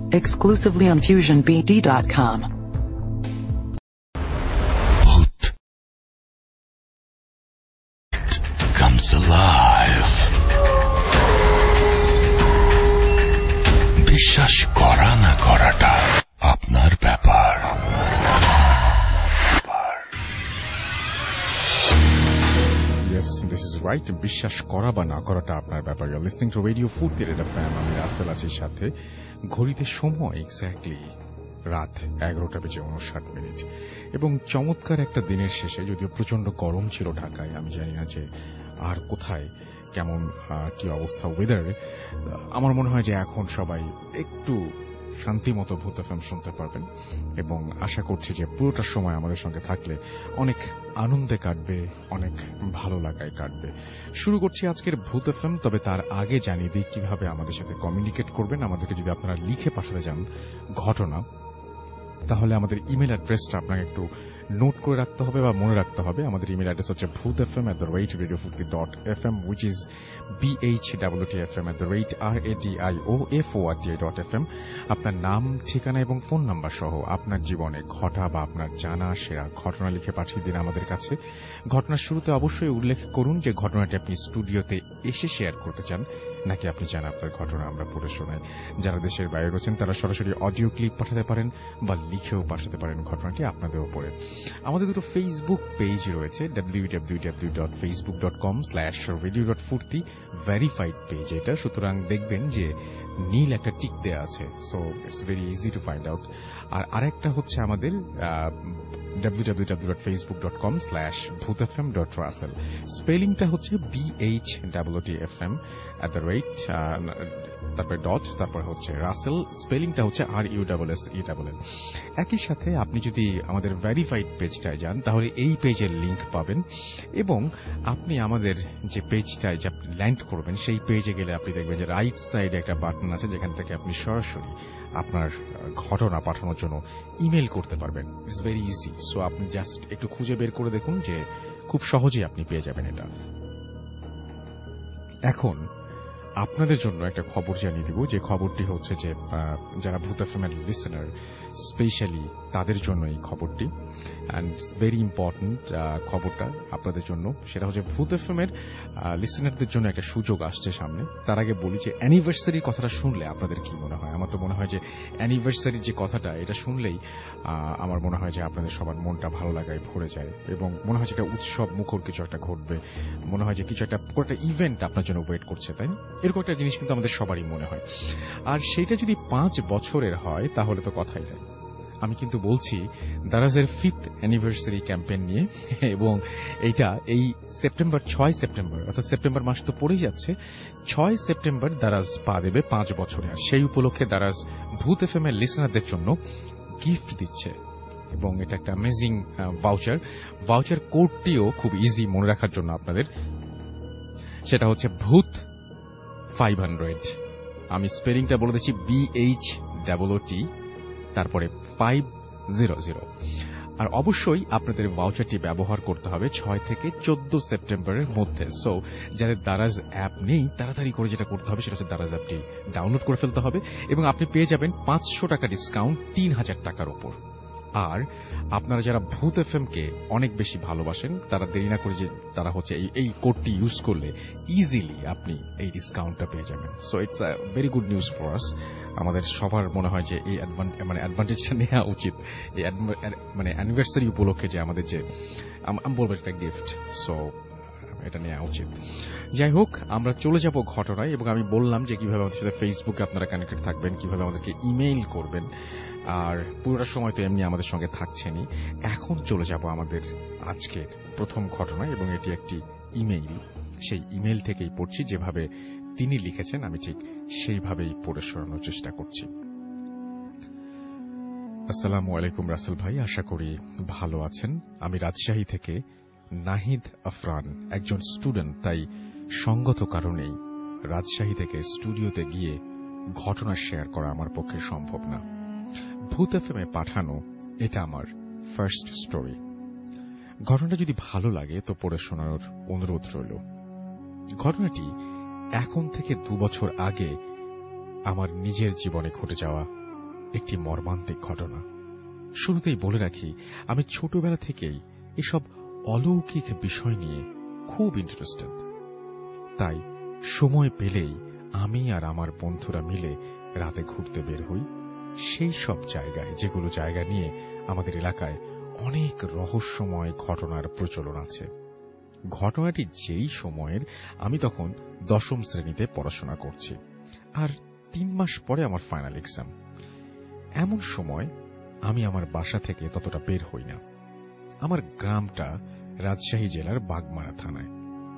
exclusively on FusionBD.com. Bhoot comes alive. বিশ্বাস করা না করাটা আপনার ব্যাপার। Yes, this is right. বিশ্বাস করা বা না করাটা আপনার ব্যাপার। You're listening to Radio Furti Red FM. আমি রাসেল আছি সাথে। ঘড়িতে সময় এক্স্যাক্টলি রাত 11:59 এবং চমৎকার একটা দিনের শেষে, যদিও প্রচন্ড গরম ছিল ঢাকায়, আমি জানি না যে আর কোথায় কেমন কি অবস্থা ওয়েদার। আমার মনে হয় যে এখন সবাই একটু শান্তি মতো ভূত এফএম শুনতে পারবেন এবং আশা করছি যে পুরোটা সময় আমাদের সঙ্গে থাকলে অনেক আনন্দে কাটবে, অনেক ভালো লাগায় কাটবে। শুরু করছি আজকের ভূত এফএম। তবে তার আগে জানিয়ে দিই কিভাবে আমাদের সাথে কমিউনিকেট করবেন। আমাদেরকে যদি আপনারা লিখে পাঠাতে চান ঘটনা, তাহলে আমাদের ইমেল অ্যাড্রেসটা আপনাকে একটু নোট করে রাখতে হবে বা মনে রাখতে হবে। আমাদের ইমেল অ্যাড্রেস হচ্ছে bhootfm@radiofurti.fm, which is bhwtfm@radioforti.fm। আপনার নাম, ঠিকানা এবং ফোন নাম্বার সহ আপনার জীবনে ঘটা বা আপনার জানা সেরা ঘটনা লিখে পাঠিয়ে দিন আমাদের কাছে। ঘটনার শুরুতে অবশ্যই উল্লেখ করুন যে ঘটনাটি আপনি স্টুডিওতে এসে শেয়ার করতে চান, নাকি আপনি চান আপনার ঘটনা আমরা পড়ে শোনাই। যারা দেশের বাইরে রয়েছেন তারা সরাসরি অডিও ক্লিপ পাঠাতে পারেন বা লিখেও পাঠাতে পারেন ঘটনাটি আপনাদের উপরে। আমাদের দুটো ফেসবুক পেজ রয়েছে, www.facebook.com/radio.furti ভেরিফাইড পেজ এটা। সুতরাং দেখবেন যে নীল একটা টিক দেয়া আছে, so it's very easy to find out. আর আরেকটা হচ্ছে আমাদের www.facebook.com/bhootfm.russell। স্পেলিংটা হচ্ছে BHWTFM তারপরে ডট, তারপর হচ্ছে রাসেল, স্পেলিংটা হচ্ছে RUSSELL। একই সাথে আপনি যদি আমাদের ভেরিফাইড পেজটায় যান তাহলে এই পেজের লিংক পাবেন এবং আপনি আমাদের যে পেজটায় যে আপনি ল্যান্ড করবেন সেই পেজে গেলে আপনি দেখবেন যে রাইট সাইডে একটা বাটন আছে যেখান থেকে আপনি সরাসরি আপনার ঘটনা পাঠানোর জন্য ইমেল করতে পারবেন। It's very easy. সো আপনি জাস্ট একটু খুঁজে বের করে দেখুন যে খুব সহজেই আপনি পেয়ে যাবেন এটা। এখন আপনাদের জন্য একটা খবর জানিয়ে দিব, যে খবরটি হচ্ছে যে যারা ভূত এফএমের লিসেনার স্পেশালি তাদের জন্য এই খবরটি, অ্যান্ড ইটস ভেরি ইম্পর্টেন্ট খবরটা আপনাদের জন্য। সেটা হচ্ছে ভূত এফএমের লিসেনারদের জন্য একটা সুযোগ আসছে সামনে। তার আগে বলি যে অ্যানিভার্সারির কথাটা শুনলে আপনাদের কি মনে হয়? আমার তো মনে হয় যে অ্যানিভার্সারির যে কথাটা, এটা শুনলেই আমার মনে হয় যে আপনাদের সবার মনটা ভালো লাগায় ভরে যায় এবং মনে হয় যে একটা উৎসব মুখর কিছু একটা ঘটবে, মনে হয় যে কিছু একটা ইভেন্ট আপনার জন্য ওয়েট করছে, তাই না? এরকম একটা জিনিস কিন্তু আমাদের সবারই মনে হয়। আর সেটা যদি 5 বছরের হয় তাহলে তো কথাই নাই। আমি কিন্তু বলছি দারাজের 5th অ্যানিভার্সারি ক্যাম্পেইন নিয়ে, এবং এইটা এই 6 সেপ্টেম্বর, অর্থাৎ সেপ্টেম্বর মাস তো পড়েই যাচ্ছে, 6 সেপ্টেম্বর দারাজ পা দেবে 5 বছরে। আর সেই উপলক্ষে দারাজ ভূত এফএম এর লিসেনারদের জন্য গিফট দিচ্ছে এবং এটা একটা অ্যামেজিং ভাউচার কোডটিও খুব ইজি মনে রাখার জন্য আপনাদের। সেটা হচ্ছে ভূত 500। আমি স্পেলিংটা বলে দিচ্ছি BHWT তারপরে 500। আর অবশ্যই আপনাদের ভাউচারটি ব্যবহার করতে হবে 6 থেকে 14 সেপ্টেম্বরের মধ্যে। সো যাদের দারাজ অ্যাপ নেই তাড়াতাড়ি করে যেটা করতে হবে সেটা হচ্ছে দারাজ অ্যাপটি ডাউনলোড করে ফেলতে হবে এবং আপনি পেয়ে যাবেন 500 টাকা ডিসকাউন্ট 3000 টাকার উপর। আর আপনারা যারা ভূত এফএম কে অনেক বেশি ভালোবাসেন তারা দেরি না করে যে তারা হচ্ছে এই কোডটি ইউজ করলে ইজিলি আপনি এই ডিসকাউন্টটা পেয়ে যাবেন। So it's a very good news for us. আমাদের সবার মনে হয় যে এই অ্যাডভান্টেজটা নেওয়া উচিত, এই অ্যানিভার্সারি উপলক্ষে যে আমাদের যে আমি বলবো একটা গিফট, সো এটা নেওয়া উচিত। যাই হোক, আমরা চলে যাব ঘটনায় এবং আমি বললাম যে কিভাবে আমাদের সাথে ফেসবুকে আপনারা কানেক্টেড থাকবেন, কিভাবে আমাদেরকে ইমেইল করবেন। আর পুরোটা সময় তো এমনি আমাদের সঙ্গে থাকছেনই। এখন চলে যাব আমাদের আজকের প্রথম ঘটনায় এবং এটি একটি ইমেইল। সেই ইমেইল থেকেই পড়ছি, যেভাবে তিনি লিখেছেন আমি ঠিক সেইভাবেই পড়ে শোনানোর চেষ্টা করছি। আসসালামু আলাইকুম রাসেল ভাই, আশা করি ভালো আছেন। আমি রাজশাহী থেকে নাহিদ আফরান, একজন স্টুডেন্ট, তাই সঙ্গত কারণেই রাজশাহী থেকে স্টুডিওতে গিয়ে ঘটনা শেয়ার করা আমার পক্ষে সম্ভব না। ভূত এফএমে পাঠানো এটা আমার ফার্স্ট স্টোরি। ঘটনাটা যদি ভালো লাগে তো পড়ে শোনানোর অনুরোধ রইল। ঘটনাটি এখন থেকে 2 বছর আগে আমার নিজের জীবনে ঘটে যাওয়া একটি মর্মান্তিক ঘটনা। শুরুতেই বলে রাখি, আমি ছোটবেলা থেকেই এসব অলৌকিক বিষয় নিয়ে খুব ইন্টারেস্টেড। তাই সময় পেলেই আমি আর আমার বন্ধুরা মিলে রাতে ঘুরতে বের হই সেই সব জায়গায়, যেগুলো জায়গা নিয়ে আমাদের এলাকায় অনেক রহস্যময় ঘটনার প্রচলন আছে। ঘটনাটি যেই সময়ের, আমি তখন 10ম শ্রেণীতে পড়াশোনা করছি, আর 3 মাস পরে আমার ফাইনাল এক্সাম। এমন সময় আমি আমার বাসা থেকে ততটা বের হই না। আমার গ্রামটা রাজশাহী জেলার বাগমারা থানায়।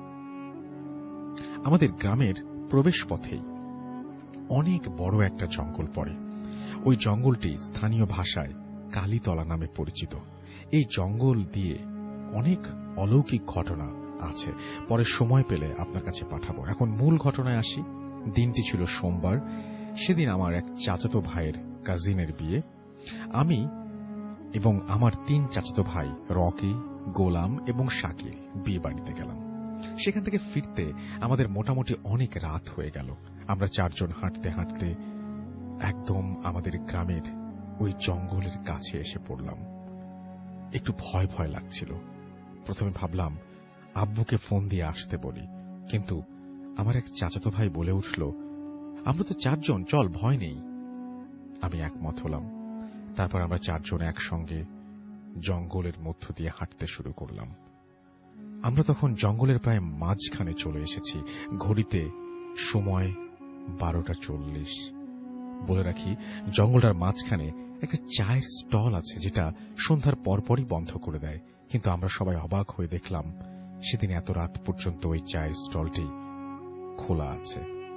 আমাদের গ্রামের প্রবেশ পথেই অনেক বড় একটা জঙ্গল পড়ে। ওই জঙ্গলটি স্থানীয় ভাষায় কালীতলা নামে পরিচিত। এই জঙ্গল দিয়ে অনেক অলৌকিক ঘটনা আছে, পরে সময় পেলে আপনার কাছে পাঠাবো। এখন মূল ঘটনায় আসি। দিনটি ছিল সোমবার। সেদিন আমার এক চাচাতো ভাইয়ের কাজিনের বিয়ে। আমি এবং আমার 3 চাচাতো ভাই রকি, গোলাম এবং শাকিল বিয়ে বাড়িতে গেলাম। সেখান থেকে ফিরতে আমাদের মোটামুটি অনেক রাত হয়ে গেল। আমরা 4 জন হাঁটতে হাঁটতে একদম আমাদের গ্রামের ওই জঙ্গলের কাছে এসে পড়লাম। একটু ভয় ভয় লাগছিল। প্রথমে ভাবলাম আব্বুকে ফোন দিয়ে আসতে বলি, কিন্তু আমার এক চাচাতো ভাই বলে উঠল, আমরা তো 4 জন, চল, ভয় নেই। আমি একমত হলাম। তারপর আমরা 4 জন একসঙ্গে জঙ্গলের মধ্য দিয়ে হাঁটতে শুরু করলাম। আমরা তখন জঙ্গলের প্রায় মাঝখানে চলে এসেছি। ঘড়িতে সময় 12:40। বলে রাখি, জঙ্গলটার মাঝখানে একটা চায়ের স্টল আছে, যেটা সন্ধ্যার পরপরই বন্ধ করে দেয়। কিন্তু আমরা সবাই অবাক হয়ে দেখলাম সেদিন এত রাত পর্যন্ত ওই চায়ের স্টলটি খোলা আছে।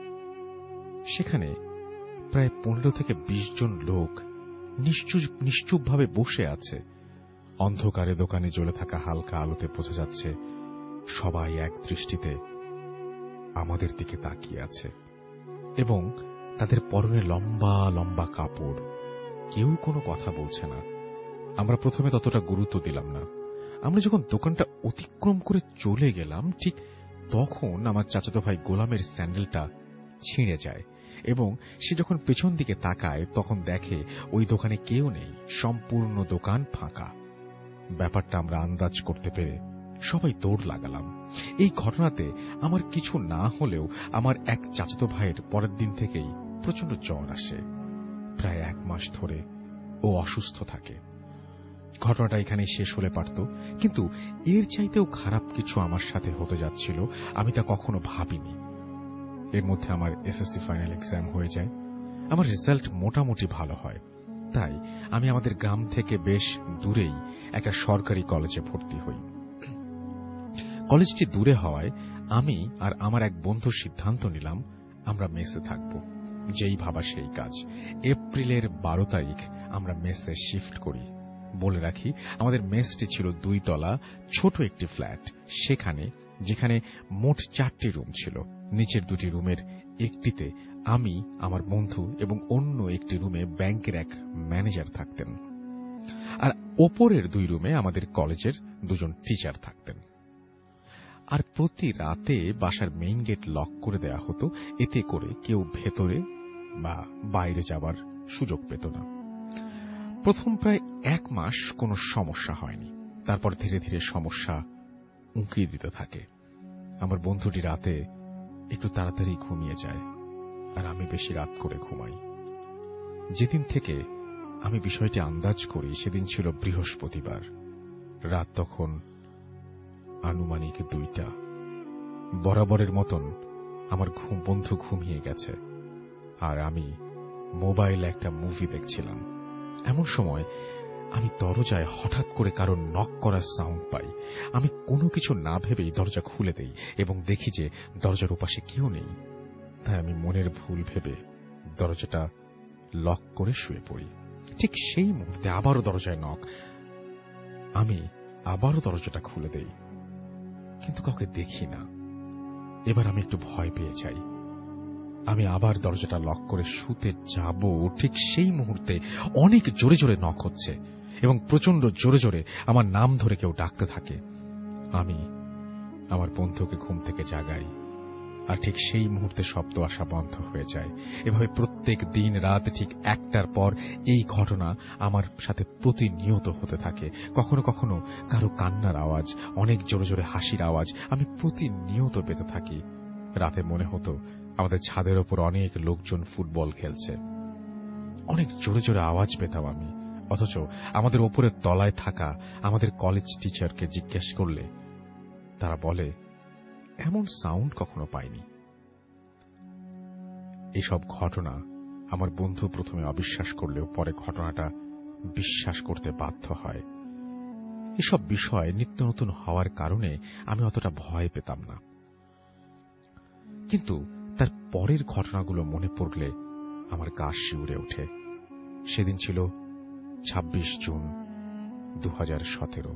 সেখানে প্রায় 15 থেকে 20 জন লোক নিশ্চুপভাবে বসে আছে। অন্ধকারে দোকানে জ্বলে থাকা হালকা আলোতে বোঝা যাচ্ছে সবাই এক দৃষ্টিতে আমাদের দিকে তাকিয়ে আছে, এবং তাদের পরনে লম্বা লম্বা কাপড়। কেউ কোনো কথা বলছে না। আমরা প্রথমে ততটা গুরুত্ব দিলাম না। আমরা যখন দোকানটা অতিক্রম করে চলে গেলাম, ঠিক তখন আমার চাচাতো ভাই গোলামের স্যান্ডেলটা ছিঁড়ে যায়, এবং সে যখন পেছন দিকে তাকায় তখন দেখে ওই দোকানে কেউ নেই, সম্পূর্ণ দোকান ফাঁকা। ব্যাপারটা আমরা আন্দাজ করতে পেরে সবাই দৌড় লাগালাম। এই ঘটনাতে আমার কিছু না হলেও আমার এক চাচাতো ভাইয়ের পরের দিন থেকেই প্রচন্ড জ্বর আসে। প্রায় 1 মাস ধরে ও অসুস্থ থাকে। ঘটনাটা এখানে শেষ হলে পারত, কিন্তু এর চাইতেও খারাপ কিছু আমার সাথে হতে যাচ্ছিল। আমি তা কখনো ভাবিনি। এর মধ্যে আমার এসএসসি ফাইনাল এক্সাম হয়ে যায়। আমার রেজাল্ট মোটামুটি ভালো হয়। তাই আমি আমাদের গ্রাম থেকে বেশ দূরেই একটা সরকারি কলেজে ভর্তি হই। কলেজটি দূরে হওয়ায় আমি আর আমার এক বন্ধু সিদ্ধান্ত নিলাম আমরা মেসে থাকব। যেই ভাবা সেই কাজ। এপ্রিলের 12 তারিখ আমরা মেসে শিফট করি। বলে রাখি, আমাদের মেসটি ছিল 2 তলা ছোট একটি ফ্ল্যাট। যেখানে মোট 4টি রুম ছিল। নিচের 2টি রুমের একটিতে আমি, আমার বন্ধু এবং অন্য একটি রুমে ব্যাংকের এক ম্যানেজার থাকতেন, আর ওপরের 2 রুমে আমাদের কলেজের 2 জন টিচার থাকতেন। আর প্রতি রাতে বাসার মেইন গেট লক করে দেয়া হতো, এতে করে কেউ ভেতরে বা বাইরে যাবার সুযোগ পেত না। প্রথম প্রায় 1 মাস কোনো সমস্যা হয়নি। তারপর ধীরে ধীরে সমস্যা উঁকিয়ে দিতে থাকে। আমার বন্ধুটি রাতে একটু তাড়াতাড়ি ঘুমিয়ে যায়, আর আমি বেশি রাত করে ঘুমাই। যেদিন থেকে আমি বিষয়টি আন্দাজ করি সেদিন ছিল বৃহস্পতিবার। রাত তখন আনুমানিক 2টা। বরাবরের মতন আমার বন্ধু ঘুমিয়ে গেছে, আর আমি মোবাইলে একটা মুভি দেখছিলাম। এমন সময় আমি দরজায় হঠাৎ করে কারো নক করার সাউন্ড পাই। আমি কোনো কিছু না ভেবেই দরজা খুলে দেই এবং দেখি যে দরজার ওপাশে কেউ নেই। তাই আমি মনের ভুল ভেবে দরজাটা লক করে শুয়ে পড়ি। ঠিক সেই মুহূর্তে আবারও দরজায় নক। আমি আবারও দরজাটা খুলে দেই, কিন্তু কাউকে দেখি না। এবার আমি একটু ভয় পেয়ে যাই। আমি আবার দরজাটা লক করে শুতে যাব, ঠিক সেই মুহূর্তে অনেক জোরে জোরে নক হচ্ছে এবং প্রচন্ড জোরে জোরে আমার নাম ধরে কেউ ডাকতে থাকে। আমি আমার বন্ধুকে ঘুম থেকে জাগাই আর ঠিক সেই মুহূর্তে শব্দ আসা বন্ধ হয়ে যায়। এভাবে প্রত্যেক দিন রাত ঠিক 1টার পর এই ঘটনা আমার সাথে প্রতিনিয়ত হতে থাকে। কখনো কখনো কারো কান্নার আওয়াজ, অনেক জোরে জোরে হাসির আওয়াজ আমি প্রতিনিয়ত পেতে থাকি। রাতে মনে হতো আমাদের ছাদের ওপর অনেক লোকজন ফুটবল খেলছে। অনেক জোরে জোরে আওয়াজ পেতাম আমি, অথচ আমাদের ওপরের তলায় থাকা আমাদের কলেজ টিচারকে জিজ্ঞেস করলে তারা বলে এমন সাউন্ড কখনো পাইনি। এসব ঘটনা আমার বন্ধু প্রথমে অবিশ্বাস করলেও পরে ঘটনাটা বিশ্বাস করতে বাধ্য হয়। এসব বিষয় নিত্য নতুন হওয়ার কারণে আমি অতটা ভয় পেতাম না, কিন্তু তার পরের ঘটনাগুলো মনে পড়লে আমার গা শিউরে ওঠে। সেদিন ছিল 26 জুন 2017।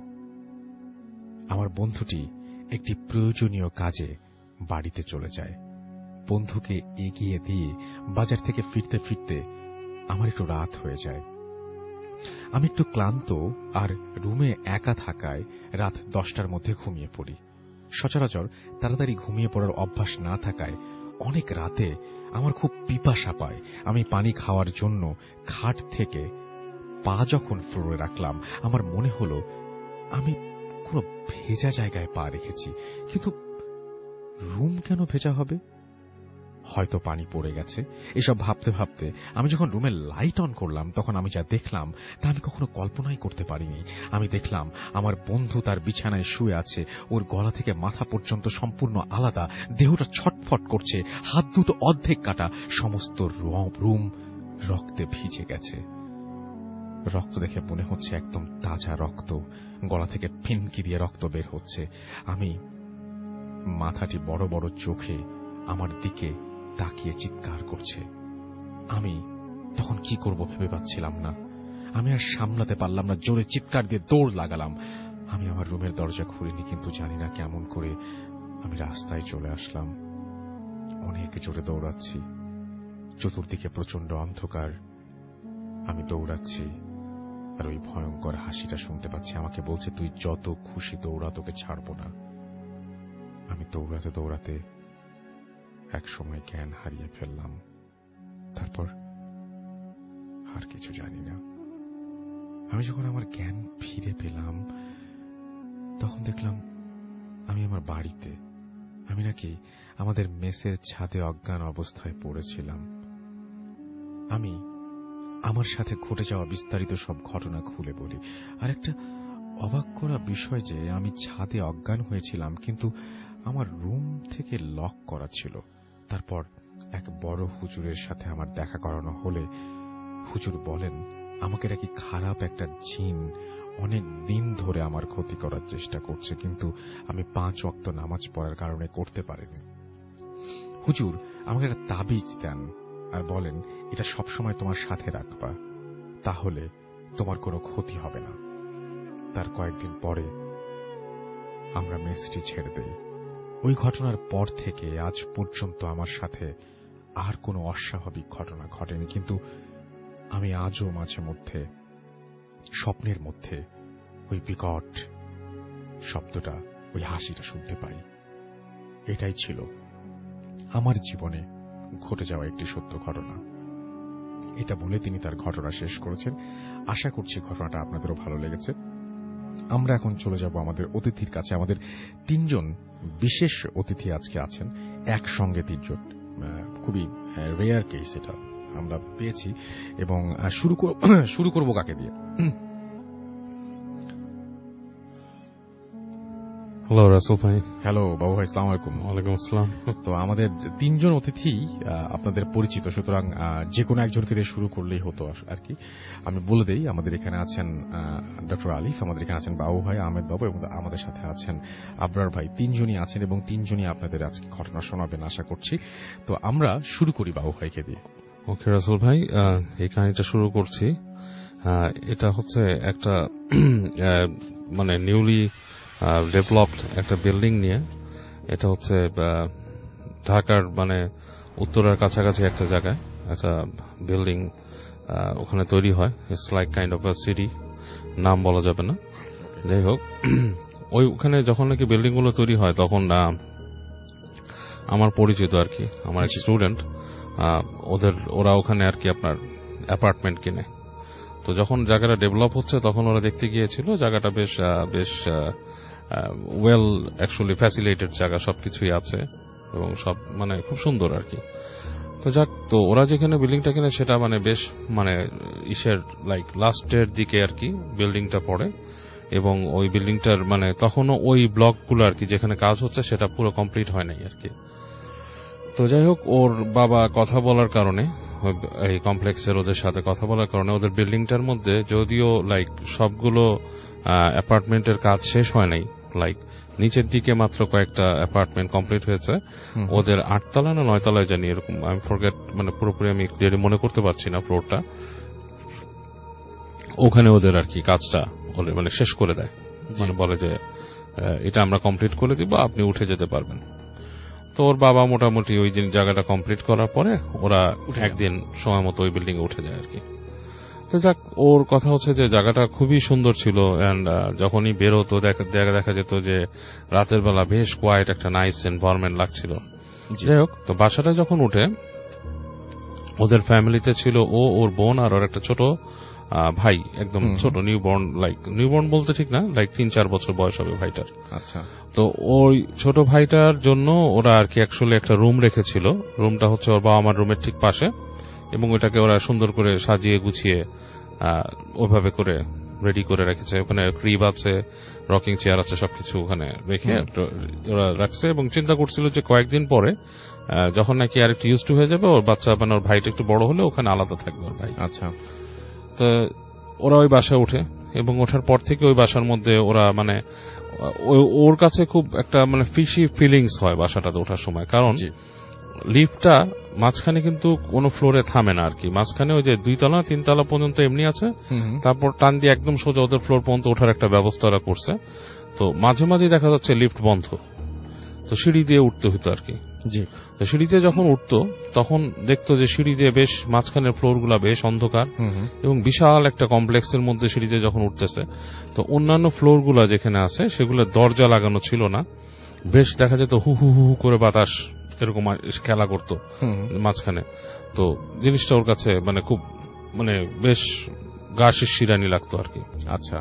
আমার বন্ধুটি একটি প্রয়োজনীয় কাজে বাড়িতে চলে যায়। বন্ধুকে এগিয়ে দিয়ে বাজার থেকে ফিরতে ফিরতে আমার একটু রাত হয়ে যায়। আমি একটু ক্লান্ত আর রুমে একা থাকায় রাত 10টার মধ্যে ঘুমিয়ে পড়ি। সচরাচর তাড়াতাড়ি ঘুমিয়ে পড়ার অভ্যাস না থাকায় অনেক রাতে আমার খুব পিপাসা পায়। আমি পানি খাওয়ার জন্য খাট থেকে পা যখন ফ্লোরে রাখলাম, আমার মনে হলো আমি কোনো ভেজা জায়গায় পা রেখেছি, কিন্তু রুম কেন ভেজা হবে? হয়তো পানি পড়ে গেছে। এসব ভাবতে ভাবতে আমি যখন রুমের লাইট অন করলাম, তখন আমি যা দেখলাম তা আমি কখনো কল্পনাই করতে পারিনি। আমি দেখলাম আমার বন্ধু তার বিছানায় শুয়ে আছে। ওর গলা থেকে মাথা পর্যন্ত সম্পূর্ণ আলাদা, দেহটা ছটফট করছে, হাত দুটো অর্ধেক কাটা, সমস্ত রুম রক্তে ভিজে গেছে। রক্ত দেখে মনে হচ্ছে একদম তাজা রক্ত, গলা থেকে ফিনকি দিয়ে রক্ত বের হচ্ছে। আমি মাথাটি বড় বড় চোখে আমার দিকে তাকিয়ে চিৎকার করছে। আমি তখন কি করব ভেবে পাচ্ছিলাম না। আমি আর সামলাতে পারলাম না, জোরে চিৎকার দিয়ে দৌড় লাগালাম। আমি আমার রুমের দরজা খুলিনি, কিন্তু জানি না কেমন করে আমি রাস্তায় চলে আসলাম। অনেক জোরে দৌড়াচ্ছি, চতুর্দিকে প্রচন্ড অন্ধকার। আমি দৌড়াচ্ছি আর ওই ভয়ঙ্কর হাসিটা শুনতে পাচ্ছি। আমাকে বলছে, তুই যত খুশি দৌড়া, তোকে ছাড়ব না। আমি দৌড়াতে দৌড়াতে এক সময় জ্ঞান হারিয়ে ফেললাম। তারপর আর কিছু জানি না। আমি যখন আমার জ্ঞান ফিরে পেলাম, তখন দেখলাম আমি আমার বাড়িতে। আমি নাকি আমাদের মেসের ছাদে অজ্ঞান অবস্থায় পড়েছিলাম। আমি আমার সাথে ঘটে যাওয়া বিস্তারিত সব ঘটনা খুলে বলি। আর একটা অবাক করা বিষয় যে আমি ছাদে অজ্ঞান হয়েছিলাম, কিন্তু আমার রুম থেকে লক করা ছিল। তারপর এক বড় হুজুরের সাথে আমার দেখা করানো হলে হুজুর বলেন আমাকে নাকি খারাপ একটা জিন অনেক দিন ধরে আমার ক্ষতি করার চেষ্টা করছে, কিন্তু আমি 5 ওয়াক্ত নামাজ পড়ার কারণে করতে পারিনি। হুজুর আমাকে একটা তাবিজ দেন আর বলেন এটা সবসময় তোমার সাথে রাখবা, তাহলে তোমার কোনো ক্ষতি হবে না। তার কয়েকদিন পরে আমরা মেসটি ছেড়ে দেই। ওই ঘটনার পর থেকে আজ পর্যন্ত আমার সাথে আর কোনো অস্বাভাবিক ঘটনা ঘটেনি, কিন্তু আমি আজও মাঝে মধ্যে স্বপ্নের মধ্যে ওই বিকট শব্দটা, ওই হাসিটা শুনতে পাই। এটাই ছিল আমার জীবনে ঘটে যাওয়া একটি সত্য ঘটনা। এটা বলে তিনি তার ঘটনা শেষ করেছেন। আশা করছি ঘটনাটা আপনাদেরও ভালো লেগেছে। আমরা এখন চলে যাব আমাদের অতিথির কাছে। আমাদের 3 জন বিশেষ অতিথি আজকে আছেন, একসঙ্গে 3 জন। খুবই রেয়ার কেস এটা আমরা পেয়েছি। এবং শুরু করব কাকে দিয়ে? হ্যালো রাসেল ভাই। হ্যালো বাবু ভাই, আসসালামু আলাইকুম। ওয়ালাইকুম আসসালাম। তো আমাদের 3 জন অতিথি আপনাদের পরিচিত, সুতরাং যে কোনো একজনকে দিয়ে শুরু করলেই হতো আর কি। আমি বলে দেই, আমাদের এখানে আছেন ডক্টর আলিফ, আমাদের এখানে আছেন বাবু ভাই, আহমেদ বাবু, এবং আমাদের সাথে আছেন আবরার ভাই। 3 জনই আছেন এবং 3 জনই আপনাদের আজকে ঘটনা শোনাবেন আশা করছি। তো আমরা শুরু করি বাবু ভাইকে দিয়ে। ওকে রাসেল ভাই, এই কাহিনীটা শুরু করছি। এটা হচ্ছে একটা মানে নিউলি ডেভেলপড একটা বিল্ডিং নিয়ে। এটা হচ্ছে ঢাকার মানে উত্তরার কাছাকাছি একটা জায়গায় একটা বিল্ডিং ওখানে তৈরি হয়। It's like kind of a city, নাম বলা যাবে না। যাই হোক, ওখানে যখন নাকি বিল্ডিং গুলো তৈরি হয় তখন আমার পরিচিত আর কি, আমার এক স্টুডেন্ট, ওরা ওখানে আর কি আপনার অ্যাপার্টমেন্ট কিনে। তো যখন জায়গাটা ডেভেলপ হচ্ছে তখন ওরা দেখতে গিয়েছিল, জায়গাটা বেশ বেশ ওয়েল অ্যাকচুয়ালি ফ্যাসিলিটেড জায়গা, সবকিছুই আছে এবং সব মানে খুব সুন্দর আর কি। তো যাক, তো ওরা যেখানে বিল্ডিংটা কিনে সেটা মানে বেশ মানে লাইক লাস্টের দিকে আর কি বিল্ডিংটা পড়ে, এবং ওই বিল্ডিংটার মানে তখনও ওই ব্লকগুলো আর কি যেখানে কাজ হচ্ছে সেটা পুরো কমপ্লিট হয় নাই আর কি। তো যাই হোক, ওর বাবা কথা বলার কারণে, এই কমপ্লেক্সের ওদের সাথে কথা বলার কারণে ওদের বিল্ডিংটার মধ্যে যদিও লাইক সবগুলো অ্যাপার্টমেন্টের কাজ শেষ হয় নাই, লাইক নিচের দিকে মাত্র কয়েকটা অ্যাপার্টমেন্ট কমপ্লিট হয়েছে, ওদের 8 তলা না 9 তলায় জানি এরকম, আমি ফরগেট, মানে পুরোপুরি আমি ক্লিয়ারলি মনে করতে পারছি না ফ্লোরটা। ওখানে ওদের আর কি কাজটা মানে শেষ করে দেয়, মানে বলে যে এটা আমরা কমপ্লিট করে দিব, আপনি উঠে যেতে পারবেন। তো ওর বাবা মোটামুটি ওই দিন জায়গাটা কমপ্লিট করার পরে ওরা একদিন সময় মতো ওই বিল্ডিং এ উঠে যায় আর কি। তো যাক, ওর কথা হচ্ছে যে জায়গাটা খুবই সুন্দর ছিল, এন্ড যখনই বেরোতো দেখা যেত যে রাতের বেলা বেশ কোয়াইট একটা নাইস এনভায়রনমেন্ট লাগছিল। যাই হোক, তো বাসাটা যখন উঠে ওদের ফ্যামিলিতে ছিল ওর বোন আর ওর একটা ছোট ভাই, একদম ছোট নিউবর্ন বলতে ঠিক না, লাইক 3-4 বছর বয়স হবে ভাইটার। আচ্ছা। তো ওই ছোট ভাইটার জন্য ওরা আর কি অ্যাকচুয়ালি একটা রুম রেখেছিল। রুমটা হচ্ছে ওর বাবা মার রুমের ঠিক পাশে, এবং ওটাকে ওরা সুন্দর করে সাজিয়ে গুছিয়ে ওইভাবে করে রেডি করে রেখেছে। ওখানে ক্রিব আছে, রকিং চেয়ার আছে, সবকিছু ওখানে রেখে ওরা রাখছে, এবং চিন্তা করছিল যে কয়েকদিন পরে যখন নাকি আর একটু ইউজ টু হয়ে যাবে, ওর বাচ্চা মানে ওর ভাইটা একটু বড় হলে ওখানে আলাদা থাকবে ওর ভাই। আচ্ছা। তো ওরা ওই বাসায় ওঠে, এবং ওঠার পর থেকে ওই বাসার মধ্যে ওরা মানে ওর কাছে খুব একটা মানে ফিশি ফিলিংস হয় বাসাটাতে ওঠার সময়, কারণ লিফটটা মাঝখানে কিন্তু কোনো ফ্লোরে থামে না আর কি, মাঝখানে ওই যে 2 তলা 3 তলা পর্যন্ত এমনি আছে, তারপর টান দিয়ে একদম সোজা ওদের ফ্লোর পর্যন্ত ওঠার একটা ব্যবস্থা ওরা করছে। তো মাঝে মাঝে দেখা যাচ্ছে লিফট বন্ধ, তো সিঁড়ি দিয়ে উঠতে হতো আর কি। জি। তো সিঁড়িতে যখন উঠতো তখন দেখতো যে সিঁড়ি দিয়ে বেশ মাঝখানের ফ্লোর গুলা বেশ অন্ধকার, এবং বিশাল একটা কমপ্লেক্সের মধ্যে সিঁড়িতে যখন উঠতেছে, তো অন্যান্য ফ্লোর গুলা যেখানে আছে সেগুলো দরজা লাগানো ছিল না, বেশ দেখা যেত হু হু হু করে বাতাস এরকম খেলা করতো মাঝখানে। তো জিনিসটা ওর কাছে মানে খুব মানে বেশ গা শিরশিরানি লাগতো আর কি। আচ্ছা।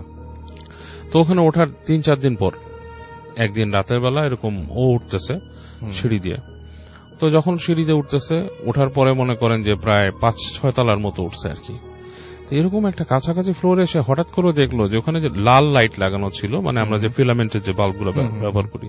তো ওখানে ওঠার 3-4 দিন পর একদিন রাতের বেলা এরকম ও উঠতেছে সিঁড়ি দিয়ে। তো যখন সিঁড়ি দিয়ে উঠতেছে, ওঠার পরে মনে করেন যে প্রায় 5-6 তলার মতো উঠছে আর কি। তো এরকম একটা কাছাকাছি ফ্লোরে এসে হঠাৎ করে দেখলো যে ওখানে যে লাল লাইট লাগানো ছিল, মানে আমরা যে ফিলামেন্টের যে বাল্বগুলো ব্যবহার করি,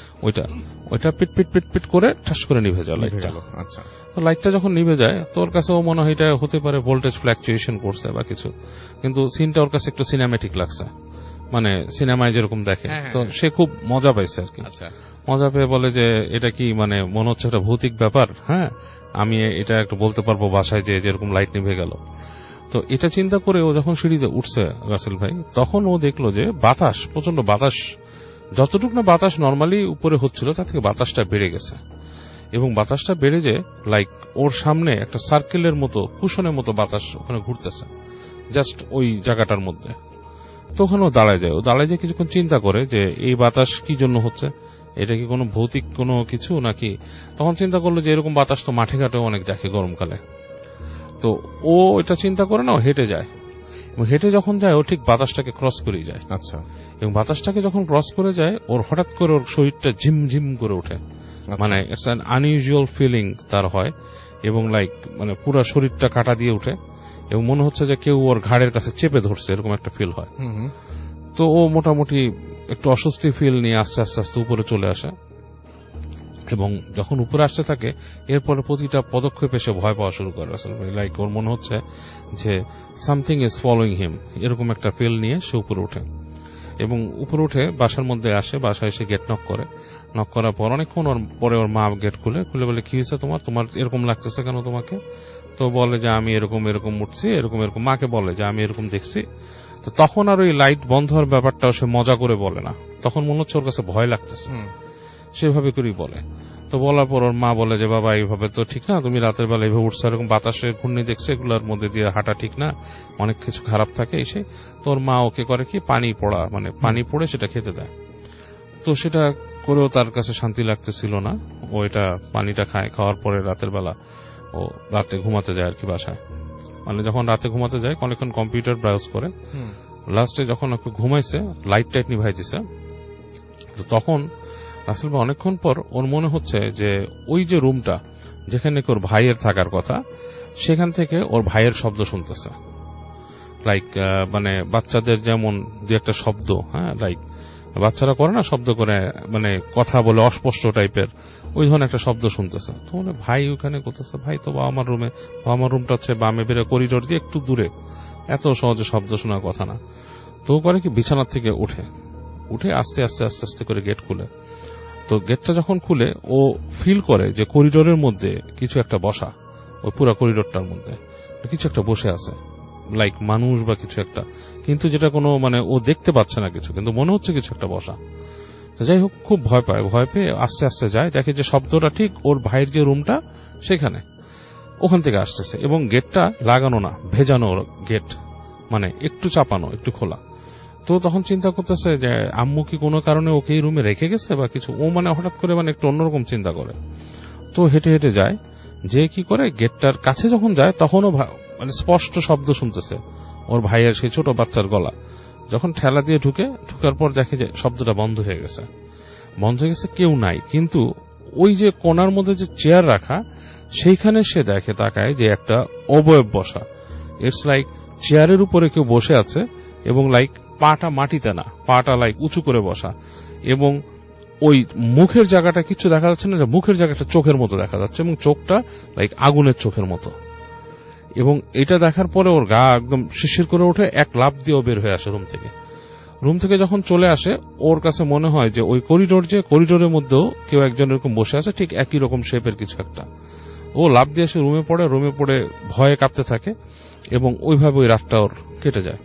ওইটা পিট পিট পিট পিট করে ঠাস করে নিভে যায় লাইটটা। আচ্ছা। তো লাইটটা যখন নিভে যায়, তো ওর কাছেও মনে হয় এটা হতে পারে ভোল্টেজ ফ্ল্যাকচুয়েশন করছে বা কিছু, কিন্তু সিনটা ওর কাছে একটু সিনেম্যাটিক লাগছে, মানে সিনেমায় যেরকম দেখে। তো সে খুব মজা পাইছে আর কি। মজা পেয়ে বলে যে এটা কি মানে মনে হচ্ছে একটা ভৌতিক ব্যাপার, হ্যাঁ আমি এটা একটু বলতে পারবো বাসায় যে যেরকম লাইট নিভে গেল। তো এটা চিন্তা করে ও যখন সিঁড়িতে উঠছে রাসেল ভাই, তখন ও দেখলো যে বাতাস, প্রচন্ড বাতাস, যতটুকু না বাতাস নর্মালি উপরে হচ্ছিল তার থেকে বাতাসটা বেড়ে গেছে, এবং বাতাসটা বেড়ে যে লাইক ওর সামনে একটা সার্কেলের মতো কুশনের মতো বাতাস ওখানে ঘুরতেছে জাস্ট ওই জায়গাটার মধ্যে। তো ওখানে ও দাঁড়ায় যায় কিছুক্ষণ চিন্তা করে যে এই বাতাস কি জন্য হচ্ছে, এটা কি কোনো ভৌতিক কোনো কিছু নাকি। তখন চিন্তা করলো যে এরকম বাতাস তো মাঠে ঘাটেও অনেক দেখে গরমকালে। তো ও এটা চিন্তা করে না, হেঁটে যায়, এবং হেঁটে যখন যায় ও ঠিক বাতাসটাকে ক্রস করে যায়। আচ্ছা। এবং বাতাসটাকে যখন ক্রস করে যায়, ওর হঠাৎ করে ওর শরীরটা ঝিমঝিম করে ওঠে, মানে ইটস অ্যান আনইউজুয়াল ফিলিং তার হয়, এবং লাইক মানে পুরো শরীরটা কাটা দিয়ে ওঠে, এবং মনে হচ্ছে যে কেউ ওর ঘাড়ের কাছে চেপে ধরছে, এরকম একটা ফিল হয়। তো ও মোটামুটি একটু অস্বস্তি ফিল নিয়ে আস্তে আস্তে আস্তে উপরে চলে আসে, এবং যখন উপরে আসতে থাকে এরপরে প্রতিটা পদক্ষেপে সে ভয় পাওয়া শুরু করে আসলে, লাইক ওর মনে হচ্ছে যে সামথিং ইজ ফলোইং হিম, এরকম একটা ফিল নিয়ে সে উপরে ওঠে, এবং উপরে উঠে বাসার মধ্যে আসে, বাসায় এসে গেট নক করার পর অনেকক্ষণ পরে ওর মা গেট খুলে বলে কি হয়েছে তোমার এরকম লাগতেছে কেন তোমাকে। তো বলে যে আমি এরকম উঠছি, এরকম মাকে বলে যে আমি এরকম দেখছি। তো তখন আর ওই লাইট বন্ধ হওয়ার ব্যাপারটা সে মজা করে বলে না, তখন মনে হচ্ছে ওর কাছে ভয় লাগতেছে, সেভাবে করেই বলে। তো বলার পর ওর মা বলে যে বাবা এইভাবে তো ঠিক না, তুমি রাতের বেলা এইভাবে উঠছো, এরকম বাতাসের ঘূর্ণি দেখছো, এগুলোর মধ্যে দিয়ে হাঁটা ঠিক না, অনেক কিছু খারাপ থাকে এসে। তো ওর মা ওকে করে কি পানি পড়ে সেটা খেতে দেয়। তো সেটা করেও তার কাছে শান্তি লাগতেছিল না। ও এটা পানিটা খায়, খাওয়ার পরে রাতের বেলা ও রাতে ঘুমাতে যায় আর কি বাসায়। মানে যখন রাতে ঘুমাতে যায় অনেকক্ষণ কম্পিউটার ব্রাউজ করে, লাস্টে যখন একটু ঘুমাইছে লাইট টাইট নিভাই দিছে, তো তখন রাসেল ভাই অনেকক্ষণ পর ওর মনে হচ্ছে যে ওই যে রুমটা যেখানে ওর ভাইয়ের থাকার কথা সেখান থেকে ওর ভাইয়ের শব্দ শুনতেছে। লাইক মানে বাচ্চাদের যেমন দু একটা শব্দ, হ্যাঁ, লাইক বাচ্চারা করে না শব্দ করে, মানে কথা বলে অস্পষ্ট টাইপের, ওই ধরনের একটা শব্দ শুনতেছে। তো মানে ভাই ওখানে করতেছে, ভাই তো আমার রুমে, আমার রুমটা হচ্ছে বামে বেরো করিডোর দিয়ে একটু দূরে, এত সহজে শব্দ শোনার কথা না। তো করে কি বিছানার থেকে উঠে আস্তে আস্তে আস্তে আস্তে করে গেট খুলে। তো গেটটা যখন খুলে ও ফিল করে যে করিডোরের মধ্যে কিছু একটা বসা, ওই পুরো করিডোরটার মধ্যে কিছু একটা বসে আছে, লাইক মানুষ বা কিছু একটা, কিন্তু যেটা কোনো মানে ও দেখতে পাচ্ছে না কিছু, কিন্তু মনে হচ্ছে কিছু একটা বসা। তো যাই হোক খুব ভয় পেয়ে আস্তে আস্তে যায়, দেখে যে শব্দটা ঠিক ওর ভাইয়ের যে রুমটা সেখানে, ওখান থেকে আসতেছে, এবং গেটটা লাগানো না, ভেজানো গেট, মানে একটু চাপানো, একটু খোলা। তো তখন চিন্তা করতেছে যে আম্মু কি কোনো কারণে ওকে এই রুমে রেখে গেছে বা কিছু, ও মানে হঠাৎ করে মানে একটু অন্যরকম চিন্তা করে। তো হেঁটে হেঁটে যায়, যে কি করে গেটটার কাছে যখন যায় তখনও মানে স্পষ্ট শব্দ শুনতেছে ওর ভাইয়ের সেই ছোট বাচ্চার গলা। যখন ঠেলা দিয়ে ঢুকার পর দেখে যে শব্দটা বন্ধ হয়ে গেছে, কেউ নাই, কিন্তু ওই যে কোণার মধ্যে যে চেয়ার রাখা সেইখানে সে দেখে তাকায় যে একটা অবয়ব বসা। ইটস লাইক চেয়ারের উপরে কেউ বসে আছে, এবং লাইক পাটা মাটিতে না, পাটা লাইক উঁচু করে বসা, এবং ওই মুখের জায়গাটা কিছু দেখা যাচ্ছে না, মুখের জায়গাটা চোখের মতো দেখা যাচ্ছে, এবং চোখটা লাইক আগুনের চোখের মতো। এবং এটা দেখার পরে ওর গা একদম শিরশির করে ওঠে, এক লাফ দিয়েও বের হয়ে আসে রুম থেকে যখন চলে আসে ওর কাছে মনে হয় যে ওই করিডোরের মধ্যেও কেউ একজন এরকম বসে আছে, ঠিক একই রকম শেপের কিছু একটা। ও লাফ দিয়ে এসে রুমে পড়ে ভয়ে কাঁপতে থাকে, এবং ওইভাবে ওই রাতটা ওর কেটে যায়।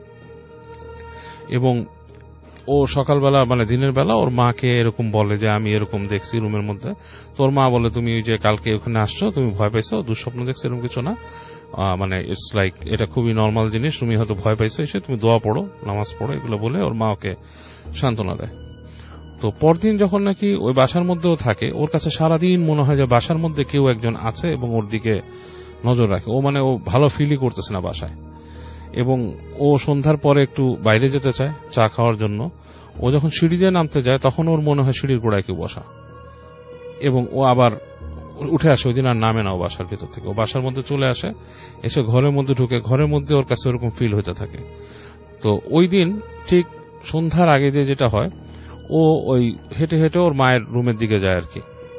এবং ও সকালবেলা মানে দিনের বেলা ওর মাকে এরকম বলে যে আমি এরকম দেখছি রুমের মধ্যে। তোর মা বলে তুমি ওই যে কালকে ওখানে আসছো, তুমি ভয় পাইছো, দুঃস্বপ্ন দেখছো, এরকম কিছু না, মানে ইটস লাইক এটা খুবই নর্মাল জিনিস, তুমি হয়তো ভয় পাইছো, এসে তুমি দোয়া পড়ো, নামাজ পড়ো, এগুলো বলে ওর মা ওকে সান্ত্বনা দেয়। তো পরদিন যখন নাকি ওই বাসার মধ্যেও থাকে, ওর কাছে সারাদিন মনে হয় যে বাসার মধ্যে কেউ একজন আছে এবং ওর দিকে নজর রাখে। ও মানে ও ভালো ফিলই করতেছে না বাসায়, এবং ও সন্ধ্যার পরে একটু বাইরে যেতে চায় চা খাওয়ার জন্য। ও যখন সিঁড়ি দিয়ে নামতে যায় তখন ওর মনে হয় সিঁড়ির গোড়ায় কেউ বসা, এবং ও আবার উঠে আসে। ওই দিন আর নামে না ও বাসার ভিতর থেকে, ও বাসার মধ্যে চলে আসে, এসে ঘরের মধ্যে ঢুকে, ঘরের মধ্যে ওর কাছে ওরকম ফিল হতে থাকে। তো ওই দিন ঠিক সন্ধ্যার আগে যেটা হয়, ও ওই হেঁটে হেঁটে ওর মায়ের রুমের দিকে যায় আর কি,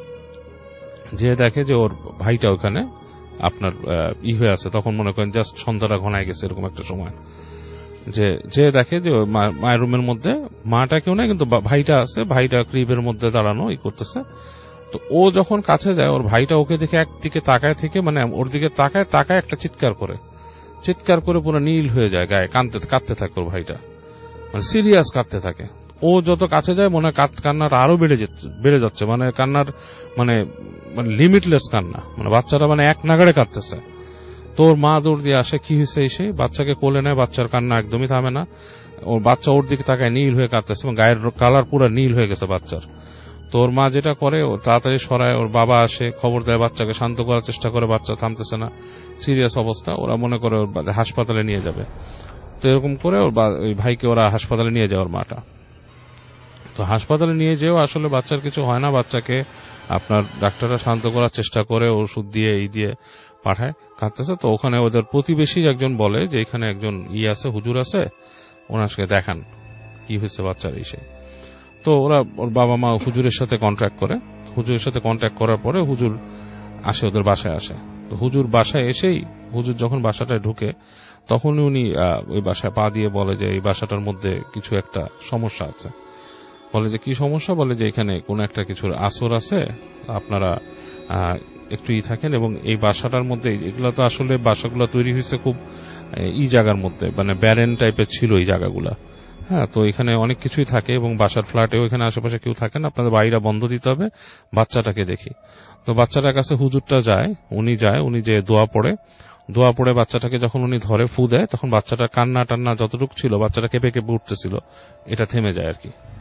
যে দেখে যে ওর ভাইটা ওখানে আপনার হয়ে আছে। তখন মনে করেন জাস্ট সন্ধ্যাটা ঘনায় গেছে এরকম একটা সময়, যে দেখে যে মায়ের রুমের মধ্যে মাটা কেউ নাই, কিন্তু ভাইটা আছে, ভাইটা ক্রিবের মধ্যে দাঁড়ানো করতেছে। তো ও যখন কাছে যায়, ওর ভাইটা ওকে দেখে একদিকে তাকায় থেকে, মানে ওর দিকে তাকায় একটা চিৎকার করে পুরো নীল হয়ে যায়, গায়ে কাঁদতে থাকে ওর ভাইটা, মানে সিরিয়াস কাঁদতে থাকে। ও যত কাছে যায় মনে হয় কান্নাটা আরো বেড়ে যাচ্ছে, মানে কান্নার মানে লিমিটলেস কান্না, মানে বাচ্চারা মানে এক নাগাড়ে কাঁদতেছে। তোর মা দৌড় দিয়ে আসে, কি হয়েছে, এসে বাচ্চাকে কোলে নেয়, বাচ্চার কান্না একদমই থামে না, ওর বাচ্চা ওর দিকে তাকায় নীল হয়ে কাঁদতেছে, এবং গায়ের কালার পুরো নীল হয়ে গেছে বাচ্চার। তোর মা যেটা করে, ও তাড়াতাড়ি সরায়, ওর বাবা আসে, খবর দেয়, বাচ্চাকে শান্ত করার চেষ্টা করে, বাচ্চা থামতেছে না, সিরিয়াস অবস্থা। ওরা মনে করে হাসপাতালে নিয়ে যাবে, তো এরকম করে ওই ভাইকে ওরা হাসপাতালে নিয়ে যায় ওর মাটা। তো হাসপাতালে নিয়ে যেও আসলে বাচ্চার কিছু হয় না, বাচ্চাকে আপনার ডাক্তাররা শান্ত করার চেষ্টা করে, ওষুধ দিয়ে এই দিয়ে পাঠায়, কাঁদতেছে। তো ওখানে ওদের প্রতিবেশী একজন বলে যে এখানে একজন আছে, হুজুর আছে, ওনার সাথে দেখান কি হয়েছে বাচ্চার এসে। তো ওরা ওর বাবা মা হুজুরের সাথে কন্ট্যাক্ট করার পরে হুজুর আসে, ওদের বাসায় আসে। তো হুজুর বাসায় এসেই, হুজুর যখন বাসাটায় ঢুকে তখনই উনি ওই বাসায় পা দিয়ে বলে যে এই বাসাটার মধ্যে কিছু একটা সমস্যা আছে। বলে যে কি সমস্যা, বলে যে এখানে কোন একটা কিছুর আসর আছে, আপনারা একটু থাকেন, এবং এই বাসাটার মধ্যে, এগুলো তো আসলে বাসাগুলো তৈরি হয়েছে খুব জায়গার মধ্যে, মানে ব্যারেন টাইপের ছিল এই জায়গাগুলা, হ্যাঁ। তো এখানে অনেক কিছুই থাকে, এবং বাসার ফ্ল্যাটেও এখানে আশেপাশে কেউ থাকে না, আপনাদের বাইরে বন্ধ দিতে হবে, বাচ্চাটাকে দেখি। তো বাচ্চাটার কাছে হুজুরটা যায়, উনি যে দোয়া পড়ে বাচ্চাটাকে যখন উনি ধরে ফু দেয়, তখন বাচ্চাটার কান্না টান্না যতটুকু ছিল, বাচ্চাটা কেঁপে উঠতেছিল, এটা থেমে যায় আর কি।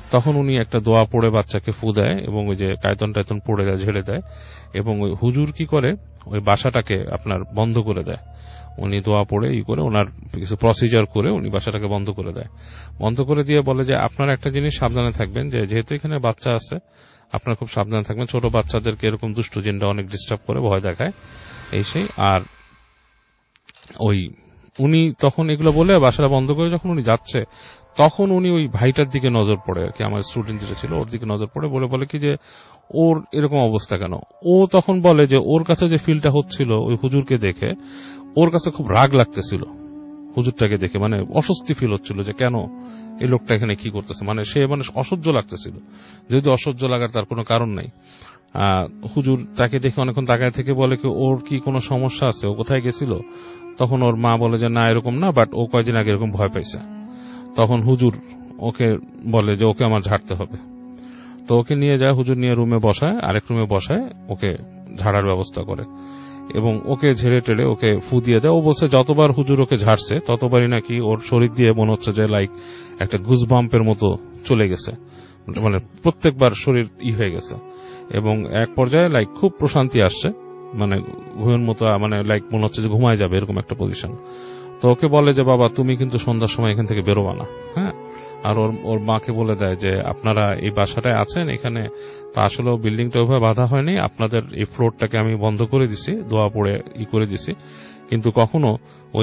তখন উনি একটা দোয়া পড়ে বাচ্চাকে ফু দেয় এবং ওই যে কায়তন টায়তন পড়ে দেয়, ঝেড়ে দেয়, এবং ওই হুজুর কি করে ওই বাসাটাকে আপনার বন্ধ করে দেয়। উনি দোয়া পড়ে করে ওনার কিছু প্রসিজার করে উনি বাসাটাকে বন্ধ করে দেয়। বন্ধ করে দিয়ে বলে যে আপনারা একটা জিনিস সাবধানে থাকবেন, যে যেহেতু এখানে বাচ্চা আছে আপনারা খুব সাবধানে থাকবেন, ছোট বাচ্চাদেরকে এরকম দুষ্ট জিনটা অনেক ডিস্টার্ব করে, ভয় দেখায়, এই সেই। আর ওই উনি তখন এগুলো বলে বাসাটা বন্ধ করে যখন উনি যাচ্ছে, তখন উনি ওই ভাইটার দিকে নজর পড়ে আর কি, আমার স্টুডেন্ট যেটা ছিল ওর দিকে নজর পড়ে, বলে কি যে ওর এরকম অবস্থা কেন। ও তখন বলে যে ওর কাছে যে ফিলটা হচ্ছিল ওই হুজুরকে দেখে, ওর কাছে খুব রাগ লাগতেছিল হুজুরটাকে দেখে, মানে অস্বস্তি ফিল হচ্ছিল যে কেন এই লোকটা এখানে কি করতেছে, মানে সে মানে অসহ্য লাগতেছিল, যদি অসহ্য লাগার তার কোনো কারণ নাই। হুজুর তাকে দেখে অনেকক্ষণ তাকায় থেকে বলে কি ওর কি কোনো সমস্যা আছে, ও কোথায় গেছিল। তখন ওর মা বলে যে না এরকম না, বাট ও কয়েকদিন আগে এরকম ভয় পাইছে। তখন হুজুর ওকে বলে যে ওকে আমার ঝাড়তে হবে, তো ওকে নিয়ে যায়, হুজুর নিয়ে রুমে বসায়, আরেক রুমে বসায়, ওকে ঝাড়ার ব্যবস্থা করে এবং ওকে ঝেড়ে টেড়ে ওকে ফু দিয়ে দেয়। ও বলছে যতবার হুজুর ওকে ঝাড়ছে ততবারই নাকি ওর শরীর দিয়ে মনে হচ্ছে যে লাইক একটা গুজবাম্পের মতো চলে গেছে, মানে প্রত্যেকবার শরীর হয়ে গেছে, এবং এক পর্যায়ে লাইক খুব প্রশান্তি আসছে, মানে ঘুমের মতো, মানে লাইক মনে হচ্ছে যে ঘুমায় যাবে এরকম একটা পজিশন। তো ওকে বলে যে বাবা তুমি কিন্তু সন্ধ্যার সময় এখান থেকে বেরোবা না, হ্যাঁ। আর ওর মাকে বলে দেয় যে আপনারা এই বাসাটায় আছেন, এখানে তো আসলে বিল্ডিংটা ওইভাবে বাধা হয়নি, আপনাদের এই ফ্লোরটাকে আমি বন্ধ করে দিছি, দোয়া পড়ে করে দিছি, কিন্তু কখনো ওই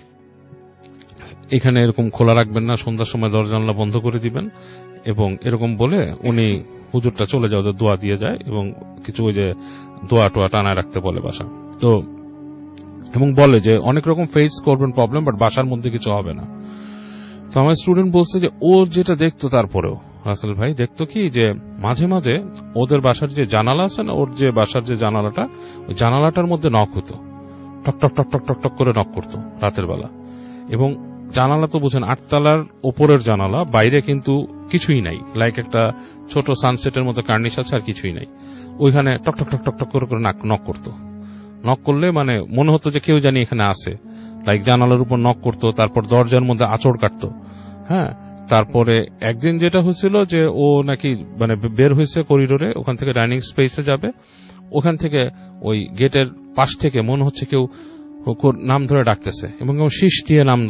এখানে এরকম খোলা রাখবেন না, সন্ধ্যার সময় দরজা জানলা বন্ধ করে দিবেন। এবং এরকম বলে উনি হুজুরটা চলে যায়, ওদের দোয়া দিয়ে যায় এবং কিছু ওই যে দোয়া টোয়া টানায় রাখতে বলে বাসা। তো এবং বলে যে অনেক রকম ফেস করবেন প্রবলেম, বাট বাসার মধ্যে কিছু হবে না। তো আমার স্টুডেন্ট বলছে যে ও যেটা দেখতো, তারপরেও রাসেল ভাই দেখতো কি যে মাঝে মাঝে ওদের বাসার যে জানালা আছে না, ওর যে বাসার যে জানালাটা, ওই জানালাটার মধ্যে নক হতো, টক টক টক টক টক টক করে নক করতো রাতের বেলা। এবং জানালা তো বুঝেন 8 তলার ওপরের জানালা, বাইরে কিন্তু কিছুই নাই, লাইক একটা ছোট সানসেটের মতো কার্নিশ আছে আর কিছুই নাই, ওইখানে টক টক টক টক টক করে করে নক করতো। নক করলে মানে মনে হতো যে কেউ জানি এখানে আসে, লাইক জানালার উপর নক করতো, তারপর দরজার মধ্যে আঁচড় কাটতো, হ্যাঁ। তারপরে একদিন যেটা হয়েছিল যে ও নাকি মানে বের হয়েছে করিডোরে, ওখান থেকে ডাইনিং স্পেসে যাবে, ওখান থেকে ওই গেটের পাশ থেকে মনে হচ্ছে কেউ নাম ধরে ডাকতেছে, এবং শীষ দিয়ে নাম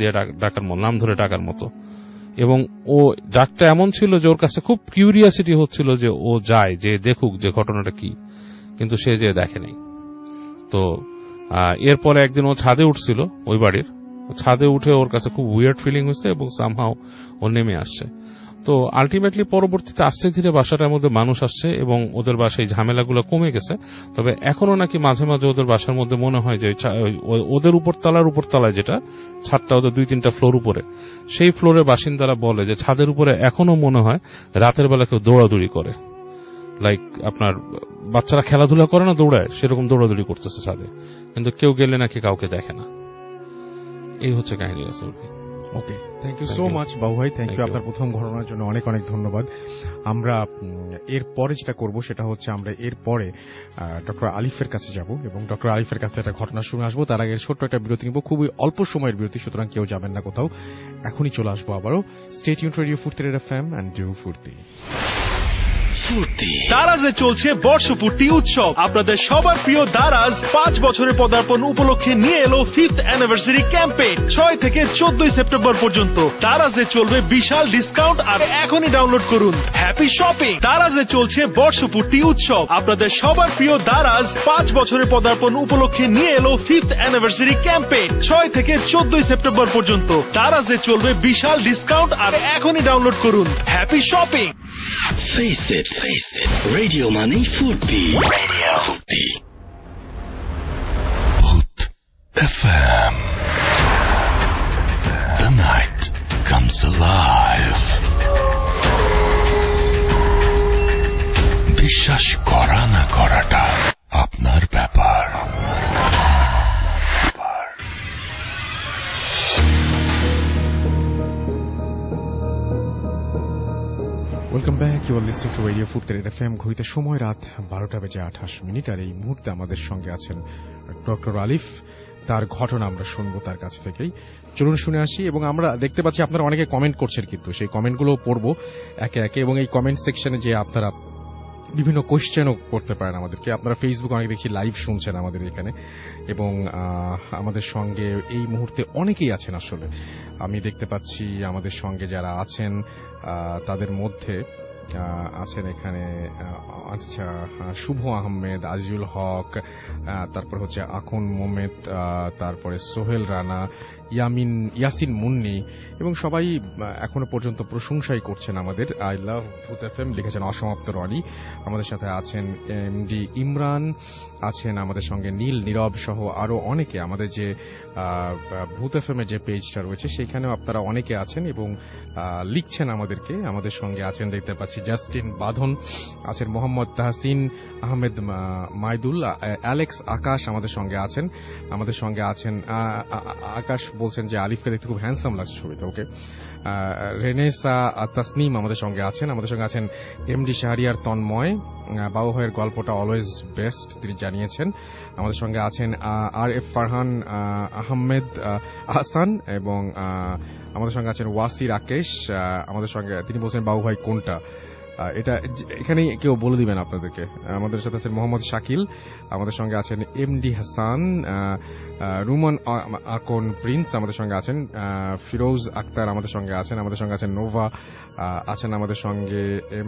ধরে ডাকার মতো। এবং ও ডাকটা এমন ছিল যে ওর কাছে খুব কিউরিয়াসিটি হচ্ছিল যে ও যায় যে দেখুক যে ঘটনাটা কি, কিন্তু সে যে দেখে নাই। তো এরপরে একদিন ও ছাদে উঠছিল, ওই বাড়ির ছাদে উঠে ওর কাছে খুব উইয়ার্ড ফিলিং হয়েছে এবং সামহাও ও নেমে আসছে। তো আলটিমেটলি পরবর্তীতে আস্তে ধীরে বাসাটার মধ্যে মানুষ আসছে এবং ওদের বাসায় ঝামেলাগুলো কমে গেছে। তবে এখনো নাকি মাঝে মাঝে ওদের বাসার মধ্যে মনে হয় যে ওদের উপরতলায় যেটা ছাদটা, ওদের 2-3টা ফ্লোর উপরে, সেই ফ্লোরের বাসিন্দারা বলে যে ছাদের উপরে এখনো মনে হয় রাতের বেলা কেউ দৌড়াদৌড়ি করে, লাইক আপনার বাচ্চারা খেলাধুলা করে না দৌড়ায়, সেরকম দৌড়াদৌড়ি করতেছে ছাদে, কিন্তু কেউ গেলে নাকি কাউকে দেখে না। এই হচ্ছে কাহিনী রাসেল ভাই। Okay, thank you so much Babu ভাই, থ্যাংক ইউ। আপনার প্রথম ঘটনার জন্য অনেক অনেক ধন্যবাদ। আমরা এরপরে যেটা করব সেটা হচ্ছে আমরা এরপরে ডক্টর আলিফের কাছে যাব এবং ডক্টর আলিফের কাছে একটা ঘটনা শুনে আসবো। তার আগে ছোট্ট একটা বিরতি নিব, খুবই অল্প সময়ের বিরতি, সুতরাং কেউ যাবেন না কোথাও, এখনই চলে আসবো আবারও। Stay tuned radio Foorti FM and do Foorti. দারাজে চলছে বর্ষপূর্তি উৎসব। আপনাদের সবার প্রিয় দারাজ 5 বছরের পদার্পণ উপলক্ষে নিয়ে এলো 5th অ্যানিভার্সারি ক্যাম্পেইন। 6 থেকে 14 সেপ্টেম্বর পর্যন্ত দারাজে চলবে বিশাল ডিসকাউন্ট, আর এখনই ডাউনলোড করুন হ্যাপি শপিং। দারাজে চলছে বর্ষপূর্তি উৎসব। আপনাদের সবার প্রিয় দারাজ 5 বছরের পদার্পণ উপলক্ষে নিয়ে এলো 5th অ্যানিভার্সারি ক্যাম্পেইন। 6 থেকে 14 সেপ্টেম্বর পর্যন্ত দারাজে চলবে বিশাল ডিসকাউন্ট, আর এখনই ডাউনলোড করুন happy shopping. Face it. Radio Money Furti. Hoot FM. The night comes alive. বিশ্বাস করা না করাটা আপনার ব্যাপার। Welcome back, you are listening to radio Foorti FM. ঘড়িতে সময় রাত 12টা বেজে 28 মিনিট, আর এই মুহূর্তে আমাদের সঙ্গে আছেন ডক্টর আলিফ। তার ঘটনা আমরা শুনবো তার কাছ থেকেই। চলুন শুনে আসি। এবং আমরা দেখতে পাচ্ছি আপনারা অনেকে কমেন্ট করছেন, কিন্তু সেই কমেন্টগুলো পড়বো একে একে। এবং এই কমেন্ট সেকশনে যে আপনারা বিভিন্ন কোয়েশ্চেনও করতে পারেন আমাদেরকে। আপনারা ফেসবুকে অনেক দেখছি লাইভ শুনছেন আমাদের এখানে, এবং আমাদের সঙ্গে এই মুহূর্তে অনেকেই আছেন। আসলে আমি দেখতে পাচ্ছি আমাদের সঙ্গে যারা আছেন তাদের মধ্যে আছেন এখানে আচ্ছা শুভ আহমেদ, আজিজুল হক, তারপর হচ্ছে আখন মোমেদ, তারপরে সোহেল রানা, ইয়াসিন মুন্নি, এবং সবাই এখনো পর্যন্ত প্রশংসাই করছেন আমাদের। আই লাভ ভূত এফএম লিখেছেন অসমাপ্ত রনি। আমাদের সাথে আছেন এমডি ইমরান, আছেন আমাদের সঙ্গে নীল, নীরব সহ আরো অনেকে। আমাদের যে ভূত এফএম এর যে পেজটা রয়েছে সেখানেও আপনারা অনেকে আছেন এবং লিখছেন আমাদেরকে। আমাদের সঙ্গে আছেন দেখতে পাচ্ছি জাস্টিন বাঁধন, আছেন মোহাম্মদ তাহসিন আহমেদ মাইদুল, অ্যালেক্স আকাশ আমাদের সঙ্গে আছেন। আমাদের সঙ্গে আছেন আকাশ বলছেন যে আলিফকে দেখতে খুব হ্যান্ডসাম লাগছে ছবিতে, ওকে। রেনেসা তাসনিম আমাদের সঙ্গে আছেন। আমাদের সঙ্গে আছেন এমডি শাহরিয়ার তন্ময়, বাবু ভাইয়ের গল্পটা অলওয়েজ বেস্ট তিনি জানিয়েছেন। আমাদের সঙ্গে আছেন আর এফ ফারহান আহমেদ আহসান, এবং আমাদের সঙ্গে আছেন ওয়াসি রাকেশ। আমাদের সঙ্গে তিনি বলছেন বাবু ভাই কোনটা, এটা এখানেই কেউ বলে দিবেন আপনাদেরকে। আমাদের সাথে আছেন মোহাম্মদ শাকিল, আমাদের সঙ্গে আছেন এমডি হাসান, রুমন আকন প্রিন্স আমাদের সঙ্গে আছেন, ফিরোজ আক্তার আমাদের সঙ্গে আছেন। আমাদের সঙ্গে আছেন নোভা, আছেন আমাদের সঙ্গে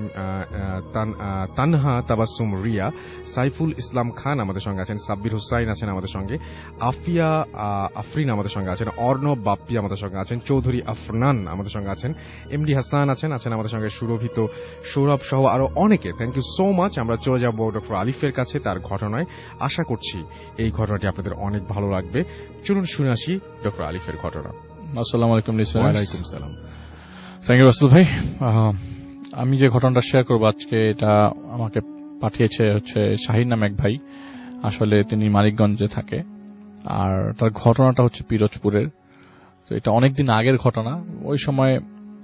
তানহা তাবাসসুম রিয়া, সাইফুল ইসলাম খান আমাদের সঙ্গে আছেন, সাব্বির হুসাইন আছেন আমাদের সঙ্গে, আফিয়া আফরিন আমাদের সঙ্গে আছেন, অর্ণব বাপ্পি আমাদের সঙ্গে আছেন, চৌধুরী আফনান আমাদের সঙ্গে আছেন, এমডি হাসান আছেন আমাদের সঙ্গে, সুরভিত, সৌরভ সহ আরো অনেকে। Thank you so much. আমরা চলে যাব ডক্টর আলিফের কাছে তার ঘটনায়। আশা করছি এই ঘটনাটি আপনাদের অনেক ভালো লাগবে। চলুন শুনে আসি ডক্টর আলিফের ঘটনা। আসসালামু আলাইকুম। ওয়ালাইকুম সালাম। থ্যাংক ইউ রাসেল ভাই। আমি যে ঘটনাটা শেয়ার করবো আজকে, এটা আমাকে পাঠিয়েছে হচ্ছে শাহিন নাম এক ভাই। আসলে তিনি মানিকগঞ্জে থাকে, আর তার ঘটনাটা হচ্ছে পিরোজপুরের। তো এটা অনেকদিন আগের ঘটনা। ওই সময়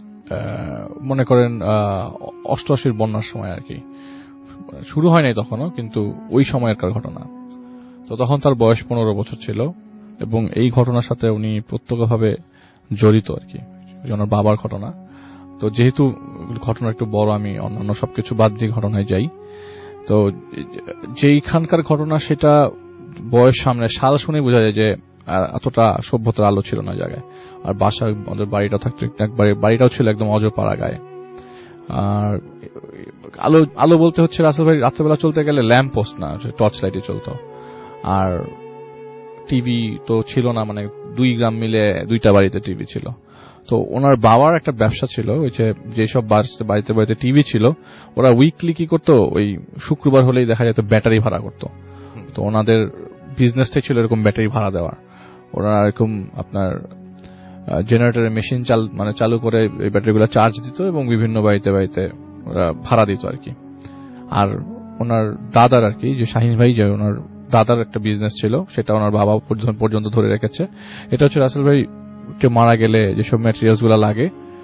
মনে করেন 88 বন্যার সময় আর কি, শুরু হয় নাই তখনও, কিন্তু ওই সময়কার ঘটনা। তো তখন তার বয়স 15 বছর ছিল, এবং এই ঘটনার সাথে উনি প্রত্যক্ষভাবে জড়িত আর কি, ওনার বাবার ঘটনা। তো যেহেতু ঘটনা একটু বড়, আমি অন্যান্য সবকিছু বাদ দিয়ে ঘটনায় যাই। তো যেইখানকার ঘটনা সেটা বয়স সামনে সাল শুনে বোঝা যায় যে এতটা সভ্যতার আলো ছিল না জায়গায়। আর বাসার আমাদের বাড়িটা থাকতো একবারে, বাড়িটাও ছিল একদম অজপাড়া গায়ে। আর আলো আলো বলতে হচ্ছে রাসেল ভাই রাত্রেবেলা চলতে গেলে ল্যাম্প পোস্ট না, টর্চ লাইটে চলতো। আর টিভি তো ছিল না, মানে 2 গ্রাম মিলে 2টা বাড়িতে টিভি ছিল। তো ওনার বাবার একটা ব্যবসা ছিল, ওই যেসব বাড়িতে বাড়িতে টিভি ছিল, ওরা উইকলি কি করতো, ওই শুক্রবার হলেই দেখা যেত ব্যাটারি ভাড়া করতো। তো ওনাদের বিজনেসটাই ছিল এরকম ব্যাটারি ভাড়া দেওয়ার। ওরা এরকম আপনার জেনারেটরের মেশিন চালু করে এই ব্যাটারিগুলো চার্জ দিত এবং বিভিন্ন বাড়িতে বাড়িতে ওরা ভাড়া দিত আর কি। আর ওনার দাদার আর কি, যে শাহিন ভাই, যে ওনার দাদার একটা বিজনেস ছিল, সেটা ওনার বাবা পর্যন্ত ধরে রেখেছে। এটা হচ্ছে রাসেল ভাই কে মারা গেলে যেসব ম্যাটেরিয়ালস গুলো লাগে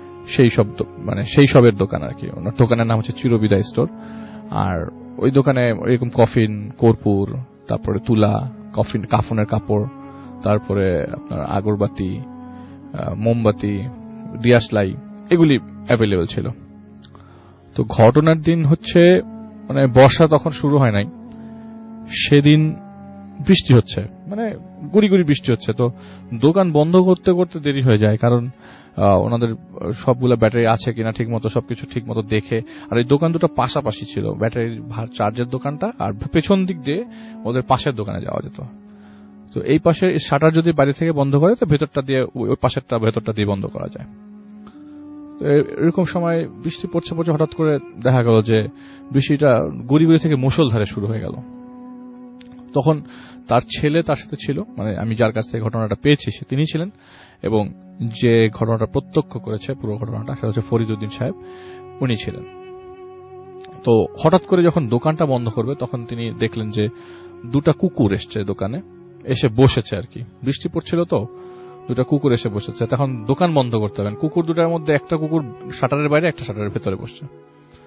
সেই সবের দোকান আর কি। ওনার দোকানের নাম হচ্ছে চিরবিদায় স্টোর। আর ওই দোকানে এরকম কফিন, কর্পূর, তারপরে তুলা, কাফনের কাপড়, তারপরে আপনার আগরবাতি, মোমবাতি, ডিয়াসলাই, এগুলি অ্যাভেলেবল ছিল। তো ঘটনার দিন হচ্ছে মানে বর্ষা তখন শুরু হয় নাই, সেদিন বৃষ্টি হচ্ছে, মানে গুড়ি গুড়ি বৃষ্টি হচ্ছে। তো দোকান বন্ধ করতে করতে দেরি হয়ে যায়, কারণ ওনাদের সবগুলা ব্যাটারি আছে কিনা ঠিক মতো সবকিছু ঠিক মতো দেখে। আর এই দোকান দুটো পাশাপাশি ছিল, ব্যাটারি চার্জের দোকানটা আর পেছন দিক দিয়ে ওদের পাশের দোকানে যাওয়া যেত। তো এই পাশে শাটার যদি বাইরে থেকে বন্ধ করে, তো ভেতরটা দিয়ে ওই পাশেরটা ভেতরটা দিয়ে বন্ধ করা যায়। এরকম সময় বৃষ্টি পড়ছে হঠাৎ করে দেখা গেল যে বৃষ্টিটা গুড়ি গুড়ি থেকে মুষলধারে শুরু হয়ে গেল। তখন তার ছেলে তার সাথে ছিল, মানে আমি যার কাছ থেকে ঘটনাটা পেয়েছি তিনি ছিলেন, এবং যে ঘটনাটা প্রত্যক্ষ করেছে পুরো ঘটনাটা সেটা হচ্ছে ফরিদউদ্দিন সাহেব, উনি ছিলেন। তো হঠাৎ করে যখন দোকানটা বন্ধ করবে, তখন তিনি দেখলেন যে 2টা কুকুর এসছে দোকানে, এসে বসেছে আর কি। বৃষ্টি পড়ছিল তো 2টা কুকুর এসে বসেছে। তখন দোকান বন্ধ করতে হবে, কুকুর 2টার মধ্যে একটা কুকুর শাটারের বাইরে, একটা শাটারের ভেতরে বসছে।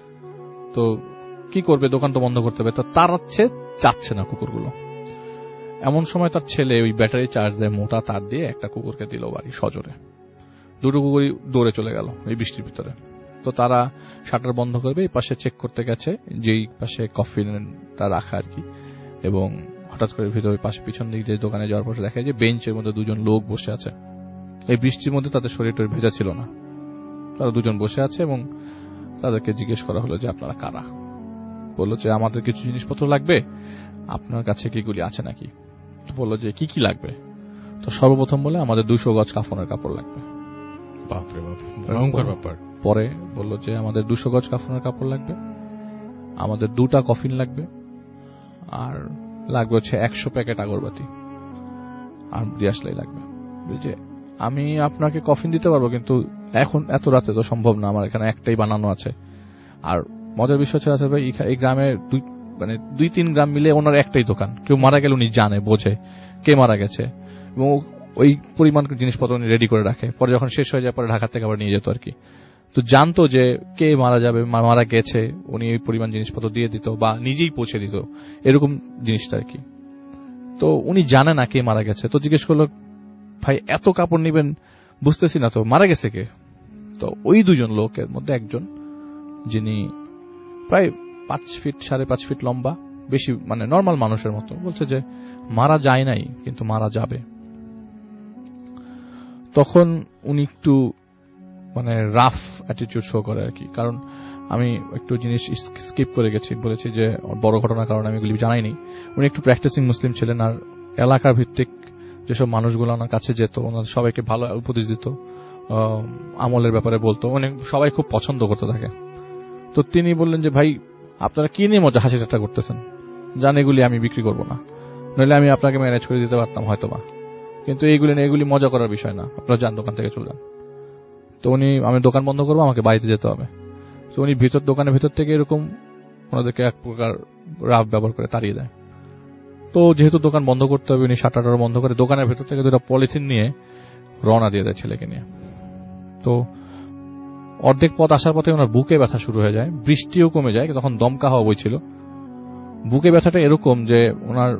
তো কি করবে, দোকান তো বন্ধ করতে হবে। তো তাড়াচ্ছে, চাচ্ছে না কুকুরগুলো। এমন সময় তার ছেলে ওই ব্যাটারি চার্জ দিয়ে মোটা তার দিয়ে একটা কুকুরকে দিল বাড়ি সজোরে। দুটো কুকুরই দৌড়ে চলে গেল এই বৃষ্টির ভিতরে। তো তারা শাটার বন্ধ করবে, এই পাশে চেক করতে গেছে যেই পাশে কফিনটা রাখা আর কি, এবং হঠাৎ করে ভিতরে পাশে পিছন দিক দিয়ে দোকানে যাওয়ার পর দেখা যায় যে বেঞ্চের মধ্যে দুজন লোক বসে আছে। এই বৃষ্টির মধ্যে তাদের শরীরটা ভেজা ছিল না, তারা দুজন বসে আছে এবং তাদেরকে জিজ্ঞেস করা হলো যে আপনারা কারা। বললো যে আমাদের কিছু জিনিসপত্র লাগবে, আপনার কাছে কিগুলি আছে নাকি। বললো যে কি কি লাগবে। তো সর্বপ্রথম বলে আমাদের 200 গজ কাফনের কাপড় লাগবে। বাপরে বাপ, ভয়ঙ্কর ব্যাপার। পরে বললো যে আমাদের 200 গজ কাফনের কাপড় লাগবে, আমাদের 2টা কফিন লাগবে, আর লাগবে হচ্ছে 100 প্যাকেট আগরবাতি, আর দিয়াশলাই লাগবে। বুঝছে আমি আপনাকে কফিন দিতে পারবো, কিন্তু এখন এত রাতে তো সম্ভব না, আমার এখানে একটাই বানানো আছে। আর মজার বিষয় হচ্ছে ভাই এই গ্রামে 2-3 গ্রাম মিলে ওনার একটাই দোকান, কেউ মারা গেলে উনি জানে, বোঝে কে মারা গেছে, এবং ওই পরিমাণ জিনিসপত্র উনি রেডি করে রাখে। পরে যখন শেষ হয়ে যায় পরে ঢাকা থেকে আবার নিয়ে যেত আর কি। তো জানতো যে কে মারা যাবে, মারা গেছে, উনি ওই পরিমাণ জিনিসপত্র দিয়ে দিত বা নিজেই পৌঁছে দিত, এরকম জিনিসটা আর কি। তো উনি জানে না কে মারা গেছে। তো জিজ্ঞেস করলো ভাই এত কাপড় নিবেন, বুঝতেছি না তো মারা গেছে কে। তো ওই দুজন লোকের মধ্যে একজন, যিনি প্রায় 5.5 ফিট লম্বা, বেশি নর্মাল মানুষের মতো, বলছে যে মারা যায় নাই কিন্তু মারা যাবে। তখন উনি একটু রাফ অ্যাটিটিউড শো করে আর কি, কারণ আমি একটু জিনিস স্কিপ করে গেছি, বলেছি যে বড় ঘটনার কারণে আমি এগুলি জানাইনি। উনি একটু প্র্যাকটিসিং মুসলিম ছিলেন, আর এলাকার ভিত্তিক যেসব মানুষগুলো ওনার কাছে যেত ওনাদের সবাইকে ভালো উপদেশ দিত, আমলের ব্যাপারে বলতো, সবাই খুব পছন্দ করতে থাকে। তো তিনি বললেন যে ভাই আপনারা কি নিয়ে মজা হাসি ঠাট্টা করতেছেন, জান এগুলি আমি বিক্রি করব না, নইলে আমি আপনাকে ম্যানেজ করে দিতে পারতাম হয়তোবা, কিন্তু এগুলি মজা করার বিষয় না, আপনারা যান দোকান থেকে চলে যান। তো আমি দোকান বন্ধ করবো, আমাকে বাড়িতে যেতে হবে। তো উনি দোকানের ভিতর থেকে এরকম ওনাদেরকে এক প্রকার রাফ ব্যবহার করে তাড়িয়ে দেয়। তো যেহেতু দোকান বন্ধ করতে হবে, উনি শাটার বন্ধ করে দোকানের ভেতর থেকে 2টা পলিথিন নিয়ে রওনা দিয়ে দেয় ছেলেকে নিয়ে। তো অর্ধেক পথ আসার পথে ওনার বুকে ব্যথা শুরু হয়ে যায়, বৃষ্টিও কমে যায়, তখন দমকা হাওয়া বইছিল। বুকে ব্যথাটা এরকম যে ওনার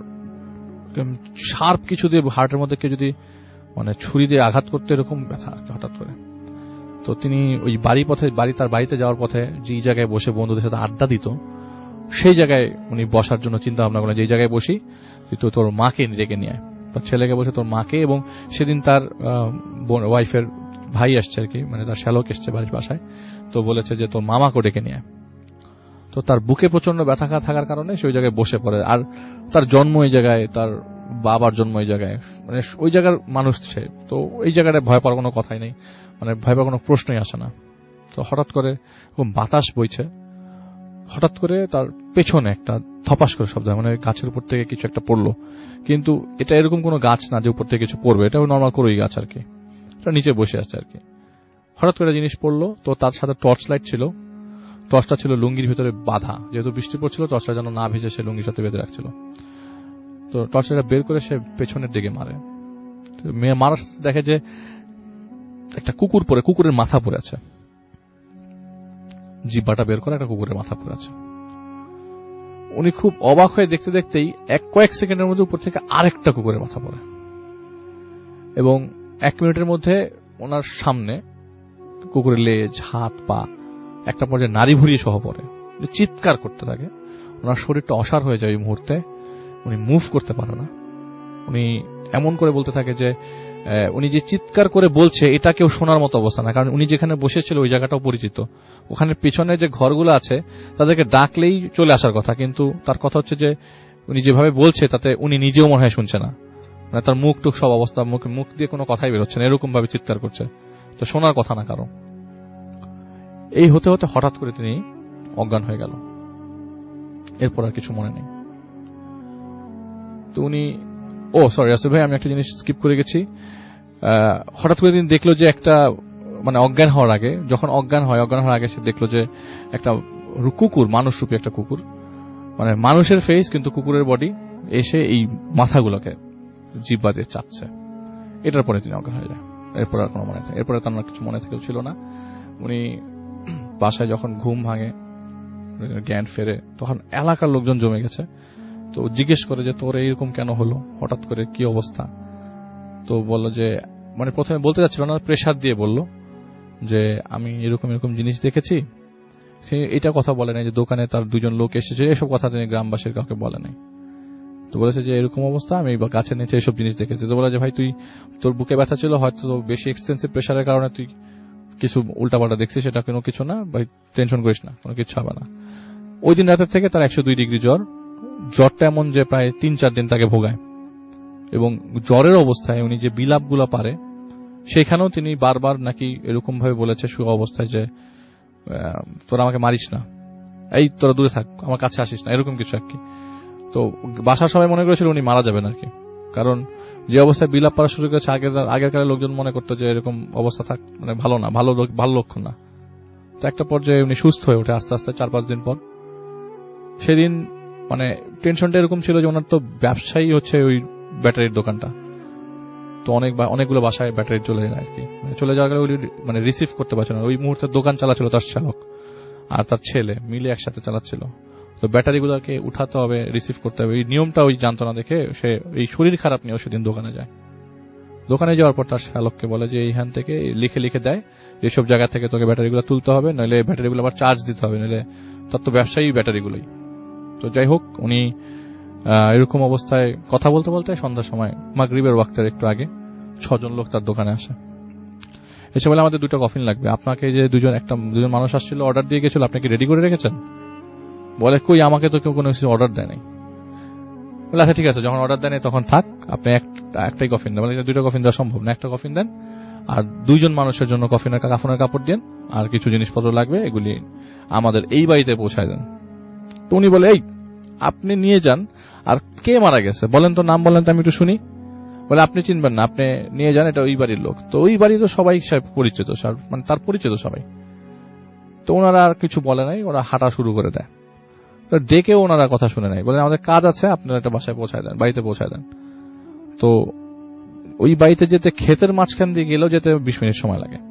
শার্প কিছু দিয়ে হার্টের মধ্যে কেউ যদি ছুরি দিয়ে আঘাত করতে, এরকম ব্যথা হঠাৎ করে। তো তিনি ওই তার বাড়িতে যাওয়ার পথে যে জায়গায় বসে বন্ধুদের সাথে আড্ডা দিত, সেই জায়গায় উনি বসার জন্য চিন্তা ভাবনা করলেন যে এই জায়গায় বসি, তুই তোর মাকে ডেকে নিয়ে আয়। তার ছেলেকে বলছে তোর মাকে, এবং সেদিন তার ওয়াইফের ভাই আসছে আর কি, তার শ্যালক এসছে বাড়ির বাসায়, তো বলেছে যে তোর মামাকে ডেকে নিয়ে আয়। তো তার বুকে প্রচন্ড ব্যথা থাকার কারণে সে ওই জায়গায় বসে পড়ে। আর তার জন্ম ওই জায়গায়, তার বাবার জন্ম ওই জায়গায়, ওই জায়গার মানুষ সে, তো এই জায়গাটা ভয় পাওয়ার কোনো কথাই নেই, ভয় পাওয়ার কোনো প্রশ্নই আসে না। তো হঠাৎ করে বাতাস বইছে, হঠাৎ করে তার পেছনে একটা ধপাস করে শব্দ হয়, গাছের উপর থেকে কিছু একটা পড়লো, কিন্তু এটা এরকম কোনো গাছ না যে উপর থেকে কিছু পড়বে, এটা নর্মাল করোই গাছ আর কি, এটা নিচে বসে আছে আর কি। হঠাৎ করে জিনিস পড়লো, তো তার সাথে টর্চ লাইট ছিল, টর্চটা ছিল লুঙ্গির ভিতরে বাঁধা, যেহেতু বৃষ্টি পড়ছিল টর্চটা যেন না ভিজে সে লুঙ্গির সাথে বেঁধে রাখছিল। তো টর্চটা বের করে সে পেছনের দিকে মারে, মারার দেখে যে একটা কুকুর পরে, কুকুরের মাথা পড়ে আছে, জিব্বাটা বের করে একটা কুকুরের মাথা পড়ে আছে। উনি খুব অবাক হয়ে দেখতে দেখতেই কয়েক সেকেন্ডের মধ্যে উপর থেকে আরেকটা কুকুরের মাথা পড়ে, এবং 1 মিনিটের মধ্যে ওনার সামনে কুকুরের লেজ, হাত, পা, একটা পর্যায়ে নাড়ি ভুড়িয়ে সহ পড়ে, চিৎকার করতে থাকে। ওনার শরীরটা অসাড় হয়ে যায় এই মুহূর্তে, উনি মুভ করতে পারে না। উনি এমন করে বলতে থাকে যে উনি যে চিৎকার করে বলছে এটা কেউ শোনার মতো অবস্থা না, কারণ উনি যেখানে বসেছিল ওই জায়গাটাও পরিচিত, ওখানে পেছনে যে ঘরগুলো আছে তাদেরকে ডাকলেই চলে আসার কথা, কিন্তু তার কথা হচ্ছে যে উনি যেভাবে বলছে তাতে উনি নিজেও মনে হয় শুনছে না, তার মুখ টুক সব অবস্থা, মুখ দিয়ে কোনো কথাই বেরোচ্ছে না, এরকম ভাবে চিৎকার করছে, তো শোনার কথা না কারো। এই হতে হতে হঠাৎ করে তিনি অজ্ঞান হয়ে গেল, এরপর আর কিছু মনে নেই। তো উনি সরি আসিফ ভাই, আমি একটা জিনিস স্কিপ করে গেছি। হঠাৎ করে তিনি দেখলো যে একটা অজ্ঞান হওয়ার আগে, যখন অজ্ঞান হওয়ার আগে সে দেখলো যে একটা কুকুর, মানুষরূপী একটা কুকুর, মানুষের ফেস কিন্তু কুকুরের বডি, এসে এই মাথাগুলোকে জিহ্বা দিয়ে চাচ্ছে। এটার পরে তিনি অজ্ঞান হয়ে যায়। এরপর আর কোনো মনে থাকে, এরপরে তার কিছু মনে থেকেও ছিল না। উনি বাসায় যখন ঘুম ভাঙে, জ্ঞান ফেরে, তখন এলাকার লোকজন জমে গেছে, তো জিজ্ঞেস করে যে তোর এইরকম কেন হলো, হঠাৎ করে কি অবস্থা? তো বলল যে মানে প্রথমে বলতে যাচ্ছিল না, প্রেসার দিয়ে বলল যে আমি এরকম এরকম জিনিস দেখেছি। সে এটা কথা বলে নাই যে দোকানে তার দুজন লোক এসেছে, এসব কথা তিনি গ্রামবাসীর কাউকে বলে নাই। তো বলেছে যে এরকম অবস্থা, আমি গাছের নিচে এইসব জিনিস দেখেছি। তো বলে যে ভাই তুই তোর বুকে ব্যথা ছিল, হয়তো বেশি এক্সটেন্সিভ প্রেসারের কারণে তুই কিছু উল্টাপাল্টা দেখছিস, সেটা কোনো কিছু না ভাই, টেনশন করিস না, কোনো কিছু হবে না। ওই দিন রাতের থেকে তার 102 ডিগ্রি জ্বর। জ্বরটা এমন যে প্রায় 3-4 দিন তাকে ভোগায়, এবং জ্বরের অবস্থায় উনি যে বিলাপগুলো পারে সেখানেও তিনি বারবার নাকি এরকম ভাবে বলেছে শুয়ে অবস্থায় যে তোরা আমাকে মারিস না, এই তোরা দূরে থাক, আমার কাছে আসিস না, এরকম কিছু আর কি। তো বাসার সবাই মনে করেছিল উনি মারা যাবেন আর কি, কারণ যে অবস্থায় বিলাপ পাওয়া শুরু করেছে আগেরকার লোকজন মনে করতো যে এরকম অবস্থা থাক মানে ভালো না, ভালো লক্ষণ না। তো একটা পর্যায়ে উনি সুস্থ হয়ে ওঠে আস্তে আস্তে 4-5 দিন পর। সেদিন মানে টেনশনটা এরকম ছিল যে ওনার তো ব্যবসায়ী হচ্ছে ওই ব্যাটারির দোকানটা, তো অনেকগুলো বাসায় ব্যাটারি চলে যায় আর কি, চলে যাওয়ার কারণে মানে রিসিভ করতে পারছে না। ওই মুহূর্তে দোকান চালাচ্ছিল তার চালক আর তার ছেলে মিলে একসাথে চালাচ্ছিল। তো ব্যাটারিগুলোকে উঠাতে হবে, রিসিভ করতে হবে, এই নিয়মটা ওই জানতো না দেখে সে এই শরীর খারাপ নিয়েও সেদিন দোকানে যায়। দোকানে যাওয়ার পর তার চালককে বলে যে এইখান থেকে লিখে দেয় এইসব জায়গা থেকে তোকে ব্যাটারিগুলো তুলতে হবে, নইলে ব্যাটারিগুলো আবার চার্জ দিতে হবে, নইলে তার তো ব্যবসায়ী ব্যাটারিগুলোই। তো যাই হোক, উনি এরকম অবস্থায় কথা বলতে বলতে সন্ধ্যার সময় মাগরিবের ওয়াক্তের একটু আগে 6 জন লোক তার দোকানে আসে। এসে বলে আমাদের 2টা কফিন লাগবে, আপনাকে যে দুজন মানুষ আসছিল অর্ডার দিয়ে গেছিল, আপনি কি রেডি করে রেখেছেন? বলে কই, আমাকে তো কেউ কোনো কিছু অর্ডার দেয় নাই। বলে আচ্ছা ঠিক আছে, যখন অর্ডার দেয় নাই তখন থাক, আপনি একটাই কফিন দেন। বলে 2টা কফিন দেওয়া সম্ভব না, একটা কফিন দেন, আর 2 জন মানুষের জন্য কাফনের কাপড় দেন, আর কিছু জিনিসপত্র লাগবে, এগুলি আমাদের এই বাড়িতে পৌঁছায় দেন। তো উনি বলে এই আপনি নিয়ে যান, আর কে মারা গেছে বলেন তো, নাম বলেন তো আমি একটু শুনি। বলে আপনি চিনবেন না, আপনি নিয়ে যান, এটা ওই বাড়ির লোক। তো ওই বাড়ি তো সবাই পরিচিত, মানে তার পরিচিত সবাই। তো ওনারা আর কিছু বলে নাই, ওরা হাঁটা শুরু করে দেয়। তো ডেকে ওনারা কথা শুনে নাই, বলে আমাদের কাজ আছে, আপনারা একটা বাসায় পৌঁছায় দেন, বাড়িতে পৌঁছায় দেন। তো ওই বাড়িতে যেতে ক্ষেতের মাঝখান দিয়ে গেলেও যেতে 20 মিনিট সময় লাগে।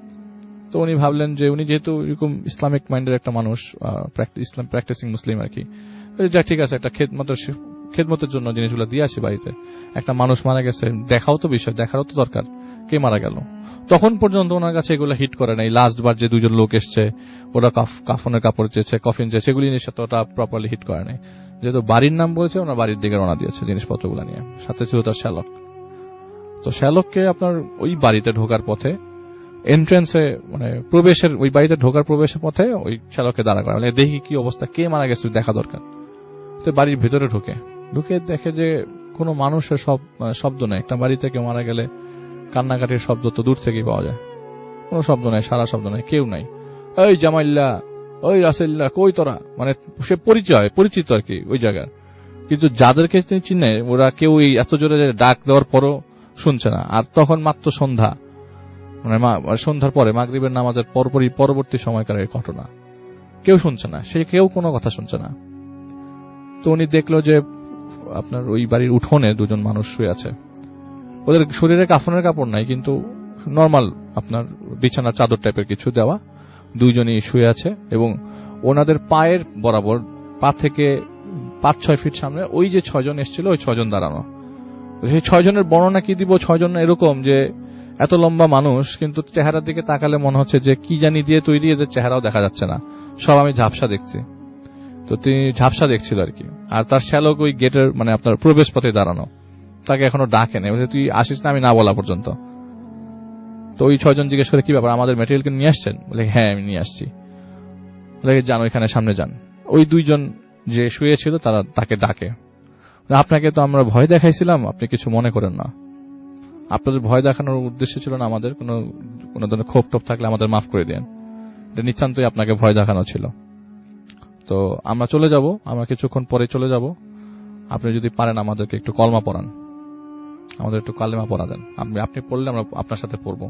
তো উনি ভাবলেন যে উনি যেহেতু এরকম ইসলামিক মাইন্ডের একটা মানুষ, ইসলাম প্র্যাকটিসিং মুসলিম আর কি, যা ঠিক আছে, একটা খেদমতের জন্য জিনিসগুলো দিয়ে আসি বাড়িতে। একটা মানুষ মারা গেছে, দেখাও তো বিষয়, দেখারও তো দরকার, কে মারা গেল। তখন পর্যন্ত ওনার কাছে এগুলো হিট করে নাই। লাস্ট বার যে 2 জন লোক এসছে, ওরা কাফনের কাপড় চেয়েছে, কফিন চেয়েছে, সেগুলি জিনিস ওটা প্রপারলি হিট করে নাই। যেহেতু বাড়ির নাম বলেছে, ওনার বাড়ির দিকে রওনা দিয়েছে জিনিসপত্রগুলো নিয়ে, সাথে ছিল তার শ্যালক। তো শ্যালককে আপনার ওই বাড়িতে ঢোকার পথে এন্ট্রেন্সে মানে প্রবেশের, ওই বাড়িতে ঢোকার প্রবেশের পথে ওই শ্যালককে দাঁড়া করা, মানে দেখি কি অবস্থা, কে মারা গেছে দেখা দরকার। তো বাড়ির ভেতরে ঢুকে দেখে যে কোনো মানুষের শব্দ নেই। একটা বাড়িতে কেউ মারা গেলে কান্নাকাটির শব্দ তো দূর থেকেই পাওয়া যায়, কোনো শব্দ নাই, সারা শব্দ নাই, কেউ নাই। ওই জামাইল্লা, ওই রাসেল্লা, কই তোরা, মানে সে পরিচিত আর কি ওই জায়গার, কিন্তু যাদেরকে তিনি চিনে ওরা কেউ এত জোরে ডাক দেওয়ার পরও শুনছে না। আর তখন মাত্র সন্ধ্যা, মানে সন্ধ্যার পরে মাগরিবের নামাজের পরবর্তী সময়কার এই ঘটনা, কেউ শুনছে না, সে কেউ কোনো কথা শুনছে না। তো উনি দেখলো যে আপনার ওই বাড়ির উঠোনে 2 জন মানুষ শুয়ে আছে, ওদের শরীরে কাফনের কাপড় নাই, কিন্তু নর্মাল আপনার বিছানার চাদর টাইপের কিছু দেওয়া, 2 জনই শুয়ে আছে, এবং ওনাদের পায়ের বরাবর পা থেকে 5-6 ফিট সামনে ওই যে 6 জন এসেছিল, ওই 6 জন দাঁড়ানো। সেই 6 জনের বর্ণনা কি দিব, 6 জন এরকম যে এত লম্বা মানুষ, কিন্তু চেহারার দিকে তাকালে মনে হচ্ছে যে কি জানি দিয়ে তৈরি, এদের চেহারাও দেখা যাচ্ছে না, সব আমি ঝাপসা দেখছি। তো তিনি ঝাপসা দেখছিল আর কি। আর তার শ্যালক ওই গেটের মানে আপনার প্রবেশ পথে দাঁড়ানো, তাকে এখনো ডাকে নেই, তুই আসিস না আমি না বলা পর্যন্ত। তো ওই 6 জন জিজ্ঞেস করে কি ব্যাপার, আমাদের ম্যাটেরিয়ালকে নিয়ে আসছেন? বলে হ্যাঁ আমি নিয়ে আসছি। বলে যান ওইখানে সামনে যান। ওই 2 জন যে শুয়েছিল তাকে ডাকে, আপনাকে তো আমরা ভয় দেখাইছিলাম, আপনি কিছু মনে করেন না, আপনাদের ভয় দেখানোর উদ্দেশ্য ছিল না আমাদের, কোনো ধরনের ক্ষোভ টোপ থাকলে আমাদের মাফ করে দেন, এটা নিতান্তই আপনাকে ভয় দেখানো ছিল। তো আমরা চলে যাব, আমরা কিছুক্ষণ পরে চলে যাব, আপনি যদি পারেন আমাদেরকে একটু কলমা পড়ান, আমাদের একটু কালেমা পড়া দেন, আপনি পড়লে আমরা আপনার সাথে পড়ব।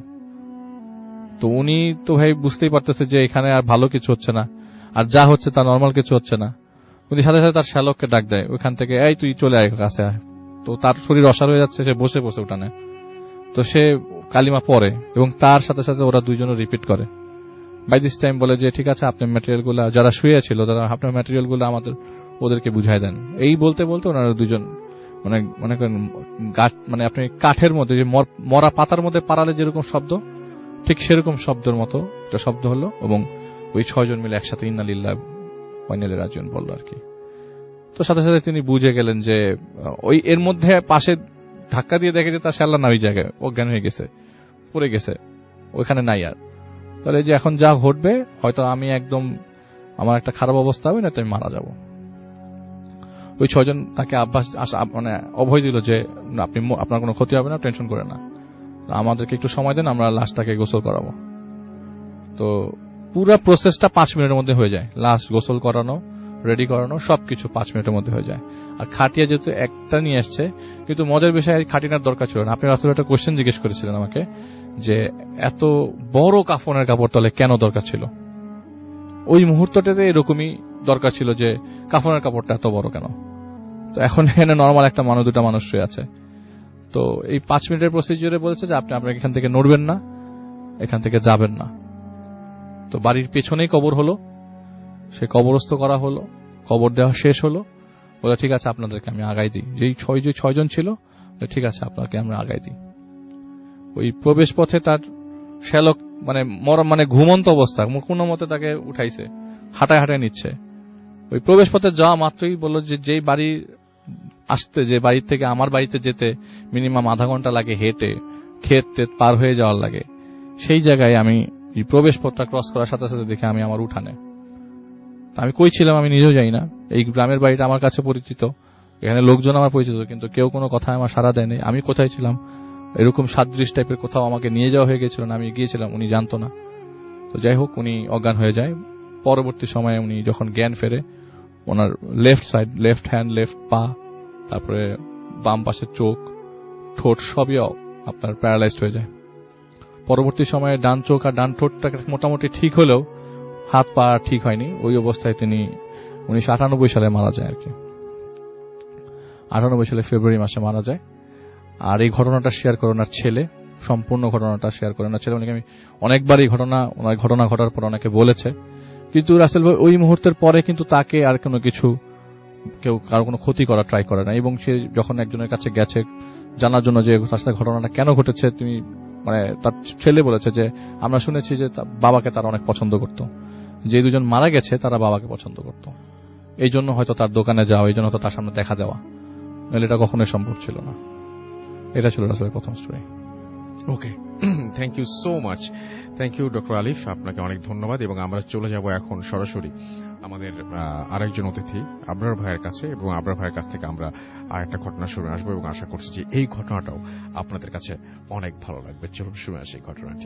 তো উনি তো ভাই বুঝতেই পারতেছে যে এখানে আর ভালো কিছু হচ্ছে না, আর যা হচ্ছে তা নর্মাল কিছু হচ্ছে না। উনি সাথে সাথে তার শ্যালককে ডাক দেয় ওইখান থেকে, এই তুই চলে আয় কাছে আয়। তো তার শরীর অসাড় হয়ে যাচ্ছে, সে বসে উঠানে। তো সে কালিমা পড়ে এবং তার সাথে সাথে ওরা 2 জনও রিপিট করে। বাই দিস টাইম বলে যে ঠিক আছে, আপনি ম্যাটেরিয়ালগুলো, যারা শুয়েছিল তারা আপনার ম্যাটেরিয়ালগুলো আমাদের ওদেরকে বুঝাই দেন। এই বলতে বলতে ওনারা দুজন মানে মনে করেন গাছ মানে আপনি কাঠের মধ্যে যে মরা পাতার মধ্যে পাড়ালে যেরকম শব্দ, ঠিক সেরকম শব্দের মতো একটা শব্দ হলো, এবং ওই 6 জন মিলে একসাথে ইন্না লিল্লাহি ওয়া ইন্না ইলাইহি রাজিউন বলল আর কি। তো সাথে সাথে তিনি বুঝে গেলেন যে ওই এর মধ্যে পাশে ধাক্কা দিয়ে দেখে যে তার শাল্লা না ওই জায়গায় অজ্ঞান হয়ে গেছে, পড়ে গেছে, ওইখানে নাই আর। তাহলে যে এখন যা ঘটবে, হয়তো আমি একদম আমার একটা খারাপ অবস্থা হবে, না তো আমি মারা যাব। ওই 6 জন তাকে মানে অভয় দিল যে আপনি আপনার কোনো ক্ষতি হবে না, টেনশন করে না, আমাদেরকে একটু সময় দেন, আমরা লাশটাকে গোসল করাবো। তো পুরো প্রসেসটা 5 মিনিটের মধ্যে হয়ে যায়। লাশ গোসল করানো, রেডি করানো, সবকিছু 5 মিনিটের মধ্যে হয়ে যায়। আর খাটিয়া যেহেতু একটা নিয়ে আসছে, কিন্তু মজার বিষয় খাটিনার দরকার ছিল না। আপনি আসলে একটা কোশ্চেন জিজ্ঞেস করেছিলেন আমাকে যে এত বড় কাফনের কাপড় তলে কেন দরকার ছিল। ওই মুহূর্তটাতে এরকমই দরকার ছিল যে কাফনের কাপড়টা এত বড় কেন। তো এখন এখানে নর্মাল একটা মানুষ, 2টা মানুষ শুয়ে আছে। তো এই 5 মিনিটের প্রসিজিওরে বলেছে যে আপনি আপনাকে এখান থেকে নড়বেন না, এখান থেকে যাবেন না। তো বাড়ির পেছনেই কবর হলো, সে কবরস্থ করা হলো, কবর দেওয়া শেষ হলো। বলে ঠিক আছে আপনাদেরকে আমি আগাই দিই। যেই 6 জন ছিল, ঠিক আছে আপনাকে আমরা আগাই দিই। ওই প্রবেশ পথে তার শ্যালক মানে ঘুমন্ত অবস্থা, কোনো মতে তাকে উঠাইছে, হাঁটায় হাঁটায় নিচ্ছে। ওই প্রবেশ পথে যাওয়া মাত্রই বলল যে যেই বাড়ি আসতে, যে বাড়ি থেকে আমার বাড়িতে যেতে মিনিমাম আধা ঘন্টা লাগে হেঁটে, ক্ষেত পার হয়ে যাওয়ার লাগে, সেই জায়গায় আমি এই প্রবেশ পথটা ক্রস করার সাথে সাথে দেখে আমি আমার উঠানে। আমি কই ছিলাম আমি নিজেও জানি না। এই গ্রামের বাড়িটা আমার কাছে পরিচিত, এখানে লোকজন আমার পরিচিত, কিন্তু কেউ কোনো কথা আমার সাড়া দেয়নি। আমি কোথায় ছিলাম, এরকম সাদৃশ টাইপের কোথাও আমাকে নিয়ে যাওয়া হয়ে গেছিল না, আমি গিয়েছিলাম, উনি জানতো না। তো যাই হোক, উনি অজ্ঞান হয়ে যায়। পরবর্তী সময়ে উনি যখন জ্ঞান ফেরে, ওনার left side, left hand, left পা, তারপরে বাম পাশের চোখ, ঠোঁট সবই আপনার প্যারালাইজড হয়ে যায়। পরবর্তী সময়ে ডান চোখ আর ডান ঠোঁটটা মোটামুটি ঠিক হলেও হাত পা ঠিক হয়নি। ওই অবস্থায় তিনি 1998 সালে মারা যায় আর কি। 98 সালে ফেব্রুয়ারি মাসে মারা যায়। আর এই ঘটনাটা শেয়ার করে ওনার ছেলে, সম্পূর্ণ ঘটনাটা শেয়ার করে ওনার ছেলে। আমি অনেকবার এই ঘটনা ঘটার পর অনেকে বলেছে, কিন্তু রাসেল ভাই ওই মুহূর্তের পরে কিন্তু তাকে আর কোনো কিছু, কেউ কারো কোনো ক্ষতি করার ট্রাই করে না। এবং সে যখন একজনের কাছে গেছে জানার জন্য যে তার সাথে ঘটনাটা কেন ঘটেছে, তিনি তার ছেলে বলেছে যে আমরা শুনেছি যে বাবাকে তারা অনেক পছন্দ করত, যে 2 জন মারা গেছে তারা বাবাকে পছন্দ করত, এই জন্য হয়তো তার দোকানে যাওয়া, এই জন্য হয়তো তার সামনে দেখা দেওয়া, নাহলে এটা কখনোই সম্ভব ছিল না। এটা ছিল রাসেলের প্রথম story. Okay, thank you so much. Thank you doctor Alif, আপনাকে অনেক ধন্যবাদ। এবং আমরা চলে যাব এখন সরাসরি আমাদের আরেকজন অতিথি আবরার ভাইয়ের কাছে, এবং আবরার ভাইয়ের কাছ থেকে আমরা আরেকটা ঘটনা শুনে আসবো, এবং আশা করছি যে এই ঘটনাটাও আপনাদের কাছে অনেক ভালো লাগবে। চলুন শুনে আসি ঘটনাটি।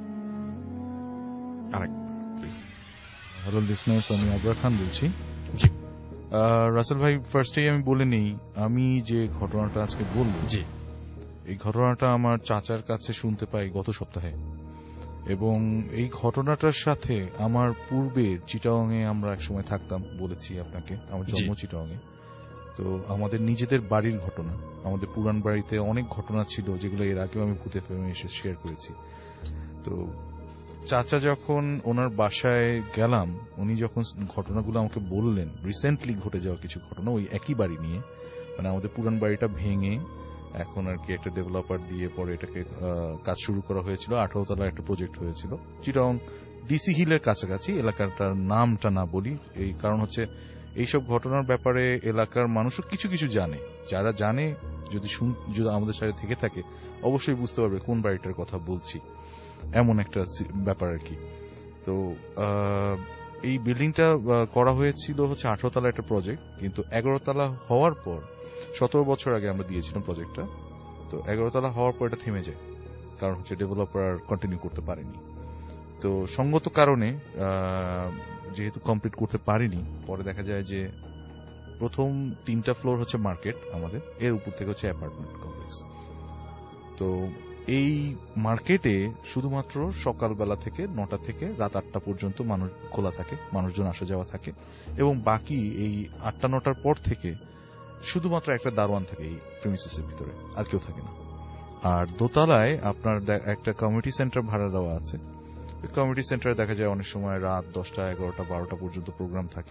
হ্যালো লিসনার্স, আমি আবরার খান বলছি। জি রাসেল ভাই, ফার্স্টেই আমি বলে নেই, আমি যে ঘটনাটা আজকে বলব, জি, এই ঘটনাটা আমার চাচার কাছে শুনতে পাই গত সপ্তাহে। এবং এই ঘটনাটার সাথে আমার পূর্বের চিটাগাংয়ে আমরা একসময় থাকতাম, বলেছি আপনাকে, আমার জন্ম চিটাগাংয়ে। তো আমাদের নিজেদের বাড়ির ঘটনা, আমাদের পুরান বাড়িতে অনেক ঘটনা ছিল যেগুলো এর আগেও আমি ভূতে ফিল্মে এসে শেয়ার করেছি। তো চাচা যখন ওনার বাসায় গেলাম, উনি যখন ঘটনাগুলো আমাকে বললেন, রিসেন্টলি ঘটে যাওয়া কিছু ঘটনা ওই একই বাড়ি নিয়ে, আমাদের পুরান বাড়িটা ভেঙে এখন আর কি একটা ডেভেলপার দিয়ে পরে এটাকে কাজ শুরু করা হয়েছিল। 18 তলা একটা প্রজেক্ট হয়েছিল চিটাগং ডিসি হিলের কাছাকাছি। এলাকাটার নামটা না বলি, এই কারণ হচ্ছে এইসব ঘটনার ব্যাপারে এলাকার মানুষও কিছু কিছু জানে। যারা জানে, যদি আমাদের সাথে থেকে থাকে অবশ্যই বুঝতে পারবে কোন বাড়িটার কথা বলছি, এমন একটা ব্যাপার আর কি। তো এই বিল্ডিংটা করা হয়েছিল হচ্ছে 18 তলা একটা প্রজেক্ট, কিন্তু 11 তলা হওয়ার পর, 17 বছর আগে আমরা দিয়েছিলাম প্রজেক্টটা। তো 11 তলা হওয়ার পর এটা থেমে যায়, কারণ হচ্ছে ডেভেলপার কন্টিনিউ করতে পারেনি। তো সঙ্গত কারণে যেহেতু কমপ্লিট করতে পারিনি, পরে দেখা যায় যে প্রথম 3টা ফ্লোর হচ্ছে মার্কেট আমাদের, এর উপর থেকে হচ্ছে অ্যাপার্টমেন্ট কমপ্লেক্স। তো এই মার্কেটে শুধুমাত্র সকালবেলা থেকে 9টা থেকে রাত 8টা পর্যন্ত মানুষ খোলা থাকে, মানুষজন আসা যাওয়া থাকে, এবং বাকি এই 8টা 9টার পর থেকে শুধুমাত্র একটা দারোয়ান থাকে এই প্রিমিসেসের ভিতরে, আর কেউ থাকে না। আর দোতলায় আপনার একটা কমিউনিটি সেন্টার ভাড়া দেওয়া আছে। কমিউনিটি সেন্টারে দেখা যায় অনেক সময় রাত 10টা 11টা 12টা পর্যন্ত প্রোগ্রাম থাকে,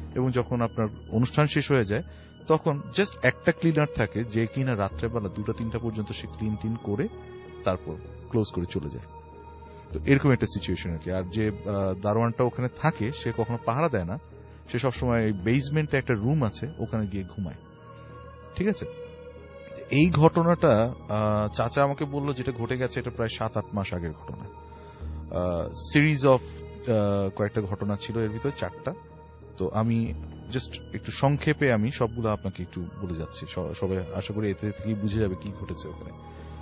এবং যখন আপনার অনুষ্ঠান শেষ হয়ে যায় তখন জাস্ট একটা ক্লিনার থাকে যে কিনা রাত্রেবেলা 2-3টা পর্যন্ত সে ক্লিন করে তারপর ক্লোজ করে চলে যায়। তো এরকম একটা সিচুয়েশন আর কি। আর যে দারোয়ানটা ওখানে থাকে সে কখনো পাহারা দেয় না, সে সবসময় বেসমেন্টে একটা রুম আছে ওখানে গিয়ে ঘুমায়। ঠিক আছে, এই ঘটনাটা চাচা আমাকে বললো যেটা ঘটে গেছে এটা প্রায় 7-8 মাস আগের ঘটনা। সিরিজ অফ কয়েকটা ঘটনা ছিল, এর ভিতরে 4টা। তো আমি জাস্ট একটু সংক্ষেপে আমি সবগুলো আপনাকে একটু বলে যাচ্ছি, সবাই আশা করি এতে থেকেই বুঝে যাবে কি ঘটেছে ওখানে।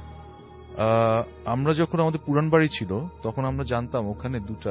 আমরা যখন আমাদের পুরান বাড়ি ছিল তখন আমরা জানতাম ওখানে 2টা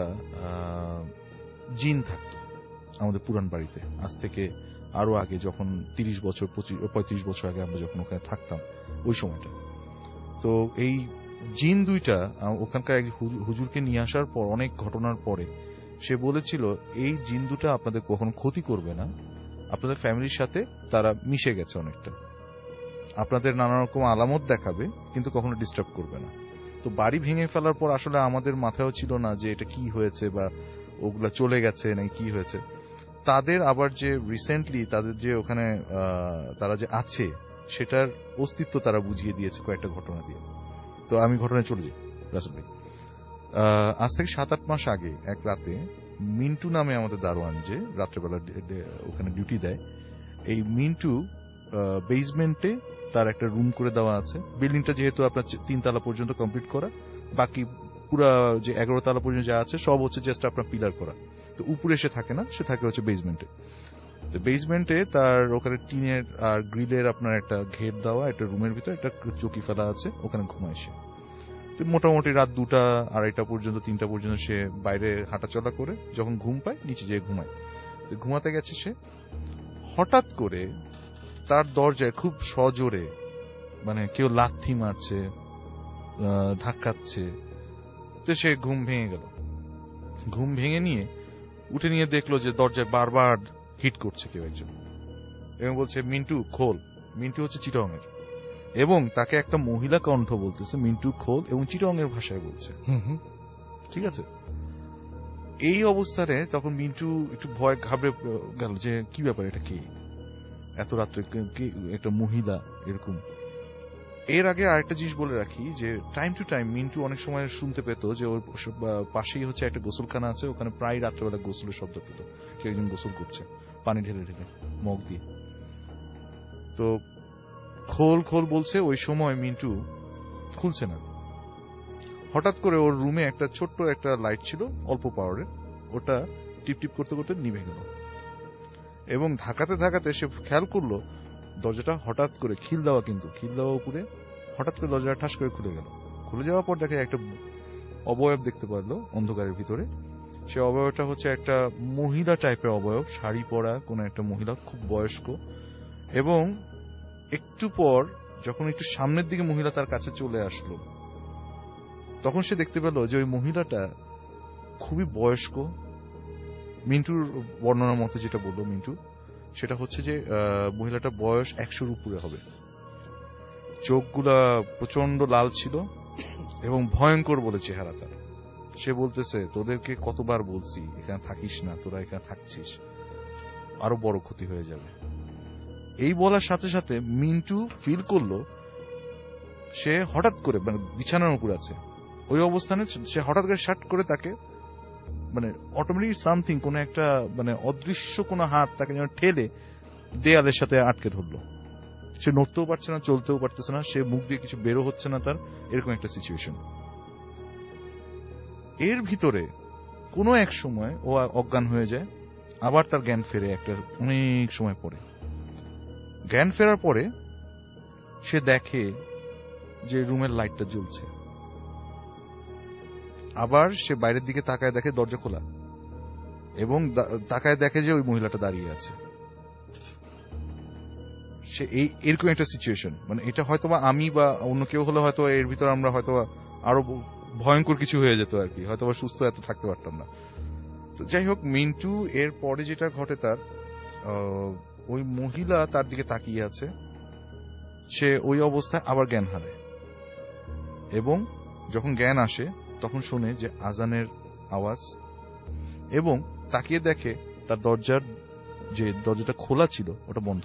জিন থাকতো আমাদের পুরান বাড়িতে, আজ থেকে আরো আগে যখন 30 বছর 35 বছর আগে আমরা যখন ওখানে থাকতাম ওই সময়টা। তো এই জিন 2টা ওখানকার এক হুজুরকে নিয়ে আসার পর অনেক ঘটনার পরে সে বলেছিল এই জিন 2টা আপনাদের কখনো ক্ষতি করবে না, আপনাদের ফ্যামিলির সাথে তারা মিশে গেছে অনেকটা, আপনাদের নানা রকম আলামত দেখাবে কিন্তু কখনো ডিস্টার্ব করবে না। তো বাড়ি ভেঙে ফেলার পর আসলে আমাদের মাথায়ও ছিল না যে এটা কি হয়েছে বা ওগুলা চলে গেছে নাকি কি হয়েছে। তাদের আবার যে রিসেন্টলি তাদের যে ওখানে তারা যে আছে সেটার অস্তিত্ব তারা বুঝিয়ে দিয়েছে কয়েকটা ঘটনা দিয়ে। তো আমি ঘটনায় চলে যাই রাসেল ভাই। আজ থেকে 7-8 মাস আগে এক রাতে মিন্টু নামে আমাদের দারোয়ান যে রাত্রেবেলা ওখানে ডিউটি দেয়, এই মিন্টু বেসমেন্টে তার একটা রুম করে দেওয়া আছে। বিল্ডিংটা যেহেতু আপনার 3 তলা পর্যন্ত কমপ্লিট করা, বাকি পুরা যে 11 তলা পর্যন্ত যা আছে সব হচ্ছে জাস্ট আপনার পিলার করা। তো উপরে সে থাকে না, সে থাকে হচ্ছে বেসমেন্টে। তো বেসমেন্টে তার ওখানে টিনের আর গ্রিলের আপনার একটা ঘের দেওয়া একটা রুমের ভিতরে একটা চৌকি ফেলা আছে, ওখানে ঘুমায় সে। তো মোটামুটি রাত 2টা 2:30 পর্যন্ত 3টা পর্যন্ত সে বাইরে হাঁটাচলা করে যখন ঘুম পায় নিচে যেয়ে ঘুমায়। তো ঘুমাতে গেছে সে, হঠাৎ করে তার দরজায় খুব সজোরে মানে কেউ লাথি মারছে, ধাক্কাচ্ছে। তো সে ঘুম ভেঙে গেল। ঘুম ভেঙে নিয়ে উঠে নিয়ে দেখলো যে দরজায় বারবার হিট করছে কেউ একজন এবং বলছে মিন্টু খোল। মিন্টু হচ্ছে চিটাগংয়ের এবং তাকে একটা মহিলা কণ্ঠ বলতেছে মিন্টু খোল এবং চিটাগংয়ের ভাষায় বলছে। ঠিক আছে, এই অবস্থায় তখন মিন্টু একটু ভয় ঘাবড়ে গেল যে কি ব্যাপার, এটা কে, এত রাত্রে একটা মহিলা এরকম। এর আগে আরেকটা জিনিস বলে রাখি যে টাইম টু টাইম মিন্টু অনেক সময় শুনতে পেত যে ওর পাশেই হচ্ছে একটা গোসলখানা আছে, ওখানে প্রায় রাত্রেবেলা গোসলের শব্দ পেত, কেউ একজন গোসল করছে পানি ঢেলে ঢেলে মগ দিয়ে। তো খোল খোল বলছে, ওই সময় মিন্টু খুলছে না। হঠাৎ করে ওর রুমে একটা ছোট্ট একটা লাইট ছিল অল্প পাওয়ারের, ওটা টিপ টিপ করতে করতে নিভে গেল এবং ধাকাতে ধাকাতে সে খেয়াল করলো দরজাটা হঠাৎ করে খিল দেওয়া, কিন্তু খিল দেওয়া উপরে হঠাৎ করে দরজাটা ঠাস করে খুলে গেল। খুলে যাওয়ার পর দেখে একটা অবয়ব দেখতে পারলো অন্ধকারের ভিতরে। সে অবয়বটা হচ্ছে একটা মহিলা টাইপের অবয়ব, শাড়ি পরা কোন একটা মহিলা, খুব বয়স্ক। এবং একটু পর যখন একটু সামনের দিকে মহিলা তার কাছে চলে আসলো তখন সে দেখতে পেল যে ওই মহিলাটা খুবই বয়স্ক। মিন্টুর বর্ণনার মতো যেটা বললো মিন্টু, সেটা হচ্ছে যে মহিলাটা বয়স 100-র উপরে হবে, চোখগুলা প্রচন্ড লাল ছিল এবং ভয়ঙ্কর বলে চেহারা তার। সে বলতেছে তোদেরকে কতবার বলছি এখানে থাকিস না, তোরা এখানে থাকছিস আরো বড় ক্ষতি হয়ে যাবে। এই বলার সাথে সাথে মিন্টু ফিল করলো সে হঠাৎ করে মানে বিছানার উপর আছে ওই অবস্থানে, সে হঠাৎ করে শার্ট করে তাকে মানে অটোমেটিক সামথিং কোন একটা মানে অদৃশ্য কোন হাত তাকে যেন ঠেলে দেয়ালের সাথে আটকে ধরলো। সে নড়তেও পারছে না, চলতেও পারতেছে না, সে মুখ দিয়ে কিছু বেরো হচ্ছে না তার, এরকম একটা সিচুয়েশন। এর ভিতরে কোনো এক সময় ও অজ্ঞান হয়ে যায়, আবার তার জ্ঞান ফেরে একটা অনেক সময় পরে। জ্ঞান ফেরার পরে সে দেখে যে রুমের লাইটটা জ্বলছে, আবার সে বাইরের দিকে তাকায় দেখে দরজা খোলা এবং তাকায় দেখে যে ওই মহিলাটা দাঁড়িয়ে আছে। সে এরকম একটা সিচুয়েশন, মানে এটা হয়তোবা আমি বা অন্য কেউ হলে হয়তো এর ভিতর আমরা হয়তো আরো ভয়ঙ্কর কিছু হয়ে যেত আর কি, হয়তোবা সুস্থ এত থাকতে পারতাম না। তো যাই হোক, মিন্টু এর পরে যেটা ঘটে তার ওই মহিলা তার দিকে তাকিয়ে আছে, সে ওই অবস্থায় আবার জ্ঞান হারায় এবং যখন জ্ঞান আসে তখন শোনে যে আজানের আওয়াজ এবং তাকিয়ে দেখে তার দরজার যে দরজাটা খোলা ছিল ওটা বন্ধ।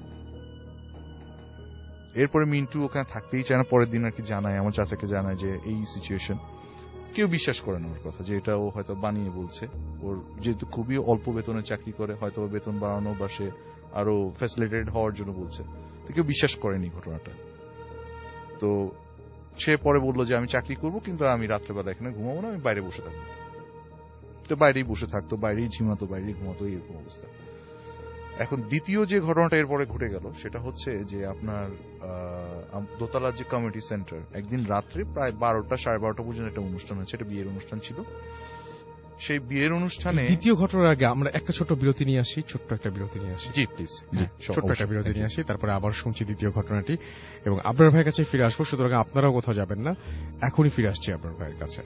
এরপরে মিন্টু ওখানে থাকতেই চায় না, পরের দিন আর কি জানায়, আমার চাচাকে জানায় যে এই সিচুয়েশন। কেউ বিশ্বাস করে না ওর কথা, যে এটা ও হয়তো বানিয়ে বলছে। ওর যেহেতু খুবই অল্প বেতনে চাকরি করে, হয়তো বেতন বাড়ানো বা সে আরো ফ্যাসিলিটেটেড হওয়ার জন্য বলছে, তো কেউ বিশ্বাস করেনি ঘটনাটা। তো সে পরে বললো যে আমি চাকরি করব, কিন্তু আমি রাত্রেবেলা এখানে ঘুমাবো না, আমি বাইরে বসে থাকবো। তো বাইরেই বসে থাকতো, বাইরেই ঝিমাতো, বাইরেই ঘুমাতো, এরকম অবস্থা। এখন দ্বিতীয় যে ঘটনাটা এরপরে ঘটে গেল সেটা হচ্ছে যে আপনার দোতলার যে কমিউনিটি সেন্টার, একদিন রাত্রে প্রায় 12টা 12:30 পর্যন্ত একটা অনুষ্ঠান হচ্ছে, একটা বিয়ের অনুষ্ঠান ছিল। সেই বিয়ের অনুষ্ঠানে দ্বিতীয় ঘটনার আগে আমরা একটা ছোট্ট বিরতি নিয়ে আসি, ছোট্ট একটা বিরতি নিয়ে আসি। জি প্লিজ, ছোট্ট একটা বিরতি নিয়ে আসি, তারপরে আবার শুনছি দ্বিতীয় ঘটনাটি এবং আপনার ভাইয়ের কাছে ফিরে আসবো। সুতরাং আপনারাও কোথাও যাবেন না, এখনই ফিরে আসছি আপনার ভাইয়ের কাছে।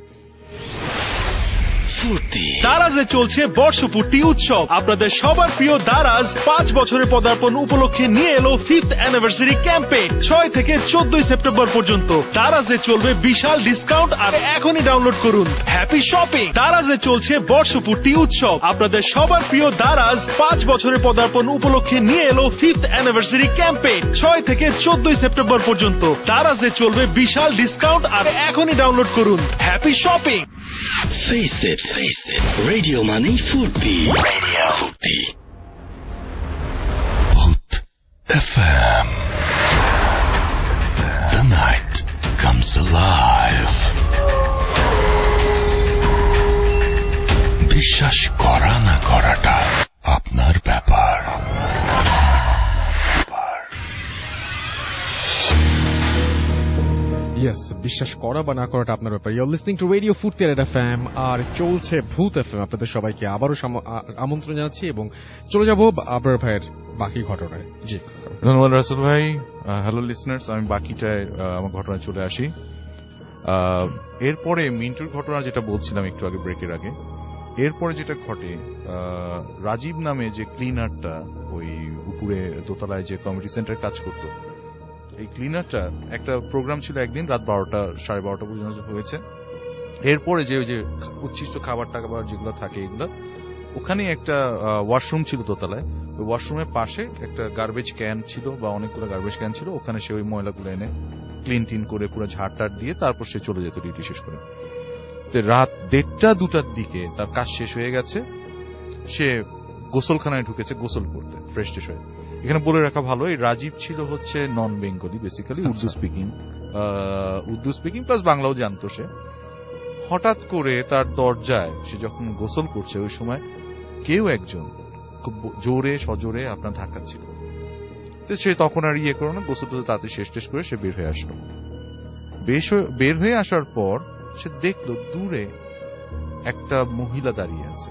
দারাজে চলছে বর্ষপূর্তি উৎসব। আপনাদের সবার প্রিয় দারাজ 5 বছরের পদার্পণ উপলক্ষে নিয়ে এলো 5th অ্যানিভার্সারি ক্যাম্পেইন। 6 থেকে 14 সেপ্টেম্বর পর্যন্ত দারাজে চলবে বিশাল ডিসকাউন্ট। আর এখনই ডাউনলোড করুন হ্যাপি শপিং। দারাজে চলছে বর্ষপূর্তি উৎসব। আপনাদের সবার প্রিয় দারাজ 5 বছরের পদার্পণ উপলক্ষে নিয়ে এলো 5th অ্যানিভার্সারি ক্যাম্পেইন। 6 থেকে 14 সেপ্টেম্বর পর্যন্ত দারাজে চলবে বিশাল ডিসকাউন্ট। আর এখনই ডাউনলোড করুন happy shopping. Face it. Radio Money Furti. Hoot FM. The night comes alive. বিশ্বাস করা না করাটা আপনার ব্যাপার। ইয়েস, বিশ্বাস করা বা না করাটা আপনার ব্যাপার। You're listening to radio Foorti FM, আর চলছে ভূত এফএম। আপনাদের সবাইকে আবারও আমন্ত্রণ জানাচ্ছি এবং চলে যাব আপনার ভাইয়ের বাকি ঘটনায়। জি ধন্যবাদ রাসেল ভাই। হ্যালো লিসনার্স, আমি বাকিটায় আমার ঘটনায় চলে আসি। এরপরে মিন্টুর ঘটনা যেটা বলছিলাম একটু আগে, ব্রেকের আগে, এরপরে যেটা ঘটে, রাজীব নামে যে ক্লিনারটা ওই উপরে দোতলায় যে কমিউনিটি সেন্টারে কাজ করতো, এই ক্লিনারটা একটা প্রোগ্রাম ছিল একদিন রাত 12টা 12:30 পর্যন্ত হয়েছে। এরপরে যে ওই যে উচ্ছিষ্ট খাবার টাবার যেগুলো থাকে এগুলো, ওখানে একটা ওয়াশরুম ছিল দোতলায়। ওই ওয়াশরুমের পাশে একটা গার্বেজ ক্যান ছিল বা অনেকগুলো গার্বেজ ক্যান ছিল, ওখানে সে ওই ময়লাগুলো এনে ক্লিন টিন করে পুরো ঝাড়টার দিয়ে তারপর সে চলে যেত ডিউটি শেষ করে। তো রাত 1:30-2টার দিকে তার কাজ শেষ হয়ে গেছে, সে গোসলখানায় ঢুকেছে গোসল করতে ফ্রেশ ট্রেশ হয়ে। এখানে বলে রাখা ভালো, এই রাজীব ছিল হচ্ছে non Bengali, basically Urdu speaking plus বাংলাও জানতো সে। হঠাৎ করে তার দরজায় সে যখন গোসল করছে ওই সময় কেউ একজন খুব জোরে সজোরে আপনার ধাক্কাচ্ছিল। তো সে তখন আর ইয়ে করো না, গোসল তো তাতে শেষ টেস করে সে বের হয়ে আসলো। বের হয়ে আসার পর সে দেখলো দূরে একটা মহিলা দাঁড়িয়ে আছে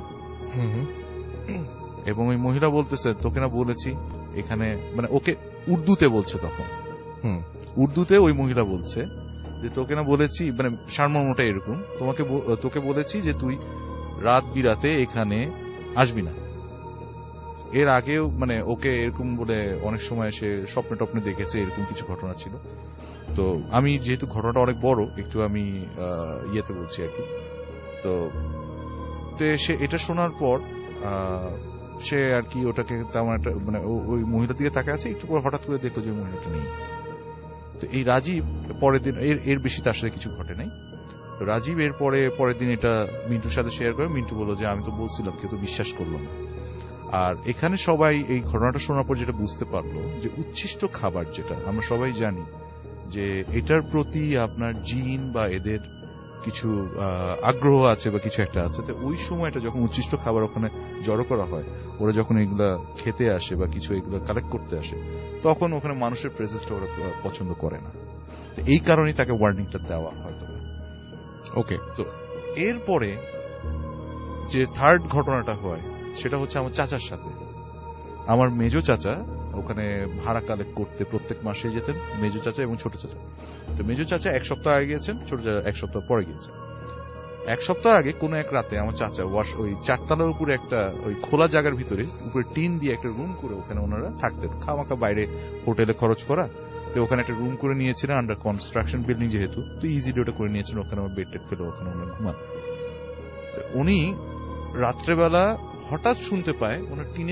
এবং ওই মহিলা বলতেছে, তোকে না বলেছি এখানে, মানে ওকে উর্দুতে বলছে তখন, উর্দুতে ওই মহিলা বলছে যে তোকে না বলেছি, মানে সারমর্মটা এরকম, তোকে বলেছি যে তুই রাত বিরাতে এখানে আসবি না। এর আগেও মানে ওকে এরকম বলে অনেক সময় সে স্বপ্নে টপ্নে দেখেছে, এরকম কিছু ঘটনা ছিল। তো আমি যেহেতু ঘটনাটা অনেক বড়, একটু আমি ইয়েতে বলছি আর কি। তো সে এটা শোনার পর সে আর কি ওটাকে তেমন একটা, মানে ওই মহিলার দিকে তাকে আছে, একটু পর হঠাৎ করে দেখলো যে মহিলাটা নেই। তো এই রাজীব পরের দিন, এর বেশি তার সাথে কিছু ঘটে নাই। তো রাজীব পরের দিন এটা মিন্টুর সাথে শেয়ার করে। মিন্টু বলল যে আমি তো বলছিলাম, কেউ তো বিশ্বাস করলো না। আর এখানে সবাই এই ঘটনাটা শোনার পর যেটা বুঝতে পারলো যে উচ্ছিষ্ট খাবার, যেটা আমরা সবাই জানি যে এটার প্রতি আপনার জিন বা এদের কিছু আগ্রহ আছে বা কিছু একটা আছে। তো ওই সময়টা যখন উচ্ছিষ্ট খাবার ওখানে জড়ো করা হয়, ওরা যখন এগুলা খেতে আসে বা কিছু এগুলো কালেক্ট করতে আসে, তখন ওখানে মানুষের প্রেজেন্সটা ওরা পছন্দ করে না। এই কারণেই তাকে ওয়ার্নিংটা দেওয়া হয়তো। ওকে, তো এরপরে যে থার্ড ঘটনাটা হয় সেটা হচ্ছে আমার চাচার সাথে। আমার মেজো চাচা ওখানে ভাড়া কালেক্ট করতে প্রত্যেক মাসে যেতেন, মেজো চাচা এবং ছোট চাচা। তো মেজো চাচা 1 সপ্তাহ আগে গিয়েছেন, ছোট চাচা 1 সপ্তাহ পরে গিয়েছেন। 1 সপ্তাহ আগে কোন এক রাতে আমার চাচা ওই 4 তলার উপরে একটা ওই খোলা জায়গার ভিতরে উপরে টিন দিয়ে একটা রুম করে ওখানে ওনারা থাকতেন, খামাখা বাইরে হোটেলে খরচ করা। তো ওখানে একটা রুম করে নিয়েছিলেন, আন্ডার কনস্ট্রাকশন বিল্ডিং যেহেতু, তো ইজিলি ওটা করে নিয়েছিলেন। ওখানে আমার বেড টেড ফেলে ওখানে ওনার ঘুমান। উনি রাত্রেবেলা হঠাৎ শুনতে পায় ওনার টিনের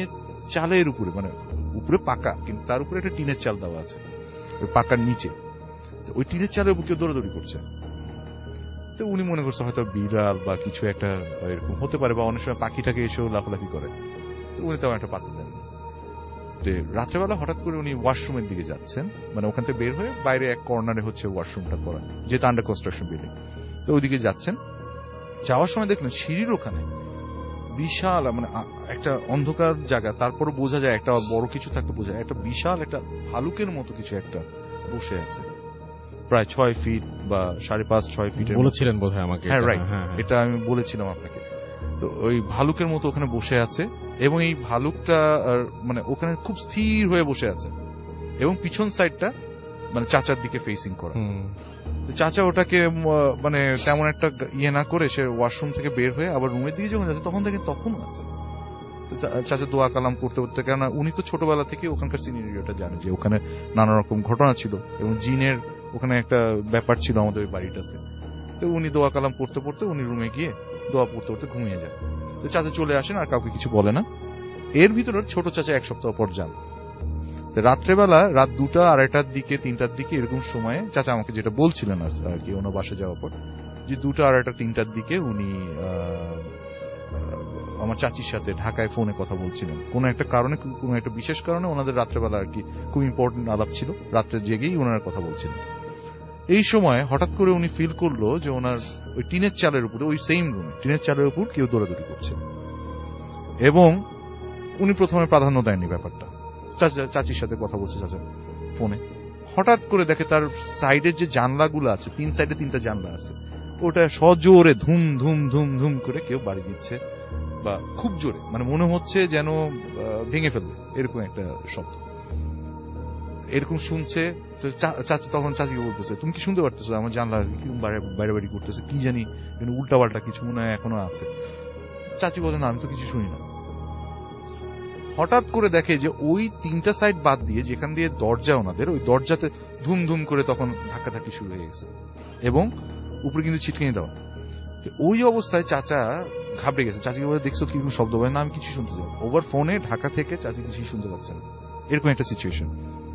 চালের উপরে, মানে উপরে পাকা, কিন্তু তার উপরে একটা টিনের চাল দেওয়া আছে, ওই পাকার নিচে। ওই টিনের চালের উপর কেউ দৌড়াদৌড়ি করছে। তো উনি মনে করছে হয়তো বিড়াল বা কিছু একটা এরকম হতে পারে, বা অনেক সময় পাখিটাকে এসেও লাফালাফি করে। তো উনি তেমন একটা পাত্তা দেন। রাত্রেবেলা হঠাৎ করে উনি ওয়াশরুমের দিকে যাচ্ছেন, মানে ওখান থেকে বের হয়ে বাইরে এক কর্নারে হচ্ছে ওয়াশরুমটা করা, যেটা আন্ডার কনস্ট্রাকশন বিল্ডিং। তো ওইদিকে যাচ্ছেন, যাওয়ার সময় দেখলেন সিঁড়ির ওখানে বিশাল, মানে একটা অন্ধকার জায়গা, তারপর বোঝা যায় একটা বড় কিছু থাকতে বোঝা যায়, একটা বিশাল একটা ভালুকের মতো কিছু একটা বসে আছে, প্রায় 6 ফিট বা 5.5-6 ফিটের। বলেছিলেন বোধহয় আমাকে। হ্যাঁ, রাইট, এটা আমি বলেছিলাম আপনাকে। তো ওই ভালুকের মতো ওখানে বসে আছে, এবং এই ভালুকটা মানে ওখানে খুব স্থির হয়ে বসে আছে, এবং পিছন সাইডটা মানে চাচার দিকে ফেসিং করা। চাচা ওটাকে মানে তেমন একটা ইয়ে না করে সে ওয়াশরুম থেকে বের হয়ে আবার রুমের দিকে যখন যাচ্ছে, তখন দেখেন তখনও আছে। চাচা দোয়া কালাম করতে করতে, কেননা উনি তো ছোটবেলা থেকে ওখানকার সিনারিওটা জানে যে ওখানে নানা রকম ঘটনা ছিল, এবং জিনের ওখানে একটা ব্যাপার ছিল আমাদের ওই বাড়িটাতে। তো উনি দোয়া কালাম পড়তে পড়তে উনি রুমে গিয়ে দোয়া পড়তে পড়তে ঘুমিয়ে যায়। তো চাচা চলে আসেন, আর কাউকে কিছু বলে না। এর ভিতরে ছোট চাচা 1 সপ্তাহ পর যান। রাত্রেবেলা রাত 2টা, 2:30টার দিকে, 3টার দিকে এরকম সময়ে চাচা আমাকে যেটা বলছিলেন আর কি, ওনার বাসা যাওয়ার পর, যে 2টা, 2:30, 3টার দিকে উনি আমার চাচির সাথে ঢাকায় ফোনে কথা বলছিলেন। কোনো একটা কারণে, কোনো একটা বিশেষ কারণে ওনাদের রাত্রেবেলা আর কি খুব ইম্পর্টেন্ট আলাপ ছিল, রাত্রে জেগেই ওনারা কথা বলছিলেন। এই সময় হঠাৎ করে উনি ফিল করলো যে ওনার ওই টিনের চালের উপরে, ওই সেম রুমে টিনের চালের উপর কেউ দৌড়াদৌড়ি করছে, এবং উনি প্রথমে প্রাধান্য দেননি ব্যাপারটা। চাচির সাথে কথা বলছে চাচা ফোনে, হঠাৎ করে দেখে তার সাইডের যে জানলাগুলো আছে, 3 সাইডে 3টা জানলা আছে, ওটা সজোরে ধুম ধুম ধুম ধুম করে কেউ বাড়ি দিচ্ছে, বা খুব জোরে, মানে মনে হচ্ছে যেন ভেঙে ফেলবে, এরকম একটা শব্দ এরকম শুনছে। তো চাচা তখন চাচিকে বলতেছে, তুমি কি শুনতে পারতেছো আমার জানলা বাইরে বাড়ি করতেছে, কি জানি উল্টা পাল্টা কিছু মনে হয় এখনো আছে। চাচি বলে, না আমি তো কিছু শুনি না। হঠাৎ করে দেখে যে ওই 3টা সাইড বাদ দিয়ে যেখান দিয়ে দরজা ওনাদের, ওই দরজাতে ধুম ধুম করে তখন ধাক্কাধাক্কি শুরু হয়ে গেছে, এবং উপরে কিন্তু ছিটকিনি দেওয়া। ওই অবস্থায় চাচা ঘাবড়ে গেছে। চাচিকে বলে, দেখছো কি শব্দ হয়? না আমি কিছু শুনতে চাই। ওভার ফোনে ঢাকা থেকে চাচি কিছুই শুনতে পাচ্ছেন, এরকম একটা সিচুয়েশন।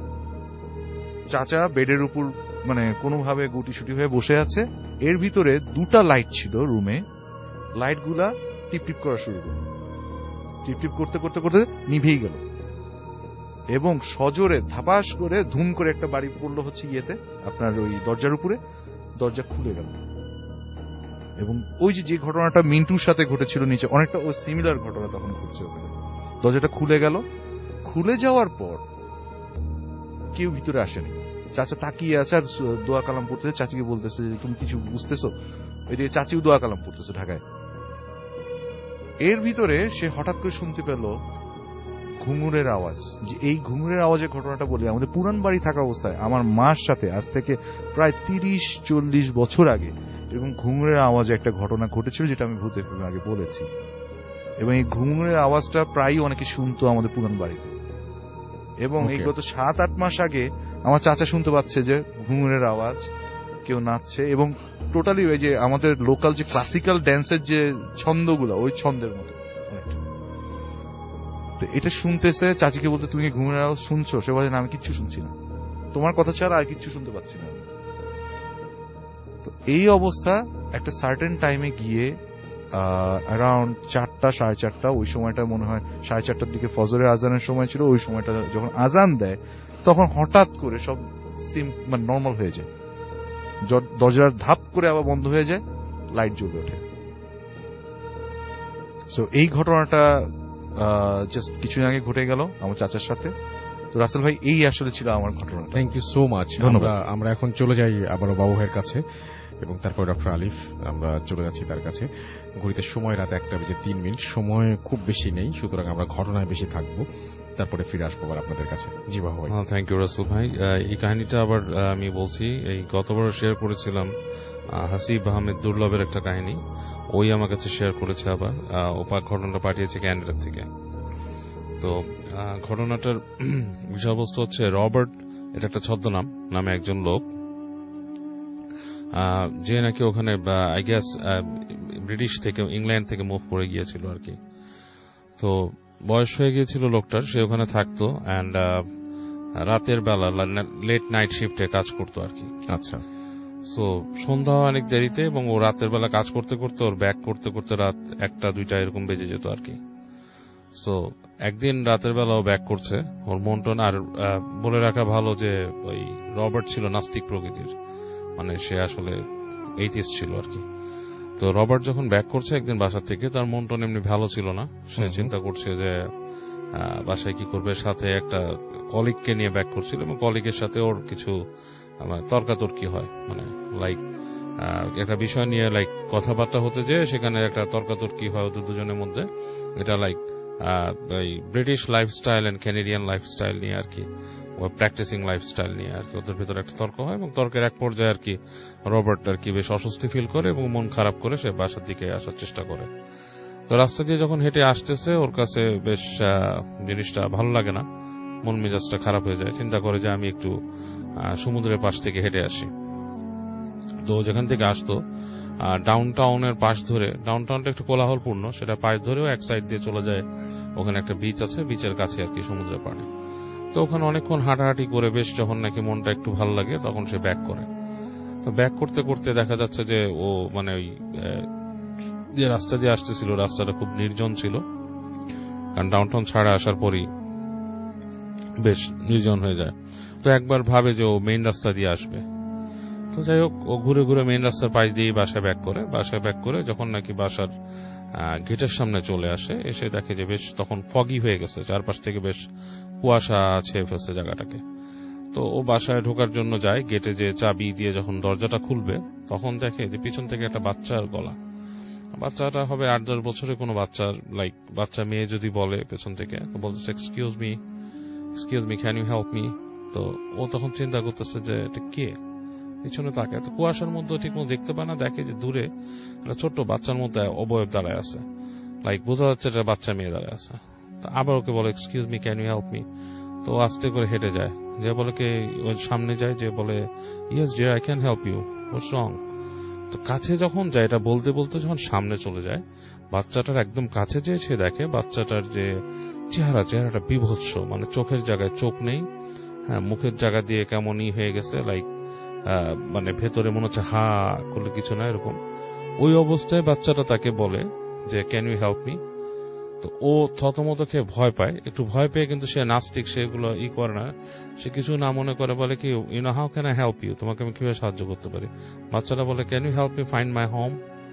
চাচা বেডের উপর মানে কোনোভাবে গুটিসুটি হয়ে বসে আছে। এর ভিতরে 2টা লাইট ছিল রুমে, লাইট গুলা টিপ টিপ করা শুরু করল, টিপ টিপ করতে করতে করতে নিভেই গেল, এবং সজোরে ধাপাস করে ধুম করে একটা বাড়ি পড়লো হচ্ছে ইয়েতে, আপনার ওই দরজার উপরে। দরজা খুলে গেল, এবং ওই যে ঘটনাটা মিন্টুর সাথে ঘটেছিল নিচে, অনেকটা ওই সিমিলার ঘটনা তখন ঘটছে ওখানে। দরজাটা খুলে গেল। খুলে যাওয়ার পর কেউ ভিতরে আসেনি। চাচা তাকিয়ে আছে আর দোয়া কালাম পড়তেছে। চাচিকে বলতেছে, তুমি কিছু বুঝতেছো? এদিকে চাচিও দোয়া কালাম পড়তেছে ঢাকায়। এর ভিতরে সে হঠাৎ করে শুনতে পেল ঘুঙুরের আওয়াজ। যে এই ঘুঙুরের আওয়াজের ঘটনাটা বলি, আমাদের পুরান বাড়ি থাকা অবস্থায় আমার মার সাথে আজ থেকে প্রায় 30-40 বছর আগে এরকম ঘুঙুরের আওয়াজে একটা ঘটনা ঘটেছিল, যেটা আমি ভূত এফএম আগে বলেছি। এবং এই ঘুঙুরের আওয়াজটা প্রায়ই অনেকে শুনতো আমাদের পুরান বাড়িতে, এবং এই গত 7-8 মাস আগে আমার চাচা শুনতে পাচ্ছে যে ঘুঙুরের আওয়াজ, কেউ নাচছে, এবং টোটালি ওই যে আমাদের লোকাল যে ক্লাসিক্যাল ড্যান্সের যে ছন্দগুলো, ওই ছন্দের মতো অনেকটা। তো এটা শুনতেছে, চাচিকে বলতে, তুমি কি ঘুঙুরের আওয়াজ শুনছো? সে বলে, না আমি কিচ্ছু শুনছি না, তোমার কথা ছাড়া আর কিচ্ছু শুনতে পাচ্ছি না। তো এই অবস্থা একটা সার্টেন টাইমে গিয়ে অ্যারাউন্ড 4টা 4:30, ওই সময়টা মনে হয় 4:30টার দিকে ফজরের আজানের সময় ছিল। ওই সময়টা যখন আজান দেয় তখন হঠাৎ করে সব মানে নর্মাল হয়ে যায়, দরজার ধাপ করে আবার বন্ধ হয়ে যায়, লাইট জ্বলে ওঠে। সো এই ঘটনাটা জাস্ট কিছুদিন আগে ঘটে গেল আমার চাচার সাথে। তো রাসেল ভাই, এই আসলে ছিল আমার ঘটনা। Thank you so much. আমরা এখন চলে যাই আবারও বাবু ভাইয়ের কাছে, এবং তারপর ডক্টর আলিফ, আমরা চলে যাচ্ছি তার কাছে। ঘড়িতে সময় রাত 1:03, সময় খুব বেশি নেই, সুতরাং আমরা ঘটনায় বেশি থাকবো, তারপরে ফিরে আসবো আবার আপনাদের কাছে। জি বাবু ভাই। থ্যাংক ইউ রাসেল ভাই। এই কাহিনীটা আবার আমি বলছি, এই গতবার শেয়ার করেছিলাম হাসিব আহমেদ দুর্লভের একটা কাহিনী, ওই আমার কাছে শেয়ার করেছে আবার। ঘটনাটা পাঠিয়েছে ক্যানাডা থেকে। তো ঘটনাটার বিষয়বস্তু হচ্ছে রবার্ট, এটা একটা ছদ্মনাম, নামে একজন লোক, যে নাকি ওখানে আই গেস ব্রিটিশ থেকে, ইংল্যান্ড থেকে মুভ করে গিয়েছিল আর কি। তো বয়স হয়ে গিয়েছিল লোকটার, সে ওখানে থাকতো অ্যান্ড রাতের বেলা লেট নাইট শিফটে কাজ করতো আর কি। আচ্ছা। সো সন্ধ্যা অনেক দেরিতে, এবং ও রাতের বেলা কাজ করতে করতে ওর ব্যাক করতে করতে রাত 1টা-2টা এরকম বেজে যেত আর কি। সো একদিন রাতের বেলা ও ব্যাক করছে, ওর মন টন, আর বলে রাখা ভালো যে ওই রবার্ট ছিল নাস্তিক প্রকৃতির, মানে সে আসলে এইথিস্ট ছিল আর কি। তো রবার্ট যখন ব্যাক করছে একদিন বাসা থেকে, তার মন টন এমনি ভালো ছিল না। সে চিন্তা করছে যে বাসায় কি করবে, সাথে একটা কলিগকে নিয়ে ব্যাক করছিল, এবং কলিগের সাথে ওর কিছু তর্কাতর্কি হয়, মানে লাইক একটা বিষয় নিয়ে লাইক কথাবার্তা হতে যেয়ে সেখানে একটা তর্কাতর্কি হয় ওদের দুজনের মধ্যে। এটা লাইক এই British lifestyle and Canadian lifestyle নিয়ে আর কি, প্র্যাকটিসিং লাইফস্টাইল নিয়ে আর কি ওদের ভেতরে একটা তর্ক হয়, এবং তর্কের এক পর্যায়ে আর কি রবার্ট আর কি বেশ অস্বস্তি ফিল করে এবং মন খারাপ করে সে বাসার দিকে আসার চেষ্টা করে। তো রাস্তা দিয়ে যখন হেঁটে আসতেছে, ওর কাছে বেশ জিনিসটা ভালো লাগে না, মন মেজাজটা খারাপ হয়ে যায়। চিন্তা করে যে আমি একটু সমুদ্রের পাশ থেকে হেঁটে আসি। তো যেখান থেকে আসতো ডাউন টাউনের পাশ ধরে, ডাউন টাউনটা একটু কোলাহলপূর্ণ, সেটা পাশ ধরেও এক সাইড দিয়ে চলে যায়, ওখানে একটা বিচ আছে, বিচের কাছে আর কি সমুদ্রের পাড়ে। তো ওখানে অনেকক্ষণ হাঁটাহাঁটি করে বেশ যখন নাকি মনটা একটু ভালো লাগে তখন সে ব্যাক করে। তো ব্যাক করতে করতে দেখা যাচ্ছে যে ও মানে ওই যে রাস্তা দিয়ে আসতেছিল রাস্তাটা খুব নির্জন ছিল, কারণ ডাউনটাউন ছাড়া আসার পরই বেশ নির্জন হয়ে যায়। তো একবার ভাবে যে ও মেইন রাস্তা দিয়ে আসবে। তো যাই হোক, ও ঘুরে ঘুরে মেইন রাস্তার পাশ দিয়ে বাসায় ব্যাক করে। বাসায় ব্যাক করে যখন নাকি বাসার গেটের সামনে চলে আসে, এসে দেখে যে বেশ তখন ফগি হয়ে গেছে, চারপাশ থেকে বেশ কুয়াশা ছেয়ে ফেলছে জায়গাটাকে। তো ও বাসায় ঢোকার জন্য যায়, গেটে যে চাবি দিয়ে যখন দরজাটা খুলবে তখন দেখে যে পিছন থেকে একটা বাচ্চার গলা। বাচ্চাটা হবে 8-10 বছরের কোনো বাচ্চার, লাইক বাচ্চা মেয়ে যদি বলে পেছন থেকে, তো বলতেছে excuse me can you help me. তো ও তখন চিন্তা করতেছে যে এটা কে, পিছনে তাকে, তো কুয়াশার মধ্যে ঠিক মতো দেখতে পায় না, দেখে যে দূরে একটা ছোট্ট বাচ্চার মধ্যে অবয়ব দাঁড়ায় আছে, লাইক বোঝা যাচ্ছে এটা বাচ্চা মেয়ে দাঁড়ায় আছে। তো আবার ওকে বলে excuse me can you help me. তো আস্তে করে হেঁটে যায়, যে বলে কে ওর সামনে যায়, যে বলে yes dear I can help you, what's wrong. তো কাছে যখন যায়, এটা বলতে বলতে যখন সামনে চলে যায়, বাচ্চাটার একদম কাছে যেয়ে সে দেখে বাচ্চাটার যে চেহারাটা বিভৎস, মানে চোখের জায়গায় চোখ নেই, হ্যাঁ মুখের জায়গা দিয়ে কেমনই হয়ে গেছে, লাইক মানে ভেতরে মনে হচ্ছে হা করলে কিছু না এরকম। ওই অবস্থায় বাচ্চাটা তাকে বলে যে ক্যান ইউ হেল্প মি। তো ও থতমত খেয়ে ভয় পায়, একটু ভয় পেয়ে, কিন্তু সে নাস্তিক, সেগুলো করে না, সে কিছু না মনে করে বলে কি you know how can I help you, তোমাকে আমি কিভাবে সাহায্য করতে পারি। বাচ্চাটা বলে can you help me find my home.